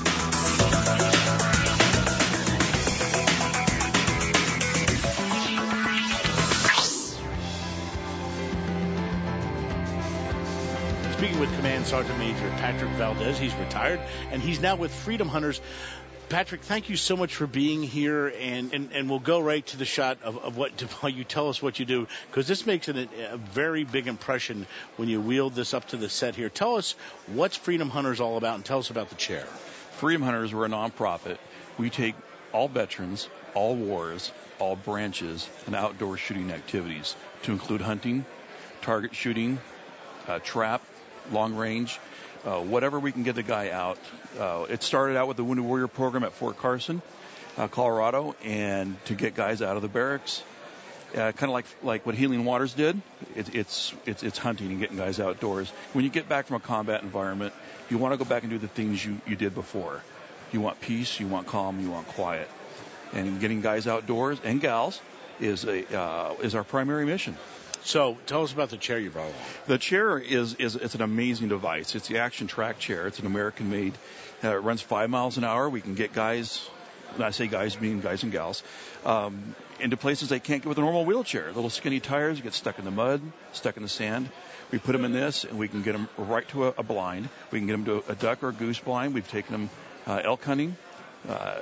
Speaking with Command Sergeant Major Patrick Valdez, he's retired, and he's now with Freedom Hunters. Patrick, thank you so much for being here, and, and, and we'll go right to the shot of, of what while you tell us what you do, because this makes it a, a very big impression when you wield this up to the set here. Tell us what's Freedom Hunters all about, and tell us about the chair. Freedom Hunters, we're a nonprofit. We take all veterans, all wars, all branches, and outdoor shooting activities to include hunting, target shooting, uh, trap, long range, Uh, whatever we can get the guy out. Uh, it started out with the Wounded Warrior program at Fort Carson, uh, Colorado, and to get guys out of the barracks, uh, kind of like like what Healing Waters did. It, it's it's it's hunting and getting guys outdoors. When you get back from a combat environment, you want to go back and do the things you, you did before. You want peace, you want calm, you want quiet, and getting guys outdoors and gals is a uh, is our primary mission. So tell us about the chair you brought along. The chair is, is it's an amazing device. It's the Action Track chair. It's an American-made. Uh, it runs five miles an hour. We can get guys, and I say guys meaning guys and gals, um, into places they can't get with a normal wheelchair. Little skinny tires, get stuck in the mud, stuck in the sand. We put them in this, and we can get them right to a, a blind. We can get them to a duck or a goose blind. We've taken them uh, elk hunting, uh,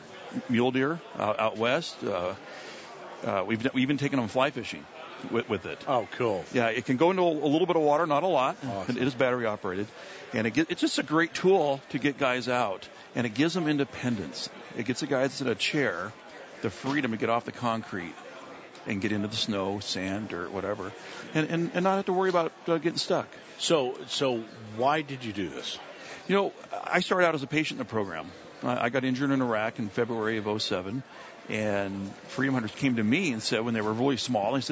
mule deer uh, out west. Uh, uh, we've, we've even taken them fly fishing. With, with it. Oh, cool. Yeah, it can go into a, a little bit of water, not a lot. Awesome. It is battery operated. And it get, it's just a great tool to get guys out. And it gives them independence. It gets the guys in a chair the freedom to get off the concrete and get into the snow, sand, dirt, whatever, and, and, and not have to worry about uh, getting stuck. So, so why did you do this? You know, I started out as a patient in the program. I, I got injured in Iraq in February of oh seven. And Freedom Hunters came to me and said, when they were really small, they said,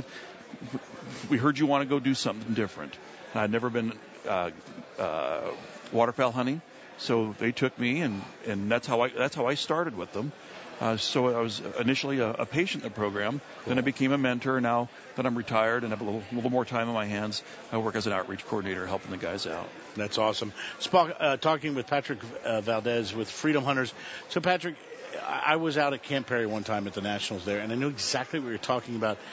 we heard you want to go do something different. And I'd never been uh, uh, waterfowl hunting, so they took me, and, and that's how I that's how I started with them. Uh, so I was initially a, a patient in the program. Cool. Then I became a mentor. Now that I'm retired and have a little, little more time on my hands, I work as an outreach coordinator helping the guys out. That's awesome. Spock, uh, talking with Patrick uh, Valdez with Freedom Hunters. So, Patrick, I was out at Camp Perry one time at the Nationals there, and I knew exactly what you're talking about.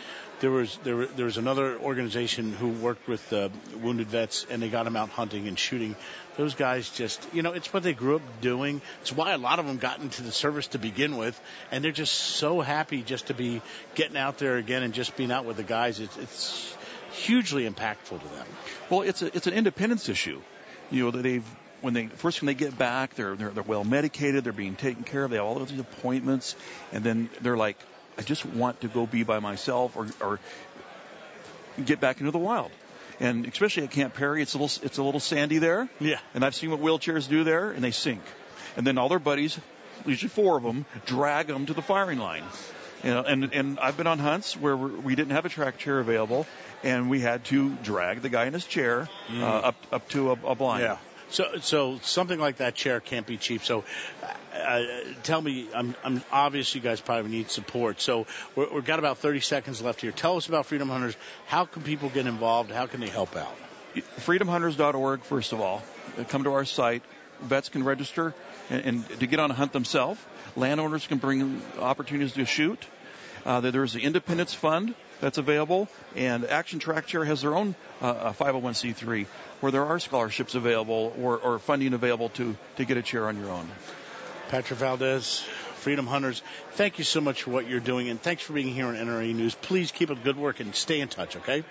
there was there, were, there was another organization who worked with uh, wounded vets, and they got them out hunting and shooting. Those guys just, you know, it's what they grew up doing. It's why a lot of them got into the service to begin with, and they're just so happy just to be getting out there again and just being out with the guys. It's, it's hugely impactful to them. Well, it's a, it's an independence issue. You know, they've when they first when they get back, they're they're, they're well medicated, they're being taken care of, they have all those appointments, and then they're like, I just want to go be by myself or or get back into the wild. And especially at Camp Perry, it's a little it's a little sandy there. Yeah. And I've seen what wheelchairs do there, and they sink. And then all their buddies, usually four of them, drag them to the firing line. You know, and and I've been on hunts where we didn't have a track chair available, and we had to drag the guy in his chair mm. uh, up up to a, a blind. Yeah. So, so something like that chair can't be cheap. So, uh, tell me, I'm, I'm obvious you guys probably need support. So, we're, we've got about thirty seconds left here. Tell us about Freedom Hunters. How can people get involved? How can they help out? freedom hunters dot org, first of all. Come to our site. Vets can register and, and to get on a hunt themselves. Landowners can bring opportunities to shoot. Uh, there's the Independence Fund that's available, and Action Track Chair has their own uh, five oh one c three where there are scholarships available or, or funding available to, to get a chair on your own. Patrick Valdez, Freedom Hunters, thank you so much for what you're doing, and thanks for being here on N R A News. Please keep up good work and stay in touch, okay?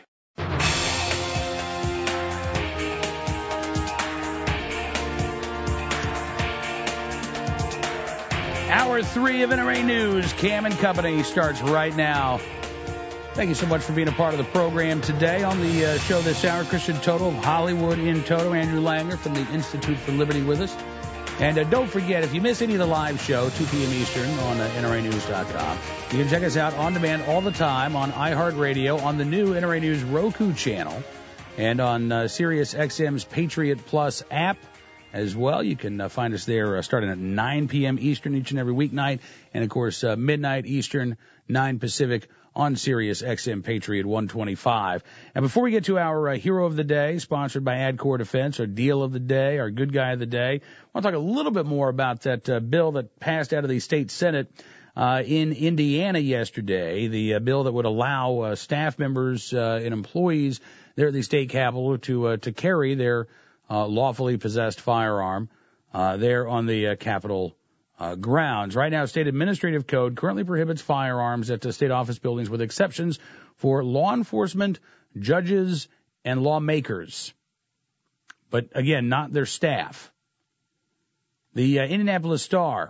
Hour three of N R A News, Cam and Company, starts right now. Thank you so much for being a part of the program today. On the uh, show this hour, Christian Toto of Hollywood in Toto, Andrew Langer from the Institute for Liberty with us. And uh, don't forget, if you miss any of the live show, two p.m. Eastern on uh, N R A news dot com, you can check us out on demand all the time on iHeartRadio, on the new N R A News Roku channel, and on uh, Sirius X M's Patriot Plus app as well. You can uh, find us there uh, starting at nine p.m. Eastern each and every weeknight, and, of course, uh, midnight Eastern, nine Pacific on Sirius X M Patriot one twenty-five. And before we get to our uh, Hero of the Day, sponsored by AdCore Defense, our Deal of the Day, our Good Guy of the Day, I want to talk a little bit more about that uh, bill that passed out of the state Senate uh, in Indiana yesterday, the uh, bill that would allow uh, staff members uh, and employees there at the state capitol to uh, to carry their uh, lawfully possessed firearm uh, there on the uh, Capitol Uh, grounds. Right now, state administrative code currently prohibits firearms at the state office buildings with exceptions for law enforcement, judges, and lawmakers. But again, not their staff. The uh, Indianapolis Star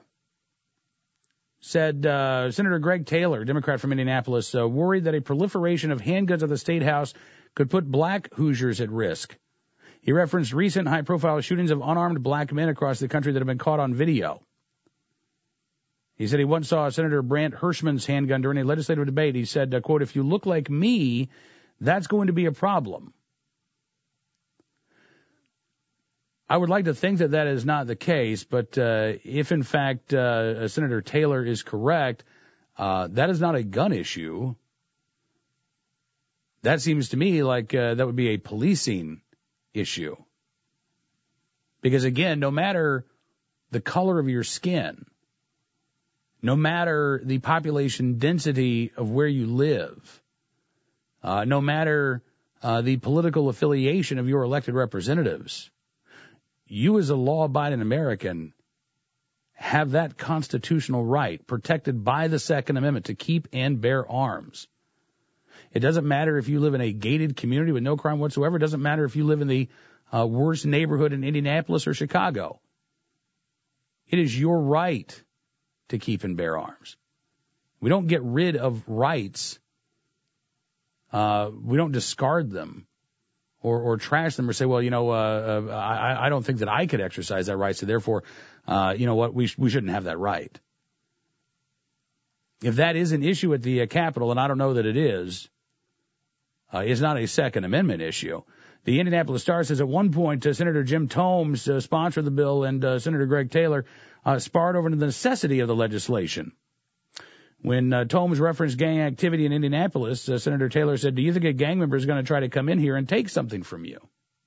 said uh, Senator Greg Taylor, Democrat from Indianapolis, uh, worried that a proliferation of handguns at the State House could put black Hoosiers at risk. He referenced recent high-profile shootings of unarmed black men across the country that have been caught on video. He said he once saw Senator Brant Hirschman's handgun during a legislative debate. He said, uh, quote, if you look like me, that's going to be a problem. I would like to think that that is not the case, but uh, if, in fact, uh, Senator Taylor is correct, uh, that is not a gun issue. That seems to me like uh, that would be a policing issue. Because, again, no matter the color of your skin, no matter the population density of where you live, uh, no matter uh, the political affiliation of your elected representatives, you as a law-abiding American have that constitutional right protected by the Second Amendment to keep and bear arms. It doesn't matter if you live in a gated community with no crime whatsoever. It doesn't matter if you live in the uh, worst neighborhood in Indianapolis or Chicago. It is your right to keep and bear arms. We don't get rid of rights. Uh, we don't discard them or, or trash them or say, well, you know, uh, uh, I, I don't think that I could exercise that right, so therefore, uh, you know what, we, we shouldn't have that right. If that is an issue at the uh, Capitol, and I don't know that it is, uh, it's not a Second Amendment issue. The Indianapolis Star says at one point, uh, Senator Jim Tomes uh, sponsored the bill, and uh, Senator Greg Taylor uh, sparred over the necessity of the legislation. When uh, Tomes referenced gang activity in Indianapolis, uh, Senator Taylor said, do you think a gang member is going to try to come in here and take something from you?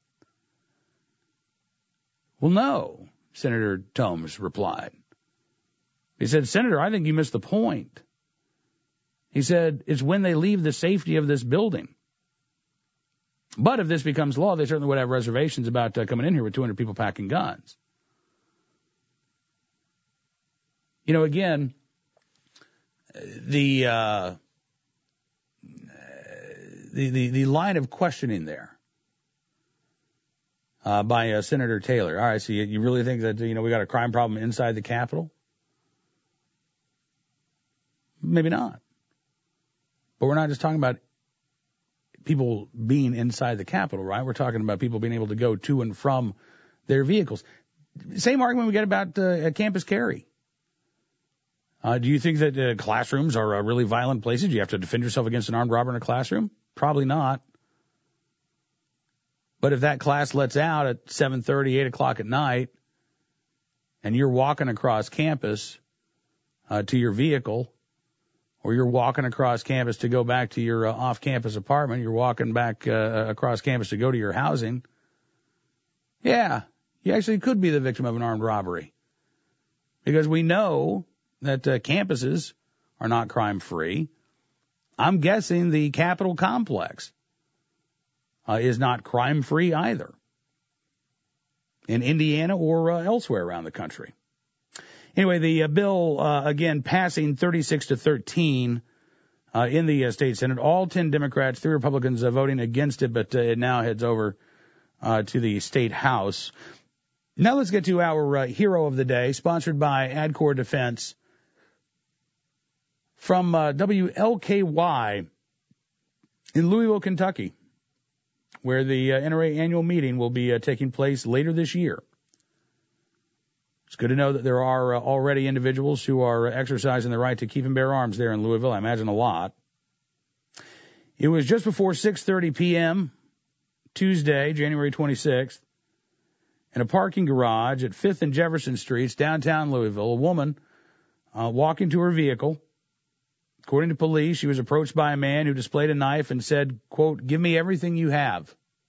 Well, no, Senator Tomes replied. He said, Senator, I think you missed the point. He said, it's when they leave the safety of this building. But if this becomes law, they certainly would have reservations about uh, coming in here with two hundred people packing guns. You know, again, the, uh, the, the, the line of questioning there uh, by uh, Senator Taylor. All right, so you, you really think that, you know, we got a crime problem inside the Capitol? Maybe not. But we're not just talking about people being inside the Capitol, right? We're talking about people being able to go to and from their vehicles. Same argument we get about uh, campus carry. Uh, do you think that uh, classrooms are uh, really violent places? Do you have to defend yourself against an armed robber in a classroom? Probably not. But if that class lets out at seven thirty, eight o'clock at night, and you're walking across campus uh, to your vehicle, or you're walking across campus to go back to your uh, off-campus apartment, you're walking back uh, across campus to go to your housing, yeah, you actually could be the victim of an armed robbery. Because we know that uh, campuses are not crime-free. I'm guessing the Capitol complex uh, is not crime-free either in Indiana or uh, elsewhere around the country. Anyway, the uh, bill, uh, again, passing thirty-six to thirteen uh, in the uh, state Senate. All ten Democrats, three Republicans uh, voting against it, but uh, it now heads over uh, to the state House. Now let's get to our uh, hero of the day, sponsored by AdCore Defense. From uh, W L K Y in Louisville, Kentucky, where the uh, N R A annual meeting will be uh, taking place later this year. It's good to know that there are uh, already individuals who are exercising the right to keep and bear arms there in Louisville. I imagine a lot. It was just before six thirty p.m. Tuesday, January twenty-sixth, in a parking garage at fifth and Jefferson Streets, downtown Louisville. A woman uh, walking to her vehicle. According to police, she was approached by a man who displayed a knife and said, quote, "Give me everything you have."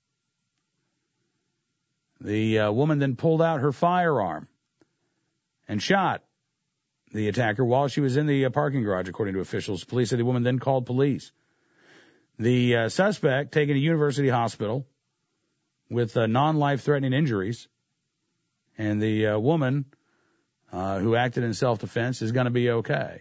The uh, woman then pulled out her firearm and shot the attacker while she was in the uh, parking garage, according to officials. Police said the woman then called police. The uh, suspect taken to University Hospital with uh, non-life-threatening injuries, and the uh, woman uh, who acted in self-defense is going to be okay.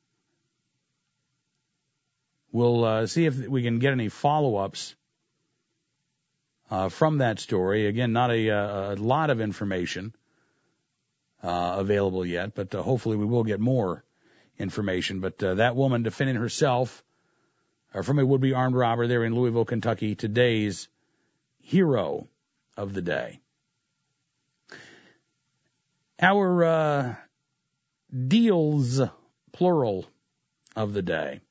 We'll uh, see if we can get any follow-ups uh, from that story. Again, not a, a lot of information uh, available yet, but uh, hopefully we will get more information. But uh, that woman defending herself uh, from a would-be armed robber there in Louisville, Kentucky, today's hero of the day. Our uh, deals, plural, of the day.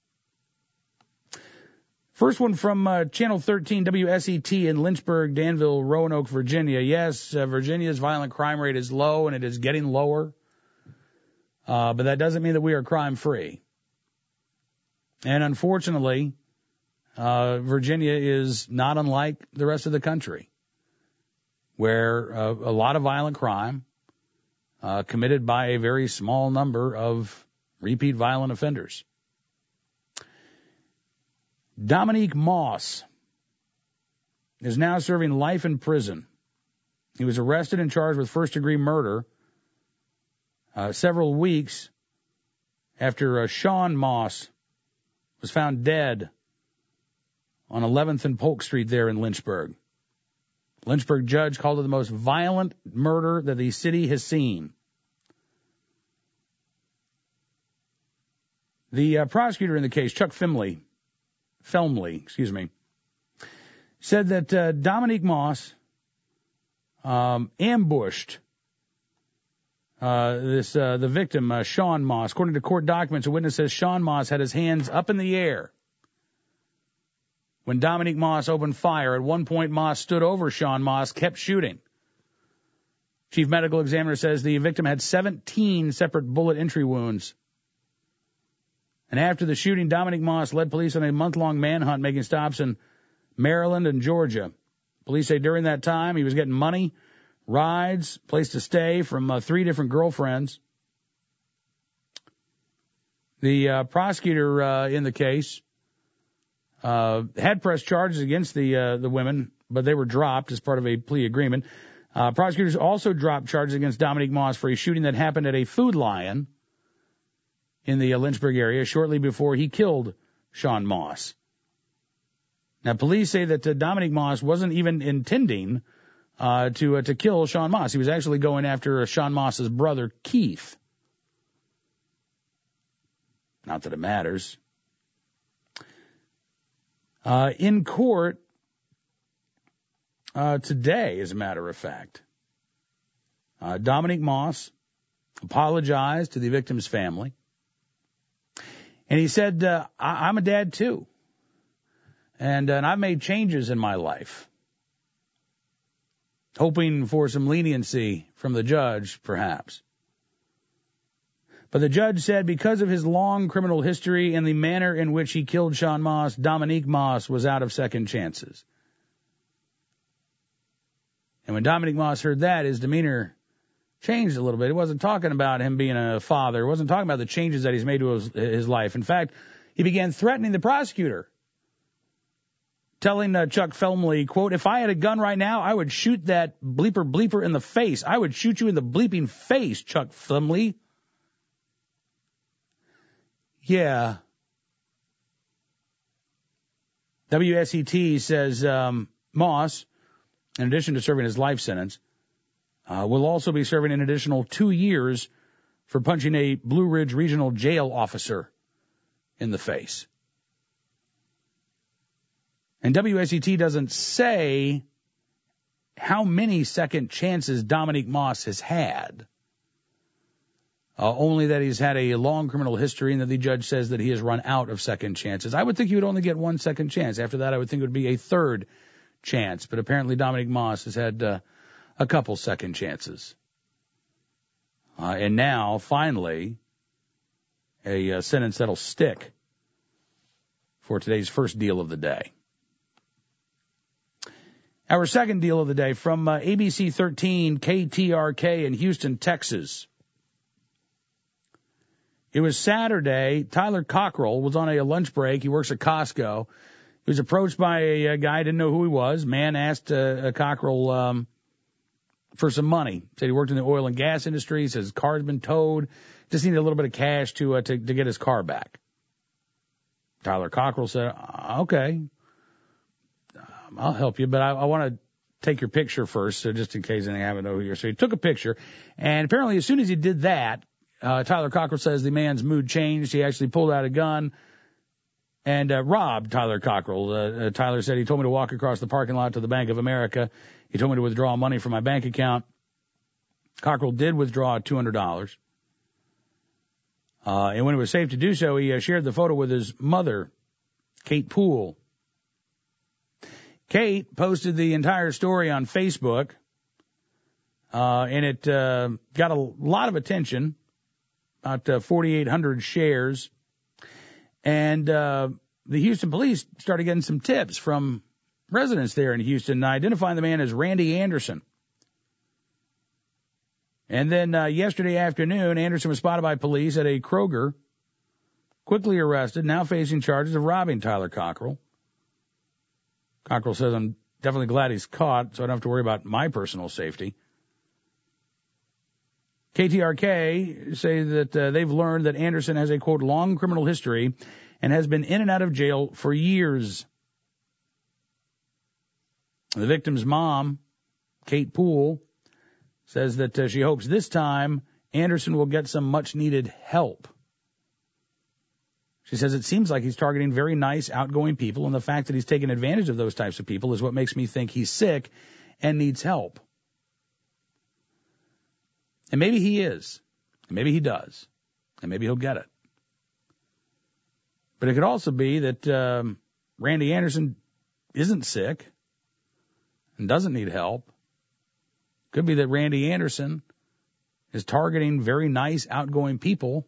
First one from uh, Channel thirteen W S E T in Lynchburg, Danville, Roanoke, Virginia. Yes, uh, Virginia's violent crime rate is low, and it is getting lower. Uh, but that doesn't mean that we are crime-free. And unfortunately, uh, Virginia is not unlike the rest of the country, where uh, a lot of violent crime uh, committed by a very small number of repeat violent offenders. Dominique Moss is now serving life in prison. He was arrested and charged with first-degree murder uh, several weeks after uh, Sean Moss was found dead on eleventh and Polk Street there in Lynchburg. Lynchburg judge called it the most violent murder that the city has seen. The uh, prosecutor in the case, Chuck Finley, Felmley, excuse me, said that uh, Dominique Moss um, ambushed uh, this uh, the victim, uh, Sean Moss. According to court documents, a witness says Sean Moss had his hands up in the air when Dominique Moss opened fire. At one point, Moss stood over Sean Moss, kept shooting. Chief medical examiner says the victim had seventeen separate bullet entry wounds. And after the shooting, Dominique Moss led police on a month-long manhunt, making stops in Maryland and Georgia. Police say during that time, he was getting money, rides, place to stay from uh, three different girlfriends. The uh, prosecutor uh, in the case uh, had pressed charges against the uh, the women, but they were dropped as part of a plea agreement. Uh, prosecutors also dropped charges against Dominique Moss for a shooting that happened at a Food Lion in the uh, Lynchburg area shortly before he killed Sean Moss. Now, police say that uh, Dominique Moss wasn't even intending uh, to uh, to kill Sean Moss. He was actually going after uh, Sean Moss's brother, Keith. Not that it matters. Uh, in court uh, today, as a matter of fact, uh, Dominique Moss apologized to the victim's family. And he said, uh, I- I'm a dad, too. And, uh, and I've made changes in my life, hoping for some leniency from the judge, perhaps. But the judge said because of his long criminal history and the manner in which he killed Sean Moss, Dominique Moss was out of second chances. And when Dominique Moss heard that, his demeanor changed a little bit. He wasn't talking about him being a father. He wasn't talking about the changes that he's made to his, his life. In fact, he began threatening the prosecutor, telling uh, Chuck Felmley, quote, if I had a gun right now, I would shoot that bleeper bleeper in the face. I would shoot you in the bleeping face, Chuck Felmley. Yeah. W S E T says um, Moss, in addition to serving his life sentence, uh, will also be serving an additional two years for punching a Blue Ridge Regional Jail officer in the face. And W S E T doesn't say how many second chances Dominique Moss has had. Uh, only that he's had a long criminal history and that the judge says that he has run out of second chances. I would think he would only get one second chance. After that, I would think it would be a third chance. But apparently Dominique Moss has had uh, a couple second chances. Uh, and now, finally, a uh, sentence that'll stick for today's first deal of the day. Our second deal of the day from uh, A B C thirteen K T R K in Houston, Texas. It was Saturday. Tyler Cockrell was on a lunch break. He works at Costco. He was approached by a, a guy, didn't know who he was. Man asked uh, Cockrell um, for some money. Said he worked in the oil and gas industry. He says his car's been towed. Just needed a little bit of cash to uh, to, to get his car back. Tyler Cockrell said, okay, I'll help you, but I, I want to take your picture first, so just in case anything haven't over here. So he took a picture, and apparently as soon as he did that, Uh, Tyler Cockrell says the man's mood changed. He actually pulled out a gun and uh, robbed Tyler Cockrell. Uh, uh, Tyler said he told me to walk across the parking lot to the Bank of America. He told me to withdraw money from my bank account. Cockrell did withdraw two hundred dollars. Uh, and when it was safe to do so, he uh, shared the photo with his mother, Kate Poole. Kate posted the entire story on Facebook, uh, and it uh, got a lot of attention. About uh, forty-eight hundred shares. And uh, the Houston police started getting some tips from residents there in Houston, identifying the man as Randy Anderson. And then uh, yesterday afternoon, Anderson was spotted by police at a Kroger, quickly arrested, now facing charges of robbing Tyler Cockrell. Cockrell says, I'm definitely glad he's caught, so I don't have to worry about my personal safety. K T R K say that uh, they've learned that Anderson has a, quote, long criminal history and has been in and out of jail for years. The victim's mom, Kate Poole, says that uh, she hopes this time Anderson will get some much-needed help. She says it seems like he's targeting very nice, outgoing people, and the fact that he's taking advantage of those types of people is what makes me think he's sick and needs help. And maybe he is. And maybe he does. And maybe he'll get it. But it could also be that um, Randy Anderson isn't sick and doesn't need help. Could be that Randy Anderson is targeting very nice, outgoing people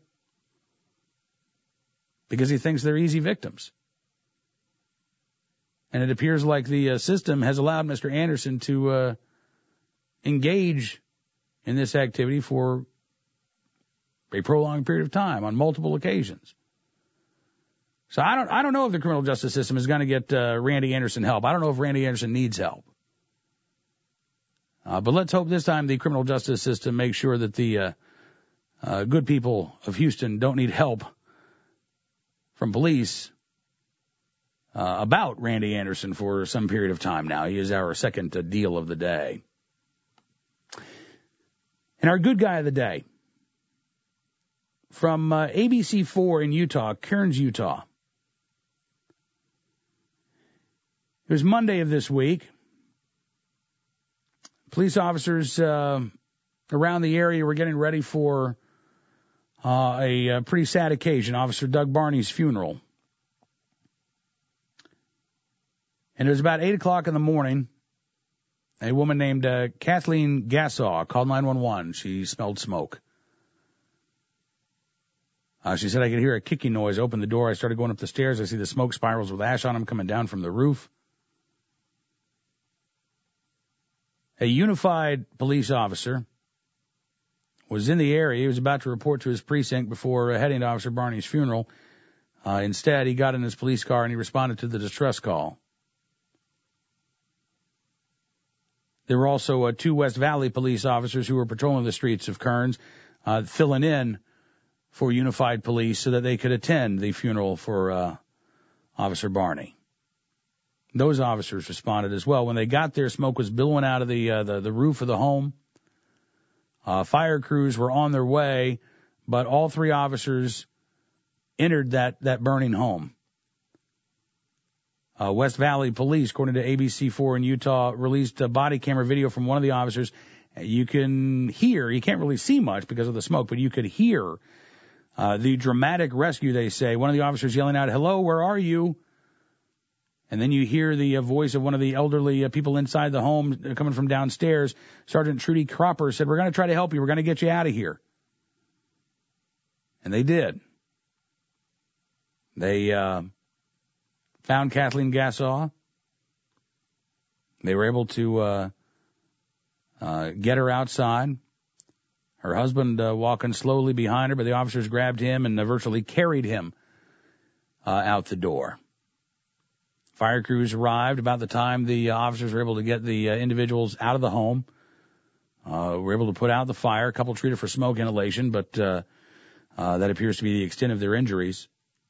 because he thinks they're easy victims. And it appears like the uh, system has allowed Mister Anderson to uh, engage in this activity for a prolonged period of time on multiple occasions. So I don't I don't know if the criminal justice system is going to get uh, Randy Anderson help. I don't know if Randy Anderson needs help. Uh, but let's hope this time the criminal justice system makes sure that the uh, uh, good people of Houston don't need help from police uh, about Randy Anderson for some period of time now. He is our second uh, deal of the day. And our good guy of the day, from uh, A B C four in Utah, Kearns, Utah. It was Monday of this week. Police officers uh, around the area were getting ready for uh, a, a pretty sad occasion, Officer Doug Barney's funeral. And it was about eight o'clock in the morning. A woman named uh, Kathleen Gassaw called nine one one. She smelled smoke. Uh, she said, I could hear a kicking noise. I opened the door. I started going up the stairs. I see the smoke spirals with ash on them coming down from the roof. A unified police officer was in the area. He was about to report to his precinct before uh, heading to Officer Barney's funeral. Uh, instead, he got in his police car and he responded to the distress call. There were also uh, two West Valley police officers who were patrolling the streets of Kearns, uh, filling in for unified police so that they could attend the funeral for uh, Officer Barney. Those officers responded as well. When they got there, smoke was billowing out of the uh, the, the roof of the home. Uh, fire crews were on their way, but all three officers entered that, that burning home. Uh, West Valley Police, according to A B C four in Utah, released a body camera video from one of the officers. You can hear, you can't really see much because of the smoke, but you could hear uh, the dramatic rescue, they say. One of the officers yelling out, hello, where are you? And then you hear the uh, voice of one of the elderly uh, people inside the home uh, coming from downstairs. Sergeant Trudy Cropper said, we're going to try to help you. We're going to get you out of here. And they did. They uh, found Kathleen Gassaw. They were able to uh, uh, get her outside. Her husband uh, walking slowly behind her, but the officers grabbed him and uh, virtually carried him uh, out the door. Fire crews arrived about the time the uh, officers were able to get the uh, individuals out of the home. Uh, were able to put out the fire. A couple treated for smoke inhalation, but uh, uh, that appears to be the extent of their injuries.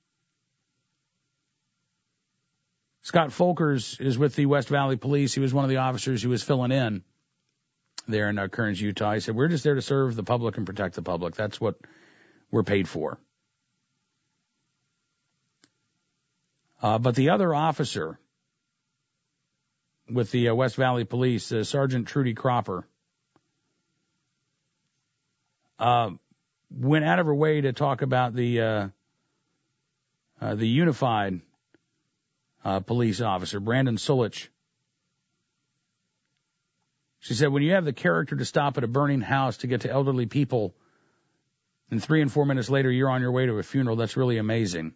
Scott Folkers is with the West Valley Police. He was one of the officers who was filling in there in uh, Kearns, Utah. He said, we're just there to serve the public and protect the public. That's what we're paid for. Uh, but the other officer with the uh, West Valley Police, uh, Sergeant Trudy Cropper, uh, went out of her way to talk about the uh, uh, the unified uh, police officer, Brandon Sulich. She said, when you have the character to stop at a burning house to get to elderly people, and three and four minutes later you're on your way to a funeral, that's really amazing.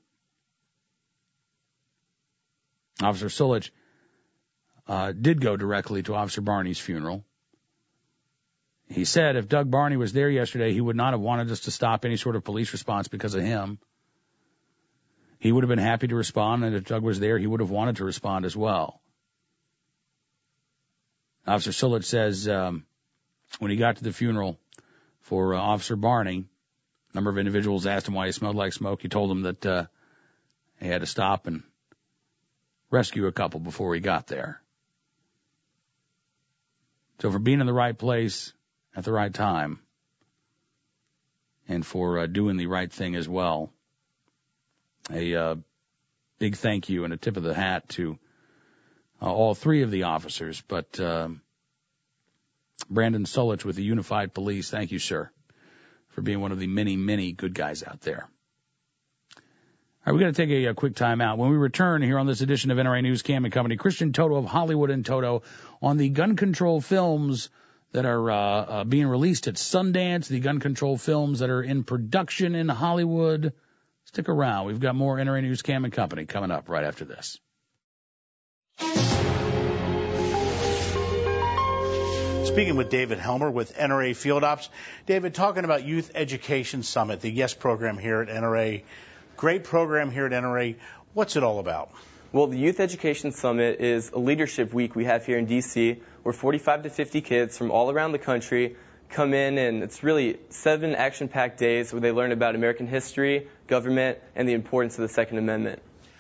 Officer Sulich uh, did go directly to Officer Barney's funeral. He said if Doug Barney was there yesterday, he would not have wanted us to stop any sort of police response because of him. He would have been happy to respond, and if Doug was there, he would have wanted to respond as well. Officer Sulich says um, when he got to the funeral for uh, Officer Barney, a number of individuals asked him why he smelled like smoke. He told them that uh, he had to stop and rescue a couple before he got there. So for being in the right place at the right time and for uh, doing the right thing as well, a uh, big thank you and a tip of the hat to uh, all three of the officers. But uh, Brandon Sulich with the Unified Police, thank you, sir, for being one of the many, many good guys out there. All right, we're going to take a, a quick time out. When we return here on this edition of N R A News, Cam and Company, Christian Toto of Hollywood and Toto on the gun control films that are uh, uh, being released at Sundance, the gun control films that are in production in Hollywood. Stick around. We've got more N R A News, Cam and Company coming up right after this. Speaking with David Helmer with N R A Field Ops. David, talking about Youth Education Summit, the YES program here at N R A. Great program here at N R A. What's it all about? Well, the Youth Education Summit is a leadership week we have here in D C where forty-five to fifty kids from all around the country come in, and it's really seven action-packed days where they learn about American history, government, and the importance of the Second Amendment.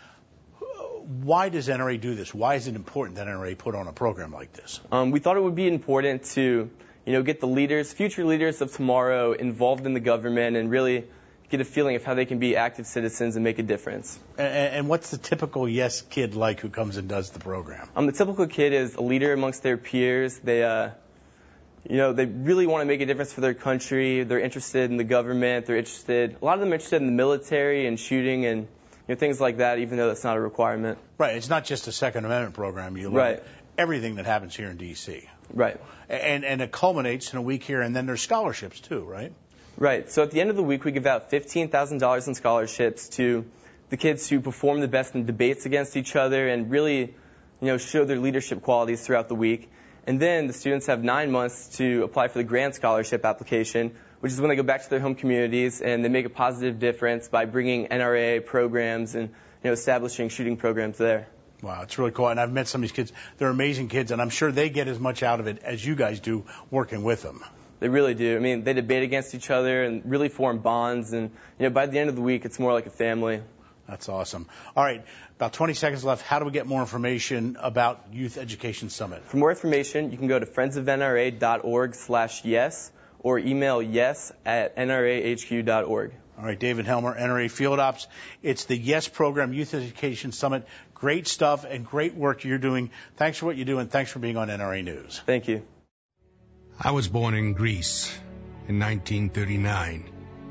Why does N R A do this? Why is it important that N R A put on a program like this? Um, we thought it would be important to, you know, get the leaders, future leaders of tomorrow involved in the government and really get a feeling of how they can be active citizens and make a difference. And, and what's the typical Yes kid like who comes and does the program? Um, the typical kid is a leader amongst their peers. They, uh, you know, they really want to make a difference for their country. They're interested in the government. They're interested, a lot of them are interested in the military and shooting and, you know, things like that, even though that's not a requirement. Right. It's not just a Second Amendment program. You learn right. everything that happens here in D C. Right. And, and it culminates in a week here, and then there's scholarships too, right? Right. So at the end of the week, we give out fifteen thousand dollars in scholarships to the kids who perform the best in debates against each other and really, you know, show their leadership qualities throughout the week. And then the students have nine months to apply for the Grand Scholarship application, which is when they go back to their home communities and they make a positive difference by bringing N R A programs and, you know, establishing shooting programs there. Wow, it's really cool. And I've met some of these kids. They're amazing kids, and I'm sure they get as much out of it as you guys do working with them. They really do. I mean, they debate against each other and really form bonds. And, you know, by the end of the week, it's more like a family. That's awesome. All right, about twenty seconds left. How do we get more information about Youth Education Summit? For more information, you can go to friendsofnra.org slash yes or email yes at n r a h q dot org. All right, David Helmer, N R A Field Ops. It's the YES program, Youth Education Summit. Great stuff and great work you're doing. Thanks for what you do, and thanks for being on N R A News. Thank you. I was born in Greece in nineteen thirty-nine.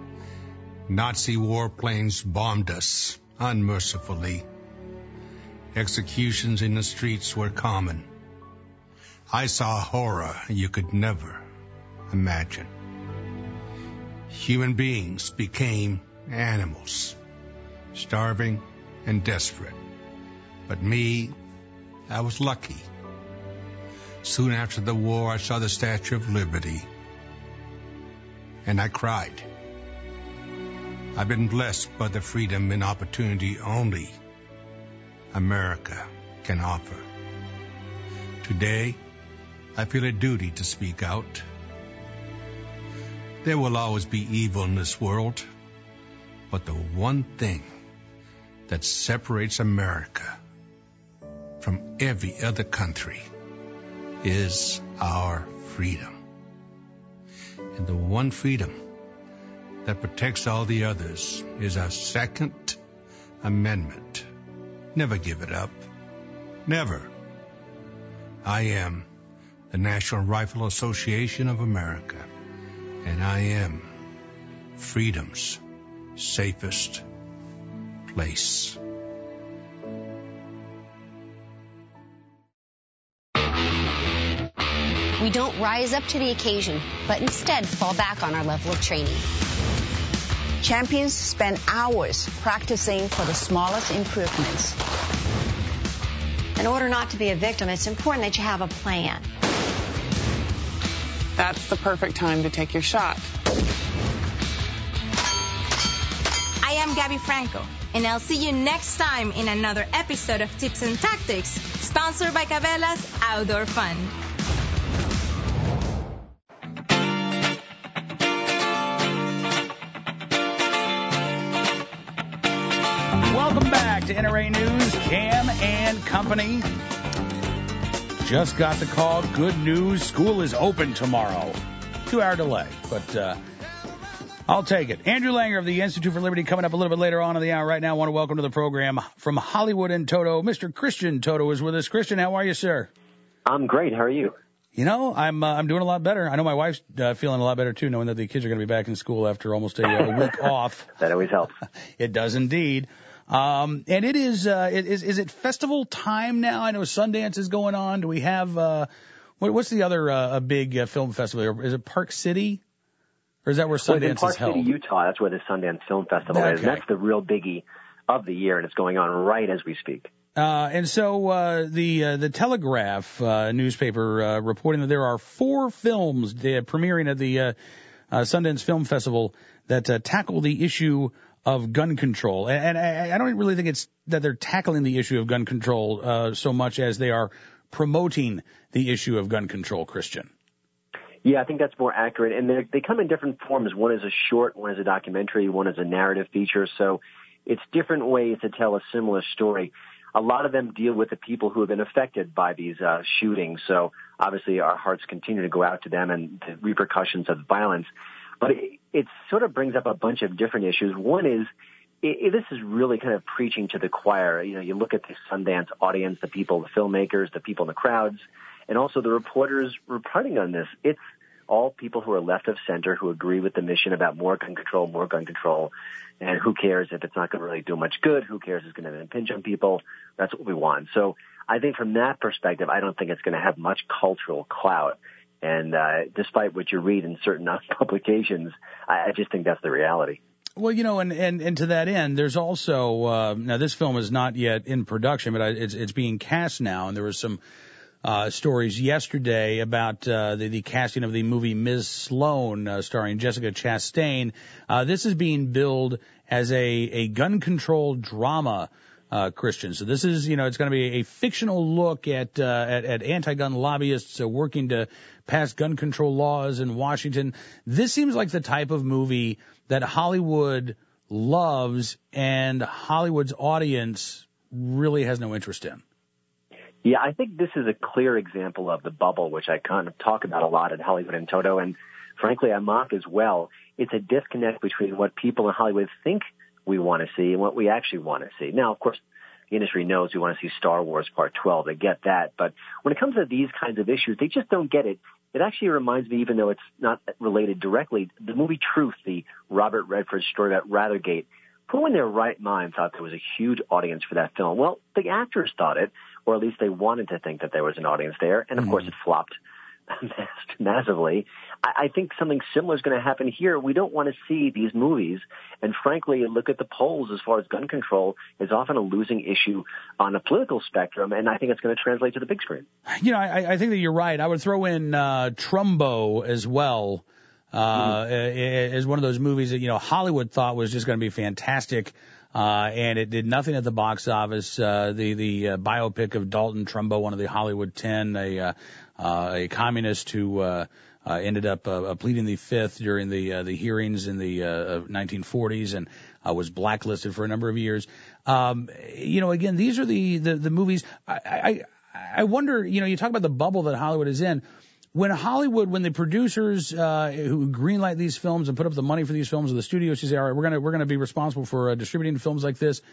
Nazi warplanes bombed us unmercifully. Executions in the streets were common. I saw horror you could never imagine. Human beings became animals, starving and desperate. But me, I was lucky. Soon after the war, I saw the Statue of Liberty, and I cried. I've been blessed by the freedom and opportunity only America can offer. Today, I feel a duty to speak out. There will always be evil in this world, but the one thing that separates America from every other country is our freedom. And the one freedom that protects all the others is our Second Amendment. Never give it up. Never. I am the National Rifle Association of America, and I am freedom's safest place. We don't rise up to the occasion, but instead fall back on our level of training. Champions spend hours practicing for the smallest improvements. In order not to be a victim, it's important that you have a plan. That's the perfect time to take your shot. I am Gabby Franco, and I'll see you next time in another episode of Tips and Tactics, sponsored by Cabela's Outdoor Fun. Welcome back to N R A News, Cam and Company. Just got the call. Good news. School is open tomorrow. Two-hour delay, but uh, I'll take it. Andrew Langer of the Institute for Liberty coming up a little bit later on in the hour. Right now, I want to welcome to the program from Hollywood and Toto, Mister Christian Toto is with us. Christian, how are you, sir? I'm great. How are you? You know, I'm uh, I'm doing a lot better. I know my wife's uh, feeling a lot better, too, knowing that the kids are going to be back in school after almost a, a week off. That always helps. It does indeed. Um, and it is, uh, it, is, is it festival time now? I know Sundance is going on. Do we have, uh, what, what's the other, uh, a big uh, film festival? Is it Park City? Or is that where well, Sundance in Park is held? City, Utah. That's where the Sundance Film Festival okay. is. And that's the real biggie of the year, and it's going on right as we speak. Uh, and so, uh, the, uh, the Telegraph, uh, newspaper, uh, reporting that there are four films uh, premiering at the, uh, uh, Sundance Film Festival that, uh, tackle the issue of gun control. And, and I, I don't really think it's that they're tackling the issue of gun control uh, so much as they are promoting the issue of gun control, Christian. Yeah, I think that's more accurate. And they come in different forms. One is a short, one is a documentary, one is a narrative feature. So it's different ways to tell a similar story. A lot of them deal with the people who have been affected by these uh, shootings. So obviously our hearts continue to go out to them and the repercussions of violence. But it, it sort of brings up a bunch of different issues. One is, it, it, this is really kind of preaching to the choir. You know, you look at the Sundance audience, the people, the filmmakers, the people in the crowds, and also the reporters reporting on this. It's all people who are left of center who agree with the mission about more gun control, more gun control. And who cares if it's not going to really do much good? Who cares if it's going to impinge on people? That's what we want. So I think from that perspective, I don't think it's going to have much cultural clout. And uh, despite what you read in certain publications, I, I just think that's the reality. Well, you know, and, and, and to that end, there's also, uh, now this film is not yet in production, but it's, it's being cast now. And there was some uh, stories yesterday about uh, the, the casting of the movie Miz Sloane, uh, starring Jessica Chastain. Uh, this is being billed as a, a gun control drama, uh, Christian. So this is, you know, it's going to be a fictional look at, uh, at, at anti-gun lobbyists uh, working to pass gun control laws in Washington. This seems like the type of movie that Hollywood loves and Hollywood's audience really has no interest in. Yeah, I think this is a clear example of the bubble, which I kind of talk about a lot at Hollywood in Toto, and frankly, I mock as well. It's a disconnect between what people in Hollywood think we want to see and what we actually want to see. Now, of course, the industry knows we want to see Star Wars Part twelve. They get that. But when it comes to these kinds of issues, they just don't get it. It actually reminds me, even though it's not related directly, the movie Truth, the Robert Redford story about Rathergate. Who in their right mind thought there was a huge audience for that film? Well, the actors thought it, or at least they wanted to think that there was an audience there. And, of mm-hmm. course, it flopped massively. I, I think something similar is going to happen here. We don't want to see these movies. And, frankly, look at the polls as far as gun control is often a losing issue on a political spectrum, and I think it's going to translate to the big screen. You know, I, I think that you're right. I would throw in uh, Trumbo as well. Uh, mm-hmm. is one of those movies that, you know, Hollywood thought was just going to be fantastic. Uh, and it did nothing at the box office. Uh, the, the, uh, biopic of Dalton Trumbo, one of the Hollywood ten, a, uh, uh, a communist who, uh, uh, ended up, uh, pleading the fifth during the, uh, the hearings in the, uh, nineteen forties and, uh, was blacklisted for a number of years. Um, you know, again, these are the, the, the movies. I, I, I wonder, you know, you talk about the bubble that Hollywood is in. When Hollywood, when the producers uh, who greenlight these films and put up the money for these films, or the studios say, all right, we're gonna we're gonna be responsible for uh, distributing films like this,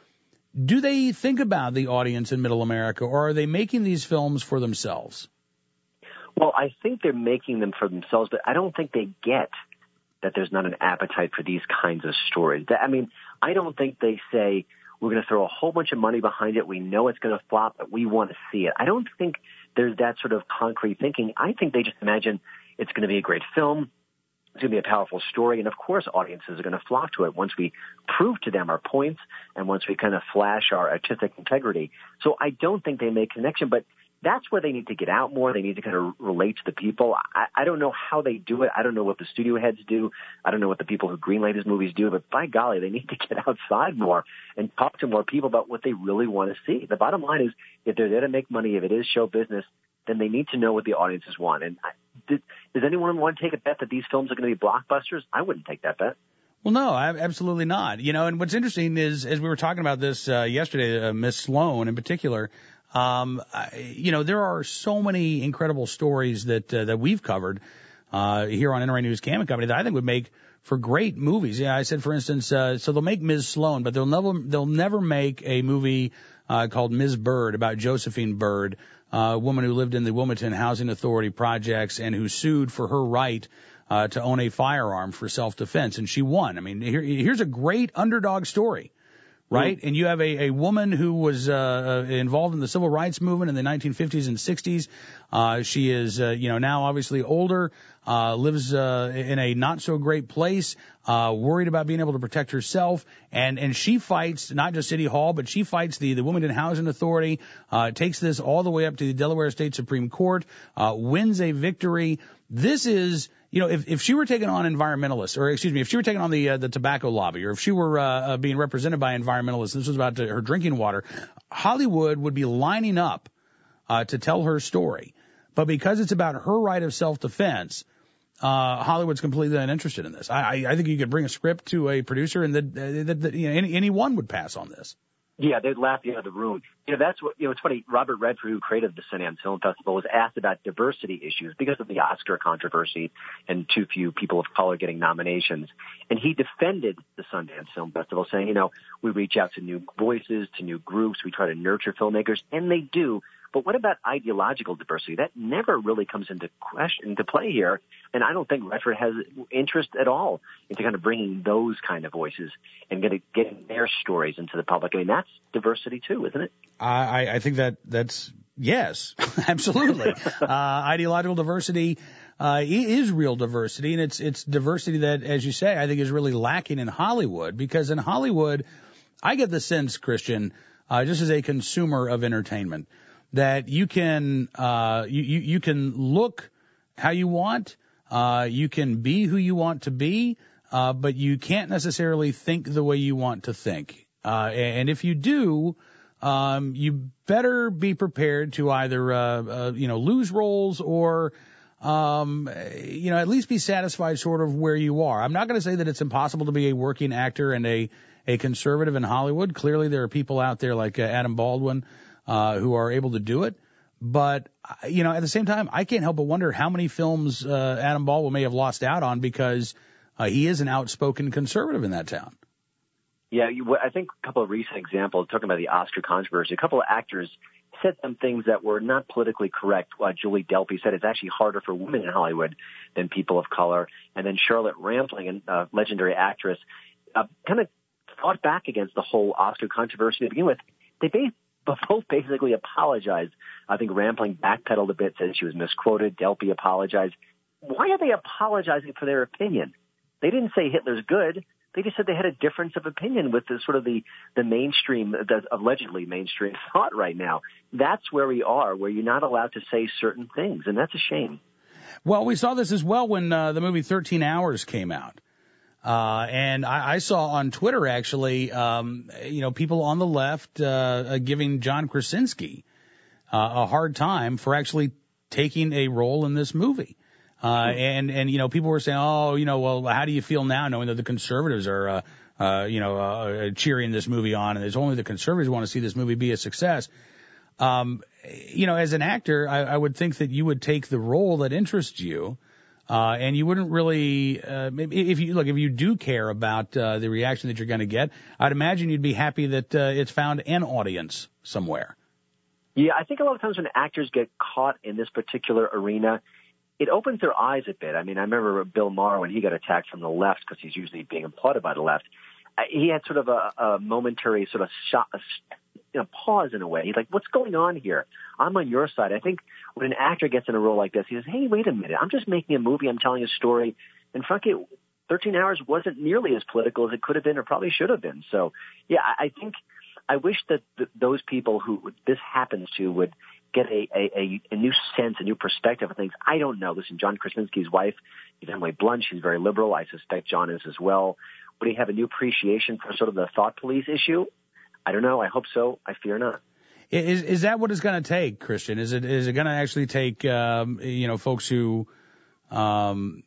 do they think about the audience in Middle America, or are they making these films for themselves? Well, I think they're making them for themselves, but I don't think they get that there's not an appetite for these kinds of stories. I mean, I don't think they say, we're going to throw a whole bunch of money behind it. We know it's going to flop, but we want to see it. I don't think there's that sort of concrete thinking. I think they just imagine it's going to be a great film. It's going to be a powerful story. And, of course, audiences are going to flock to it once we prove to them our points and once we kind of flash our artistic integrity. So I don't think they make a connection, but that's where they need to get out more. They need to kind of relate to the people. I, I don't know how they do it. I don't know what the studio heads do. I don't know what the people who greenlight these movies do. But by golly, they need to get outside more and talk to more people about what they really want to see. The bottom line is, if they're there to make money, if it is show business, then they need to know what the audiences want. And I, did, does anyone want to take a bet that these films are going to be blockbusters? I wouldn't take that bet. Well, no, absolutely not. You know, and what's interesting is, as we were talking about this uh, yesterday, uh, Miz Sloane in particular, Um, you know, there are so many incredible stories that, uh, that we've covered, uh, here on N R A News Cam and Company that I think would make for great movies. Yeah, I said, for instance, uh, so they'll make Miz Sloane, but they'll never, they'll never make a movie, uh, called Miz Byrd about Josephine Byrd, uh, a woman who lived in the Wilmington Housing Authority projects and who sued for her right, uh, to own a firearm for self-defense. And she won. I mean, here, here's a great underdog story. Right? And you have a, a woman who was uh, involved in the civil rights movement in the nineteen fifties and sixties. Uh, she is, uh, you know, now obviously older, uh, lives uh, in a not so great place, uh, worried about being able to protect herself. And, and she fights not just City Hall, but she fights the, the Wilmington Housing Authority, uh, takes this all the way up to the Delaware State Supreme Court, uh, wins a victory. This is you know, if, if she were taking on environmentalists, or excuse me, if she were taking on the uh, the tobacco lobby, or if she were uh, uh, being represented by environmentalists, this was about to, her drinking water, Hollywood would be lining up uh, to tell her story. But because it's about her right of self-defense, uh, Hollywood's completely uninterested in this. I, I, I think you could bring a script to a producer, and that, uh, that, that you know, any, anyone would pass on this. Yeah, they'd laugh you out of the room. You know, that's what, you know, it's funny. Robert Redford, who created the Sundance Film Festival, was asked about diversity issues because of the Oscar controversy and too few people of color getting nominations. And he defended the Sundance Film Festival, saying, you know, we reach out to new voices, to new groups. We try to nurture filmmakers, and they do. But what about ideological diversity? That never really comes into question, into play here. And I don't think Redford has interest at all into kind of bringing those kind of voices and getting, getting their stories into the public. I mean, that's diversity too, isn't it? I, I think that that's, yes, absolutely. uh, ideological diversity uh, is real diversity, and it's it's diversity that, as you say, I think is really lacking in Hollywood, because in Hollywood, I get the sense, Christian, uh, just as a consumer of entertainment, that you can uh, you, you you can look how you want, uh, you can be who you want to be, uh, but you can't necessarily think the way you want to think. Uh, and if you do, um, you better be prepared to either uh, uh, you know lose roles or um, you know at least be satisfied sort of where you are. I'm not going to say that it's impossible to be a working actor and a a conservative in Hollywood. Clearly, there are people out there like uh, Adam Baldwin. Uh, who are able to do it. But, you know, at the same time, I can't help but wonder how many films uh, Adam Baldwin may have lost out on because uh, he is an outspoken conservative in that town. Yeah, you, I think a couple of recent examples, talking about the Oscar controversy, a couple of actors said some things that were not politically correct. Uh, Julie Delpy said it's actually harder for women in Hollywood than people of color. And then Charlotte Rampling, a uh, legendary actress, uh, kind of fought back against the whole Oscar controversy to begin with. They basically But both basically apologized. I think Rampling backpedaled a bit, said she was misquoted. Delpy apologized. Why are they apologizing for their opinion? They didn't say Hitler's good. They just said they had a difference of opinion with the sort of the, the mainstream, the allegedly mainstream thought right now. That's where we are, where you're not allowed to say certain things, and that's a shame. Well, we saw this as well when uh, the movie thirteen hours came out. Uh, and I, I saw on Twitter, actually, um, you know, people on the left, uh, giving John Krasinski, uh, a hard time for actually taking a role in this movie. Uh, and, and, you know, people were saying, oh, you know, well, how do you feel now knowing that the conservatives are, uh, uh, you know, uh, cheering this movie on, and it's only the conservatives who want to see this movie be a success. Um, you know, as an actor, I, I would think that you would take the role that interests you. Uh, and you wouldn't really, uh, if you look, if you do care about uh, the reaction that you're going to get, I'd imagine you'd be happy that uh, it's found an audience somewhere. Yeah, I think a lot of times when actors get caught in this particular arena, it opens their eyes a bit. I mean, I remember Bill Maher when he got attacked from the left, because he's usually being applauded by the left. He had sort of a, a momentary sort of shot, a, you know, pause in a way. He's like, what's going on here? I'm on your side. I think when an actor gets in a role like this, he says, hey, wait a minute. I'm just making a movie. I'm telling a story. And frankly, thirteen hours wasn't nearly as political as it could have been or probably should have been. So, yeah, I, I think I wish that th- those people who this happens to would get a, a, a new sense, a new perspective of things. I don't know. Listen, John Krasinski's wife is Emily Blunt. She's very liberal. I suspect John is as well. Would he have a new appreciation for sort of the thought police issue? I don't know. I hope so. I fear not. Is is that what it's going to take, Christian? Is it is it going to actually take um, you know folks who um,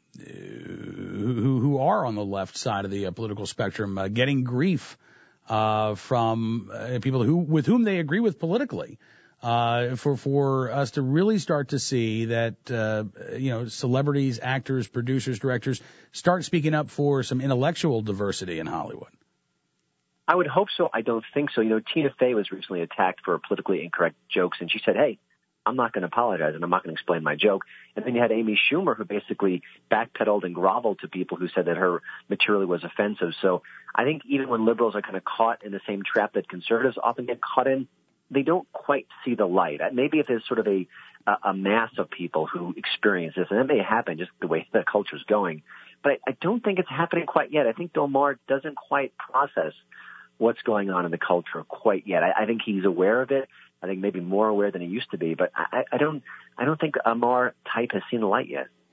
who who are on the left side of the uh, political spectrum uh, getting grief uh, from uh, people who with whom they agree with politically? Uh, for for us to really start to see that uh, you know celebrities, actors, producers, directors start speaking up for some intellectual diversity in Hollywood. I would hope so. I don't think so. You know, Tina Fey was recently attacked for politically incorrect jokes, and she said, hey, I'm not going to apologize, and I'm not going to explain my joke. And then you had Amy Schumer, who basically backpedaled and groveled to people who said that her material was offensive. So I think even when liberals are kind of caught in the same trap that conservatives often get caught in, they don't quite see the light. Maybe if there's sort of a, a mass of people who experience this, and that may happen just the way the culture's going, but I, I don't think it's happening quite yet. I think Bill Maher doesn't quite process what's going on in the culture quite yet. I, I think he's aware of it. I think maybe more aware than he used to be, but I, I don't, I don't think a Maher type has seen the light yet.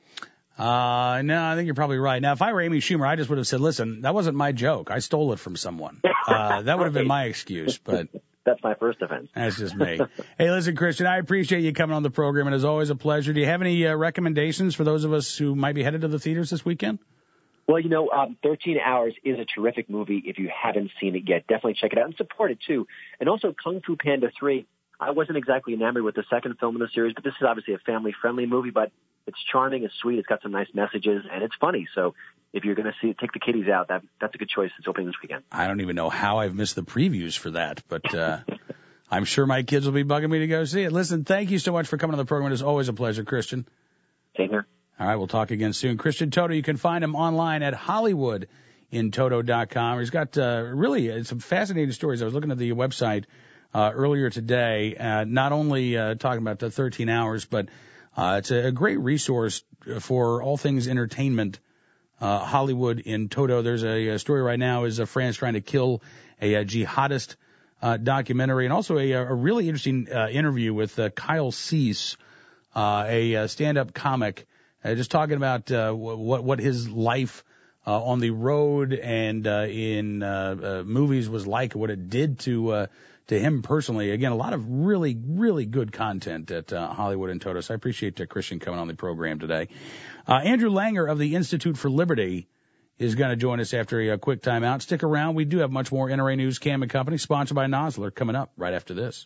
Uh, no, I think you're probably right. Now, if I were Amy Schumer, I just would have said, listen, that wasn't my joke. I stole it from someone. Uh, that would have been my excuse, but that's my first offense. That's just me. Hey, listen, Christian, I appreciate you coming on the program. It is always a pleasure. Do you have any uh, recommendations for those of us who might be headed to the theaters this weekend? Well, you know, um, thirteen hours is a terrific movie. If you haven't seen it yet, definitely check it out and support it, too. And also Kung Fu Panda three. I wasn't exactly enamored with the second film in the series, but this is obviously a family-friendly movie, but it's charming, it's sweet, it's got some nice messages, and it's funny. So if you're going to see it, take the kiddies out. That That's a good choice. It's opening this weekend. I don't even know how I've missed the previews for that, but uh, I'm sure my kids will be bugging me to go see it. Listen, thank you so much for coming on the program. It is always a pleasure, Christian. Same here. All right, we'll talk again soon. Christian Toto, you can find him online at Hollywood in Toto dot com. He's got uh, really some fascinating stories. I was looking at the website uh, earlier today, uh, not only uh, talking about the thirteen hours, but uh, it's a great resource for all things entertainment. Uh, Hollywood in Toto. There's a, a story right now is uh, France trying to kill a, a jihadist uh, documentary, and also a, a really interesting uh, interview with uh, Kyle Cease, uh, a, a stand-up comic, uh, just talking about uh, what what his life uh, on the road and uh, in uh, uh, movies was like, what it did to uh, to him personally. Again, a lot of really, really good content at uh, Hollywood in Toto. So I appreciate uh, Christian coming on the program today. Uh, Andrew Langer of the Institute for Liberty is going to join us after a, a quick timeout. Stick around. We do have much more N R A News, Cam and Company, sponsored by Nosler, coming up right after this.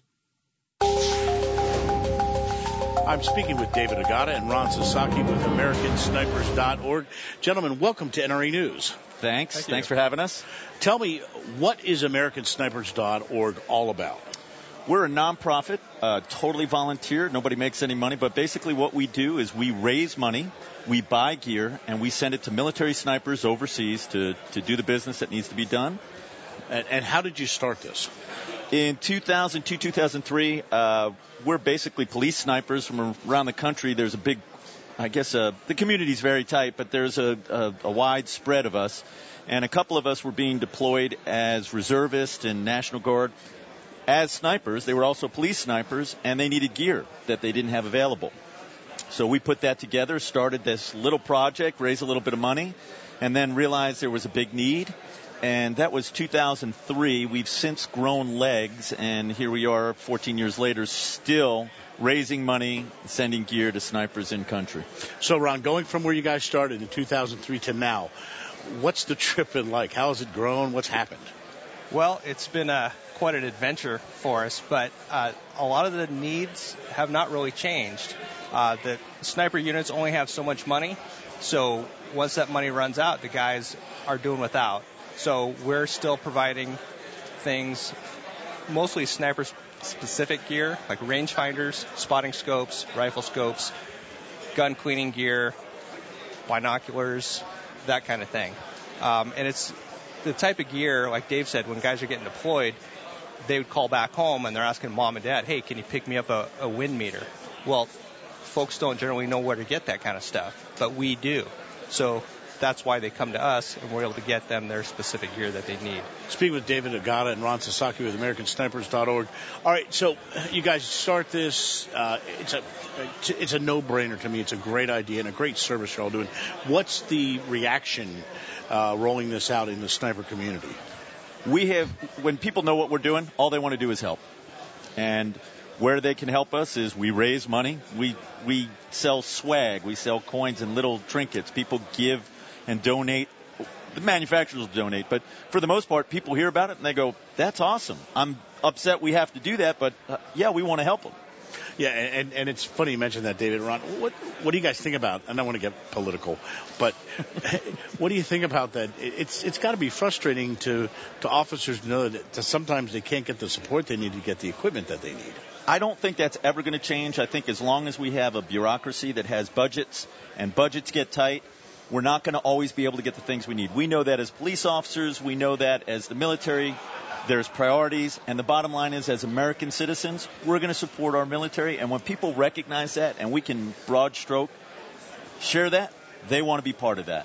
I'm speaking with David Agata and Ron Sasaki with American Snipers dot org. Gentlemen, welcome to N R A News. Thanks. Thank Thanks for having us. Tell me, what is American Snipers dot org all about? We're a nonprofit, uh, totally volunteer. Nobody makes any money, but basically what we do is we raise money, we buy gear, and we send it to military snipers overseas to, to do the business that needs to be done. And, and how did you start this? In two thousand two, two thousand three, uh, we're basically police snipers from around the country. There's a big, I guess, uh, the community's very tight, but there's a, a, a wide spread of us. And a couple of us were being deployed as reservists and National Guard. As snipers, they were also police snipers, and they needed gear that they didn't have available. So we put that together, started this little project, raised a little bit of money, and then realized there was a big need. And that was two thousand three. We've since grown legs, and here we are fourteen years later, still raising money, sending gear to snipers in country. So, Ron, going from where you guys started in two thousand three to now, what's the trip been like? How has it grown? What's happened? Well, it's been uh, quite an adventure for us, but uh, a lot of the needs have not really changed. Uh, the sniper units only have so much money, so once that money runs out, the guys are doing without. So we're still providing things, mostly sniper-specific gear, like rangefinders, spotting scopes, rifle scopes, gun cleaning gear, binoculars, that kind of thing. Um, and it's the type of gear, like Dave said, when guys are getting deployed, they would call back home and they're asking mom and dad, hey, can you pick me up a, a wind meter? Well, folks don't generally know where to get that kind of stuff, but we do. So that's why they come to us, and we're able to get them their specific gear that they need. Speaking with David Agata and Ron Sasaki with American Snipers dot org. All right, so you guys start this. Uh, it's a it's a no-brainer to me. It's a great idea and a great service you're all doing. What's the reaction uh, rolling this out in the sniper community? We have, when people know what we're doing, all they want to do is help. And where they can help us is we raise money. We we sell swag. We sell coins and little trinkets. People give and donate. The manufacturers will donate, but for the most part, people hear about it and they go, that's awesome. I'm upset we have to do that, but uh, yeah, we want to help them. Yeah, and, and it's funny you mentioned that, David. Ron, what what do you guys think about, and I don't want to get political, but what do you think about that? It's it's got to be frustrating to, to officers to know that sometimes they can't get the support they need to get the equipment that they need. I don't think that's ever going to change. I think as long as we have a bureaucracy that has budgets and budgets get tight, we're not going to always be able to get the things we need. We know that as police officers. We know that as the military. There's priorities. And the bottom line is, as American citizens, we're going to support our military. And when people recognize that and we can broad stroke share that, they want to be part of that.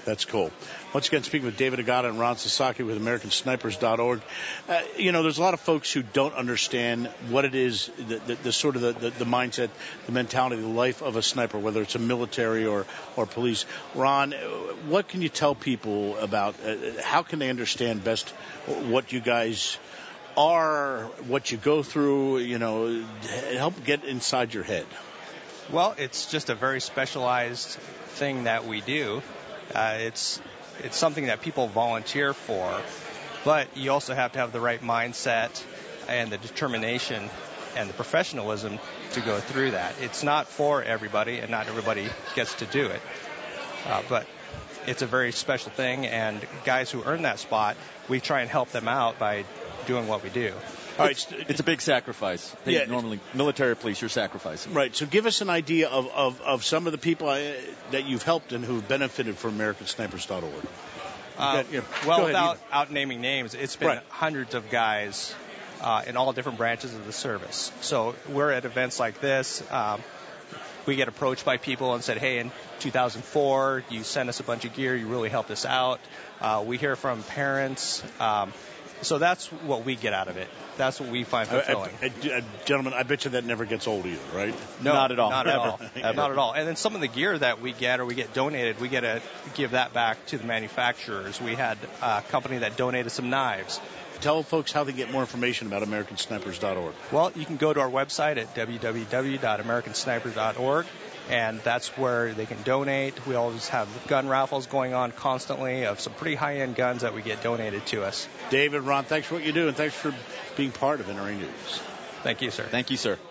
That's cool. Once again, speaking with David Agata and Ron Sasaki with American Snipers dot org. Uh, you know, there's a lot of folks who don't understand what it is, the, the, the sort of the, the, the mindset, the mentality, the life of a sniper, whether it's a military or, or police. Ron, what can you tell people about, uh, how can they understand best what you guys are, what you go through, you know, help get inside your head? Well, it's just a very specialized thing that we do. Uh, it's it's something that people volunteer for, but you also have to have the right mindset and the determination and the professionalism to go through that. It's not for everybody, and not everybody gets to do it. Uh, but it's a very special thing, and guys who earn that spot, we try and help them out by doing what we do. All right, it's, it's a big sacrifice. They Yeah. normally, military police, you're sacrificing. Right. So give us an idea of, of, of some of the people I, that you've helped and who've benefited from American Snipers dot org. Uh, got- yeah, well, go ahead, without you- out naming names, it's been Right. hundreds of guys uh, in all different branches of the service. So we're at events like this. Um, we get approached by people and said, hey, in two thousand four, you sent us a bunch of gear. You really helped us out. Uh, we hear from parents. Um, so that's what we get out of it. That's what we find fulfilling. I, I, I, gentlemen, I bet you that never gets old either, right? No, Not at all. Not at Ever. all. Ever. Not at all. And then some of the gear that we get or we get donated, we get to give that back to the manufacturers. We had a company that donated some knives. Tell folks how they get more information about American Snipers dot org. Well, you can go to our website at w w w dot American Snipers dot org, and that's where they can donate. We always have gun raffles going on constantly of some pretty high-end guns that we get donated to us. David, Ron, thanks for what you do, and thanks for being part of N R A News. Thank you, sir. Thank you, sir.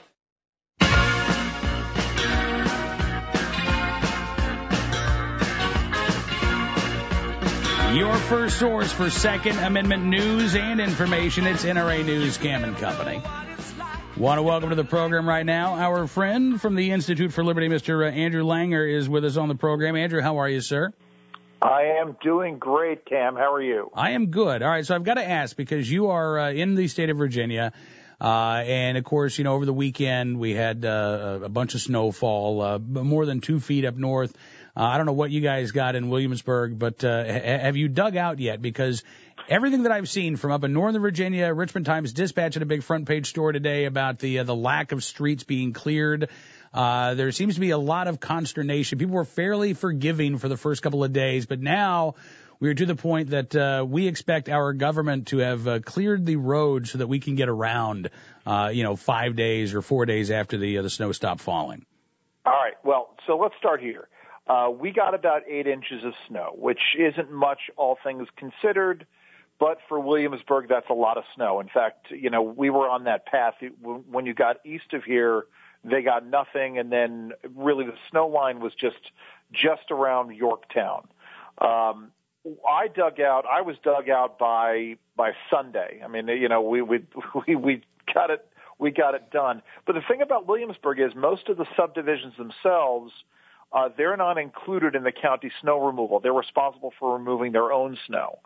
Your first source for Second Amendment news and information. It's N R A News, Cam and Company. Want to welcome to the program right now our friend from the Institute for Liberty, Mister Andrew Langer, is with us on the program. Andrew, how are you, sir? I am doing great, Cam. How are you? I am good. All right, so I've got to ask, because you are uh, in the state of Virginia, uh, and, of course, you know, over the weekend we had uh, a bunch of snowfall, uh, more than two feet up north. Uh, I don't know what you guys got in Williamsburg, but uh, ha- have you dug out yet? Because everything that I've seen from up in Northern Virginia, Richmond Times-Dispatch had a big front page story today about the uh, the lack of streets being cleared. Uh, there seems to be a lot of consternation. People were fairly forgiving for the first couple of days, but now we are to the point that uh, we expect our government to have uh, cleared the road so that we can get around, uh, you know, five days or four days after the uh, the snow stopped falling. All right. Well, so let's start here. Uh, we got about eight inches of snow, which isn't much, all things considered. But for Williamsburg, that's a lot of snow. In fact, you know, we were on that path. When you got east of here, they got nothing. And then really the snow line was just, just around Yorktown. Um, I dug out, I was dug out by, by Sunday. I mean, you know, we, we, we, we got it, we got it done. But the thing about Williamsburg is most of the subdivisions themselves, uh, they're not included in the county snow removal. They're responsible for removing their own snow.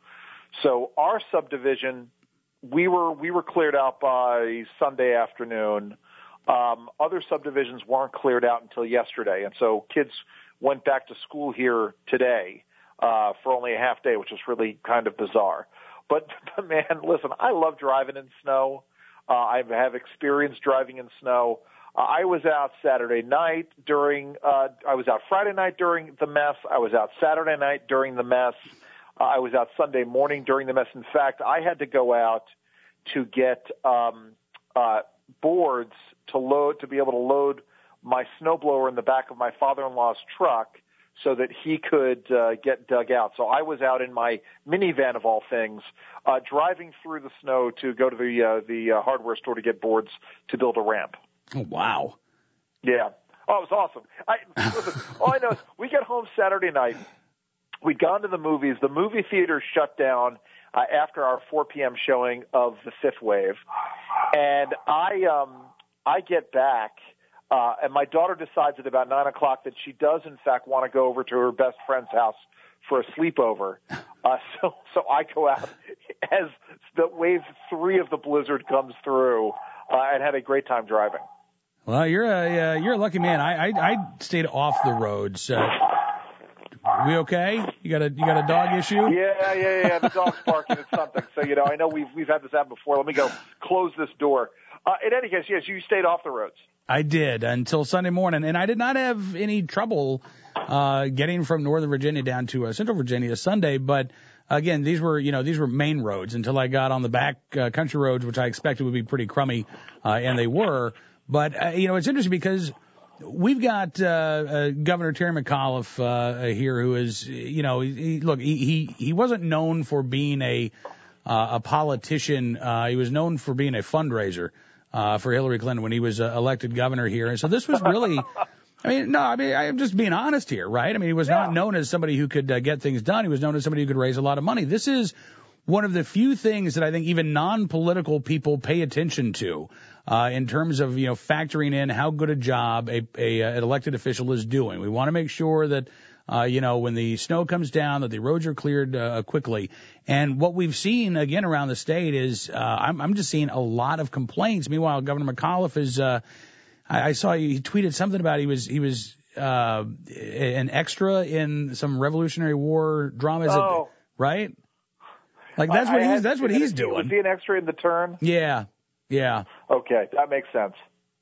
So our subdivision, we were we were cleared out by Sunday afternoon. Um, other subdivisions weren't cleared out until yesterday, and so kids went back to school here today uh, for only a half day, which is really kind of bizarre. But, but man, listen, I love driving in snow. Uh, I have experience driving in snow. Uh, I was out Saturday night during. Uh, I was out Friday night during the mess. I was out Saturday night during the mess. Uh, I was out Sunday morning during the mess. In fact, I had to go out to get um, uh, boards to load to be able to load my snowblower in the back of my father-in-law's truck so that he could uh, get dug out. So I was out in my minivan of all things, uh, driving through the snow to go to the uh, the uh, hardware store to get boards to build a ramp. Oh, wow. Yeah. Oh, it was awesome. I, listen, all I know is we get home Saturday night. We'd gone to the movies. The movie theater shut down uh, after our four p.m. showing of The Fifth Wave. And I um, I get back, uh, and my daughter decides at about nine o'clock that she does, in fact, want to go over to her best friend's house for a sleepover. Uh, so, so I go out as the wave three of the blizzard comes through uh, and had a great time driving. Well, you're a uh, you're a lucky man. I, I I stayed off the roads. Uh, We okay? You got a you got a dog issue? Yeah, yeah, yeah. The dog's barking at something. So, you know, I know we've we've had this happen before. Let me go close this door. Uh, in any case, yes, you stayed off the roads. I did until Sunday morning, and I did not have any trouble uh, getting from Northern Virginia down to uh, Central Virginia Sunday. But again, these were you know these were main roads until I got on the back uh, country roads, which I expected would be pretty crummy, uh, and they were. But uh, you know, it's interesting because we've got uh, uh, Governor Terry McAuliffe uh, here, who is, you know, he, look, he, he he wasn't known for being a uh, a politician. Uh, he was known for being a fundraiser uh, for Hillary Clinton when he was uh, elected governor here. And so this was really, I mean, no, I mean, I'm just being honest here, right? I mean, he was yeah. not known as somebody who could uh, get things done. He was known as somebody who could raise a lot of money. This is one of the few things that I think even non-political people pay attention to. Uh, in terms of, you know, factoring in how good a job a, a, an elected official is doing. We want to make sure that, uh, you know, when the snow comes down, that the roads are cleared uh, quickly. And what we've seen, again, around the state is uh, I'm, I'm just seeing a lot of complaints. Meanwhile, Governor McAuliffe is, uh, I, I saw he tweeted something about he was, he was uh, an extra in some Revolutionary War drama, is oh. it, right? Like, that's I, what I he's, that's what he's doing. Was he an extra in The Turn? Yeah. Yeah. Okay, that makes sense.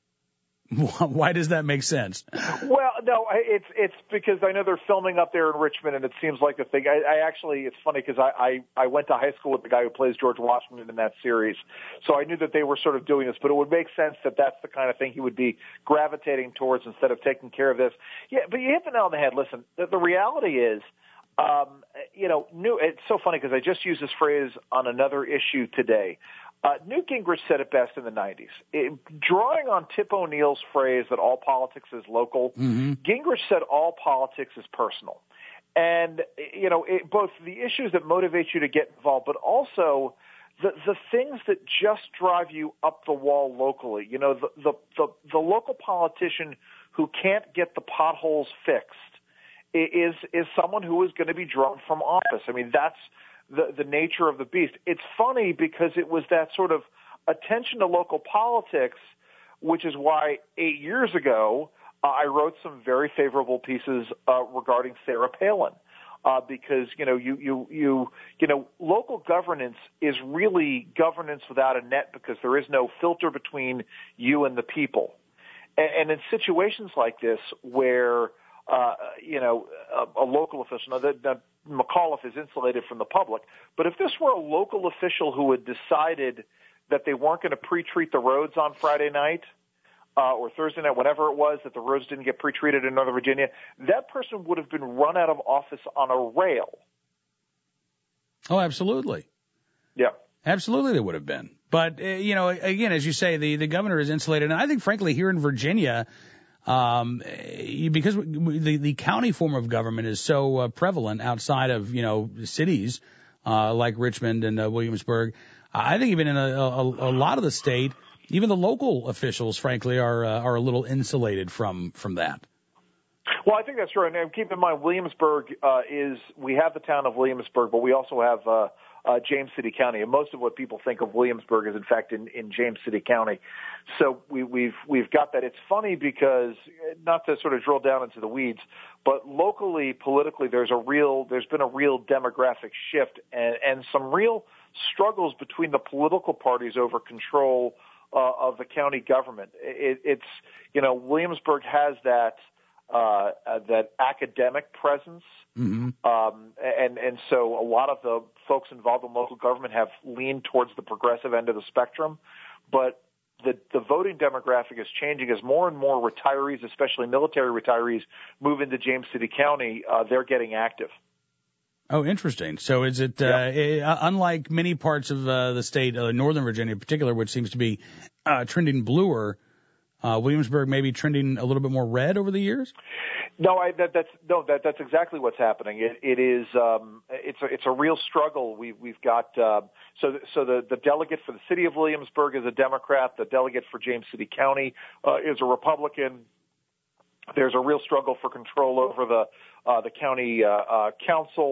Why does that make sense? Well, no, it's it's because I know they're filming up there in Richmond, and it seems like a thing. I, I actually, it's funny because I, I I went to high school with the guy who plays George Washington in that series, so I knew that they were sort of doing this. But it would make sense that that's the kind of thing he would be gravitating towards instead of taking care of this. Yeah, but you hit the nail on the head. Listen, the, the reality is, um, you know, new. It's so funny because I just used this phrase on another issue today. Uh, Newt Gingrich said it best in the nineties. It, drawing on Tip O'Neill's phrase that all politics is local, mm-hmm. Gingrich said all politics is personal. And, you know, it, both the issues that motivate you to get involved, but also the, the things that just drive you up the wall locally. You know, the, the, the, the local politician who can't get the potholes fixed is, is someone who is going to be drummed from office. I mean, that's the, the nature of the beast. It's funny because it was that sort of attention to local politics, which is why eight years ago uh, I wrote some very favorable pieces uh, regarding Sarah Palin. Uh, because, you know, you, you, you, you know, local governance is really governance without a net because there is no filter between you and the people. And, and in situations like this where, uh, you know, a, a local official, now that, that McAuliffe is insulated from the public, but if this were a local official who had decided that they weren't going to pre-treat the roads on Friday night, Uh, or Thursday night, whatever it was, that the roads didn't get pre-treated in Northern Virginia, that person would have been run out of office on a rail. Oh, absolutely. Yeah. Absolutely they would have been. But, uh, you know, again, as you say, the, the governor is insulated. And I think, frankly, here in Virginia, um, because the, the county form of government is so uh, prevalent outside of, you know, cities uh, like Richmond and uh, Williamsburg, I think even in a, a, a lot of the state, even the local officials, frankly, are uh, are a little insulated from from that. Well, I think that's right. And keep in mind, Williamsburg uh, is we have the town of Williamsburg, but we also have uh, uh, James City County, and most of what people think of Williamsburg is, in fact, in, in James City County. So we, we've we've got that. It's funny because, not to sort of drill down into the weeds, but locally, politically, there's a real there's been a real demographic shift and, and some real struggles between the political parties over control Uh, of the county government. It, it's, you know, Williamsburg has that, uh, uh, that academic presence. Mm-hmm. Um, and, and so a lot of the folks involved in local government have leaned towards the progressive end of the spectrum. But the, the voting demographic is changing as more and more retirees, especially military retirees, move into James City County. Uh, they're getting active. Oh, interesting. So is it, uh, yeah. uh, unlike many parts of uh, the state, uh, Northern Virginia in particular, which seems to be uh, trending bluer, uh, Williamsburg maybe trending a little bit more red over the years? No, I, that, that's no, that, that's exactly what's happening. It, it is, um, it's a, it's a real struggle. We, we've got, uh, so, so the, the delegate for the city of Williamsburg is a Democrat. The delegate for James City County uh, is a Republican. There's a real struggle for control over the, uh, the county uh, uh, council.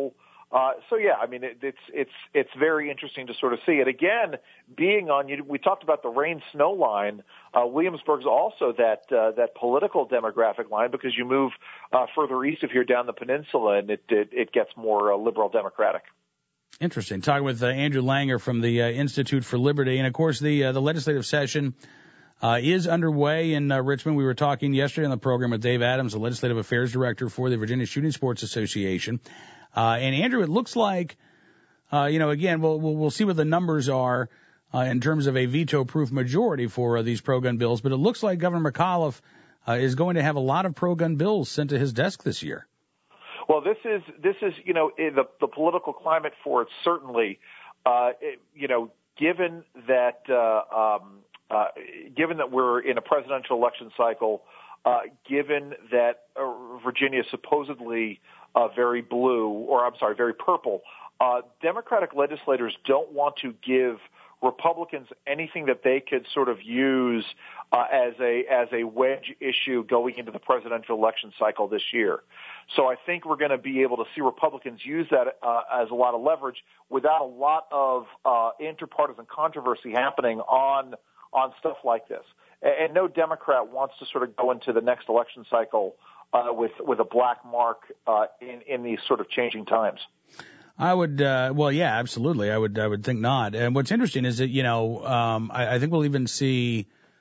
Uh, so yeah, I mean, it, it's it's it's very interesting to sort of see it again. Being on, you, we talked about the rain snow line. Uh, Williamsburg's also that uh, that political demographic line because you move uh, further east of here down the peninsula, and it it, it gets more uh, liberal democratic. Interesting. Talking with uh, Andrew Langer from the uh, Institute for Liberty, and of course the uh, the legislative session uh, is underway in uh, Richmond. We were talking yesterday on the program with Dave Adams, the legislative affairs director for the Virginia Shooting Sports Association. Uh, and Andrew, it looks like, uh, you know, again, we'll, we'll, we'll see what the numbers are, uh, in terms of a veto-proof majority for uh, these pro-gun bills. But it looks like Governor McAuliffe, uh, is going to have a lot of pro-gun bills sent to his desk this year. Well, this is, this is, you know, the, the political climate for it certainly, uh, it, you know, given that, uh, um, uh, given that we're in a presidential election cycle, uh, given that uh, Virginia is supposedly Uh, very blue, or I'm sorry, very purple. Uh, Democratic legislators don't want to give Republicans anything that they could sort of use uh, as a as a wedge issue going into the presidential election cycle this year. So I think we're going to be able to see Republicans use that uh, as a lot of leverage without a lot of uh, interpartisan controversy happening on on stuff like this. And, and no Democrat wants to sort of go into the next election cycle Uh, with with a black mark uh, in in these sort of changing times. I would, uh, well, yeah, absolutely. I would, I would think not. And what's interesting is that, you know, um, I, I think we'll even see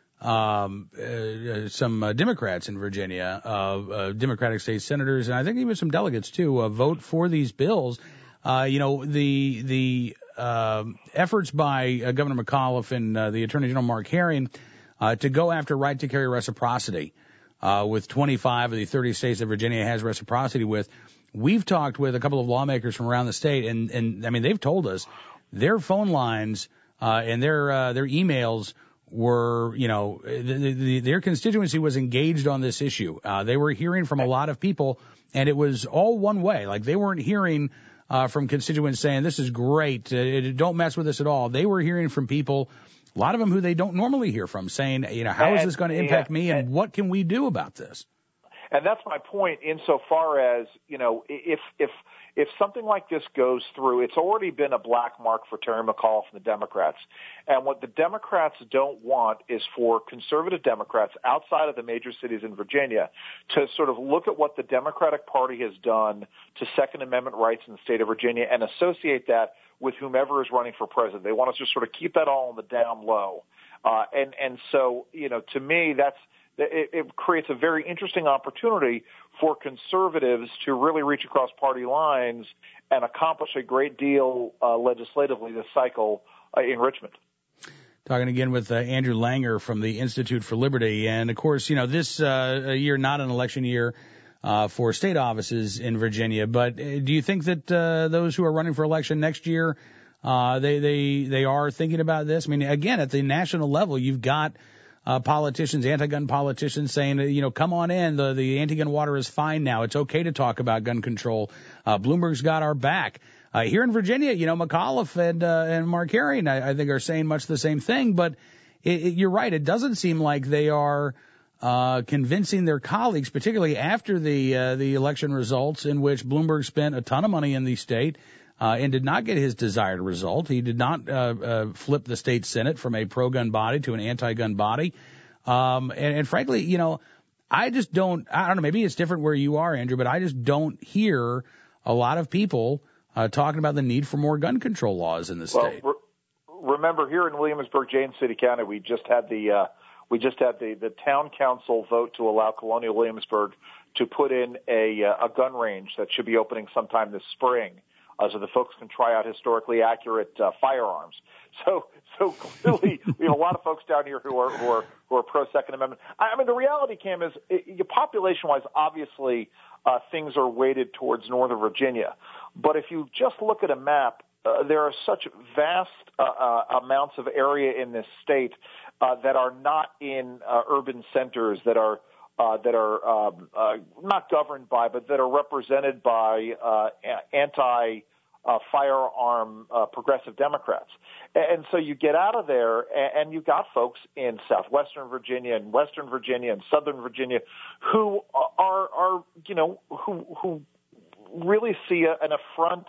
um, uh, some uh, Democrats in Virginia, uh, uh, Democratic state senators, and I think even some delegates too, uh, vote for these bills. Uh, you know, the the uh, efforts by uh, Governor McAuliffe and uh, the Attorney General Mark Herring uh, to go after right to carry reciprocity. Uh, with twenty-five of the thirty states that Virginia has reciprocity with. We've talked with a couple of lawmakers from around the state, and, and I mean, they've told us their phone lines uh, and their uh, their emails were, you know, the, the, their constituency was engaged on this issue. Uh, they were hearing from a lot of people, and it was all one way. Like, they weren't hearing uh, from constituents saying, this is great, uh, don't mess with this at all. They were hearing from people, a lot of them who they don't normally hear from, saying, you know, how is this going to impact me, and what can we do about this? And that's my point insofar as, you know, if if if something like this goes through, it's already been a black mark for Terry McAuliffe and the Democrats. And what the Democrats don't want is for conservative Democrats outside of the major cities in Virginia to sort of look at what the Democratic Party has done to Second Amendment rights in the state of Virginia and associate that with whomever is running for president. They want us to just sort of keep that all on the down low. Uh, and, and so, you know, to me, that's, it, it creates a very interesting opportunity for conservatives to really reach across party lines and accomplish a great deal uh, legislatively this cycle uh, in Richmond. Talking again with uh, Andrew Langer from the Institute for Liberty. And, of course, you know, this uh, year, not an election year uh, for state offices in Virginia. But uh, do you think that uh, those who are running for election next year, uh, they, they, they are thinking about this? I mean, again, at the national level, you've got Uh, politicians, anti-gun politicians saying, you know, come on in, the, the anti-gun water is fine now. It's okay to talk about gun control. Uh, Bloomberg's got our back. Uh, here in Virginia, you know, McAuliffe and, uh, and Mark Herring, I, I think, are saying much the same thing. But it, it, you're right. It doesn't seem like they are uh, convincing their colleagues, particularly after the, uh, the election results in which Bloomberg spent a ton of money in the state. Uh, and did not get his desired result. He did not uh, uh, flip the state Senate from a pro-gun body to an anti-gun body. Um, and, and frankly, you know, I just don't, I don't know, maybe it's different where you are, Andrew, but I just don't hear a lot of people uh, talking about the need for more gun control laws in the well, state. Re- remember, here in Williamsburg, James City County, we just had the uh, we just had the, the town council vote to allow Colonial Williamsburg to put in a, uh, a gun range that should be opening sometime this spring. Uh, so the folks can try out historically accurate uh, firearms. So, so clearly, we have a lot of folks down here who are who are who are pro Second Amendment. I, I mean, the reality, Cam, is it, population-wise, obviously, uh, things are weighted towards Northern Virginia. But if you just look at a map, uh, there are such vast uh, uh, amounts of area in this state uh, that are not in uh, urban centers that are. Uh, that are um, uh, not governed by, but that are represented by uh, anti uh, firearm uh, progressive Democrats. And so you get out of there, and you've got folks in southwestern Virginia and western Virginia and southern Virginia who are, are you know, who who really see a, an affront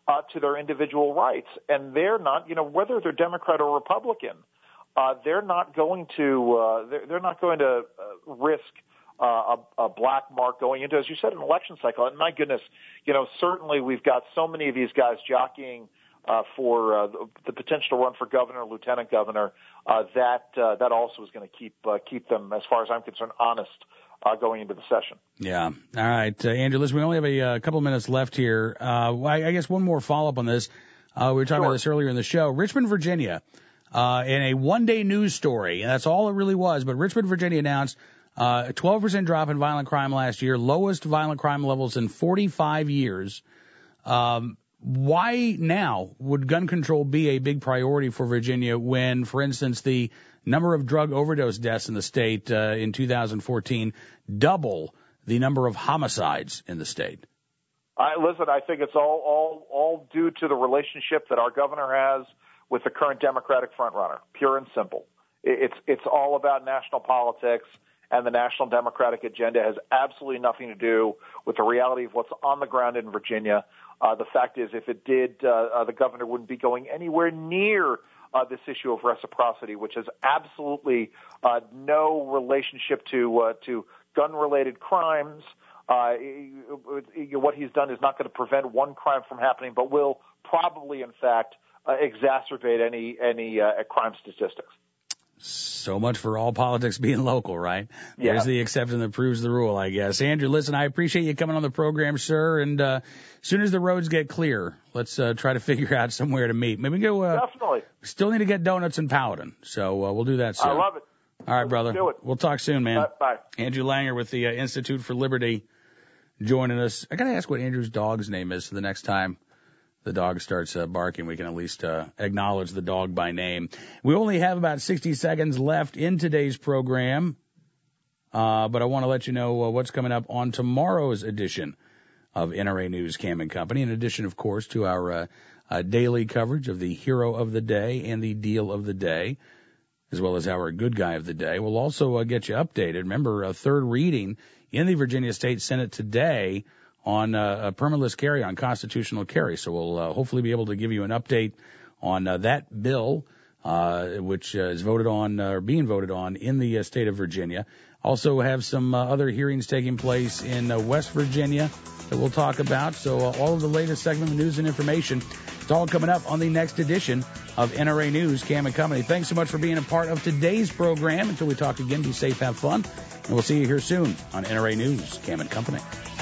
uh, to their individual rights. And they're not, you know, whether they're Democrat or Republican, uh, they're not going to, uh, they're, they're not going to uh, risk uh, a, a black mark going into, as you said, an election cycle. And my goodness, you know, certainly we've got so many of these guys jockeying uh, for uh, the potential to run for governor, lieutenant governor, uh, that uh, that also is going to keep uh, keep them, as far as I'm concerned, honest uh, going into the session. Yeah. All right, uh, Andrew. Listen, we only have a, a couple of minutes left here. Uh, I, I guess one more follow up on this. Uh, we were talking sure. about this earlier in the show. Richmond, Virginia, uh, in a one day news story, and that's all it really was. But Richmond, Virginia announced uh, a twelve percent drop in violent crime last year, lowest violent crime levels in forty-five years. Um, Why now would gun control be a big priority for Virginia when, for instance, the number of drug overdose deaths in the state uh, in two thousand fourteen double the number of homicides in the state? I, listen, I think it's all, all, all due to the relationship that our governor has with the current Democratic frontrunner, pure and simple. It's, it's all about national politics, and the national Democratic agenda has absolutely nothing to do with the reality of what's on the ground in Virginia. Uh, the fact is, if it did, uh, uh, the governor wouldn't be going anywhere near uh, this issue of reciprocity, which has absolutely uh, no relationship to uh, to gun-related crimes. Uh, what he's done is not going to prevent one crime from happening, but will probably, in fact, uh, exacerbate any any uh, crime statistics. So much for all politics being local, right? Yeah. There's the exception that proves the rule, I guess. Andrew, listen, I appreciate you coming on the program, sir. And uh, as soon as the roads get clear, let's uh, try to figure out somewhere to meet. Maybe go. Uh, Definitely. We still need to get donuts in Paladin, so uh, we'll do that soon. I love it. All right, brother. Let's do it. We'll talk soon, man. Uh, bye. Andrew Langer with the uh, Institute for Liberty joining us. I got to ask what Andrew's dog's name is so the next time the dog starts uh, barking, we can at least uh, acknowledge the dog by name. We only have about sixty seconds left in today's program, uh, but I want to let you know uh, what's coming up on tomorrow's edition of N R A News Cam and Company, in addition, of course, to our uh, uh, daily coverage of the Hero of the Day and the Deal of the Day, as well as our Good Guy of the Day. We'll also uh, get you updated. Remember, a third reading in the Virginia State Senate today on uh, a permitless carry, on constitutional carry. So we'll uh, hopefully be able to give you an update on uh, that bill, uh, which uh, is voted on uh, or being voted on in the uh, state of Virginia. Also have some uh, other hearings taking place in uh, West Virginia that we'll talk about. So uh, all of the latest segment of news and information, it's all coming up on the next edition of N R A News Cam and Company. Thanks so much for being a part of today's program. Until we talk again, be safe, have fun, and we'll see you here soon on N R A News Cam and Company.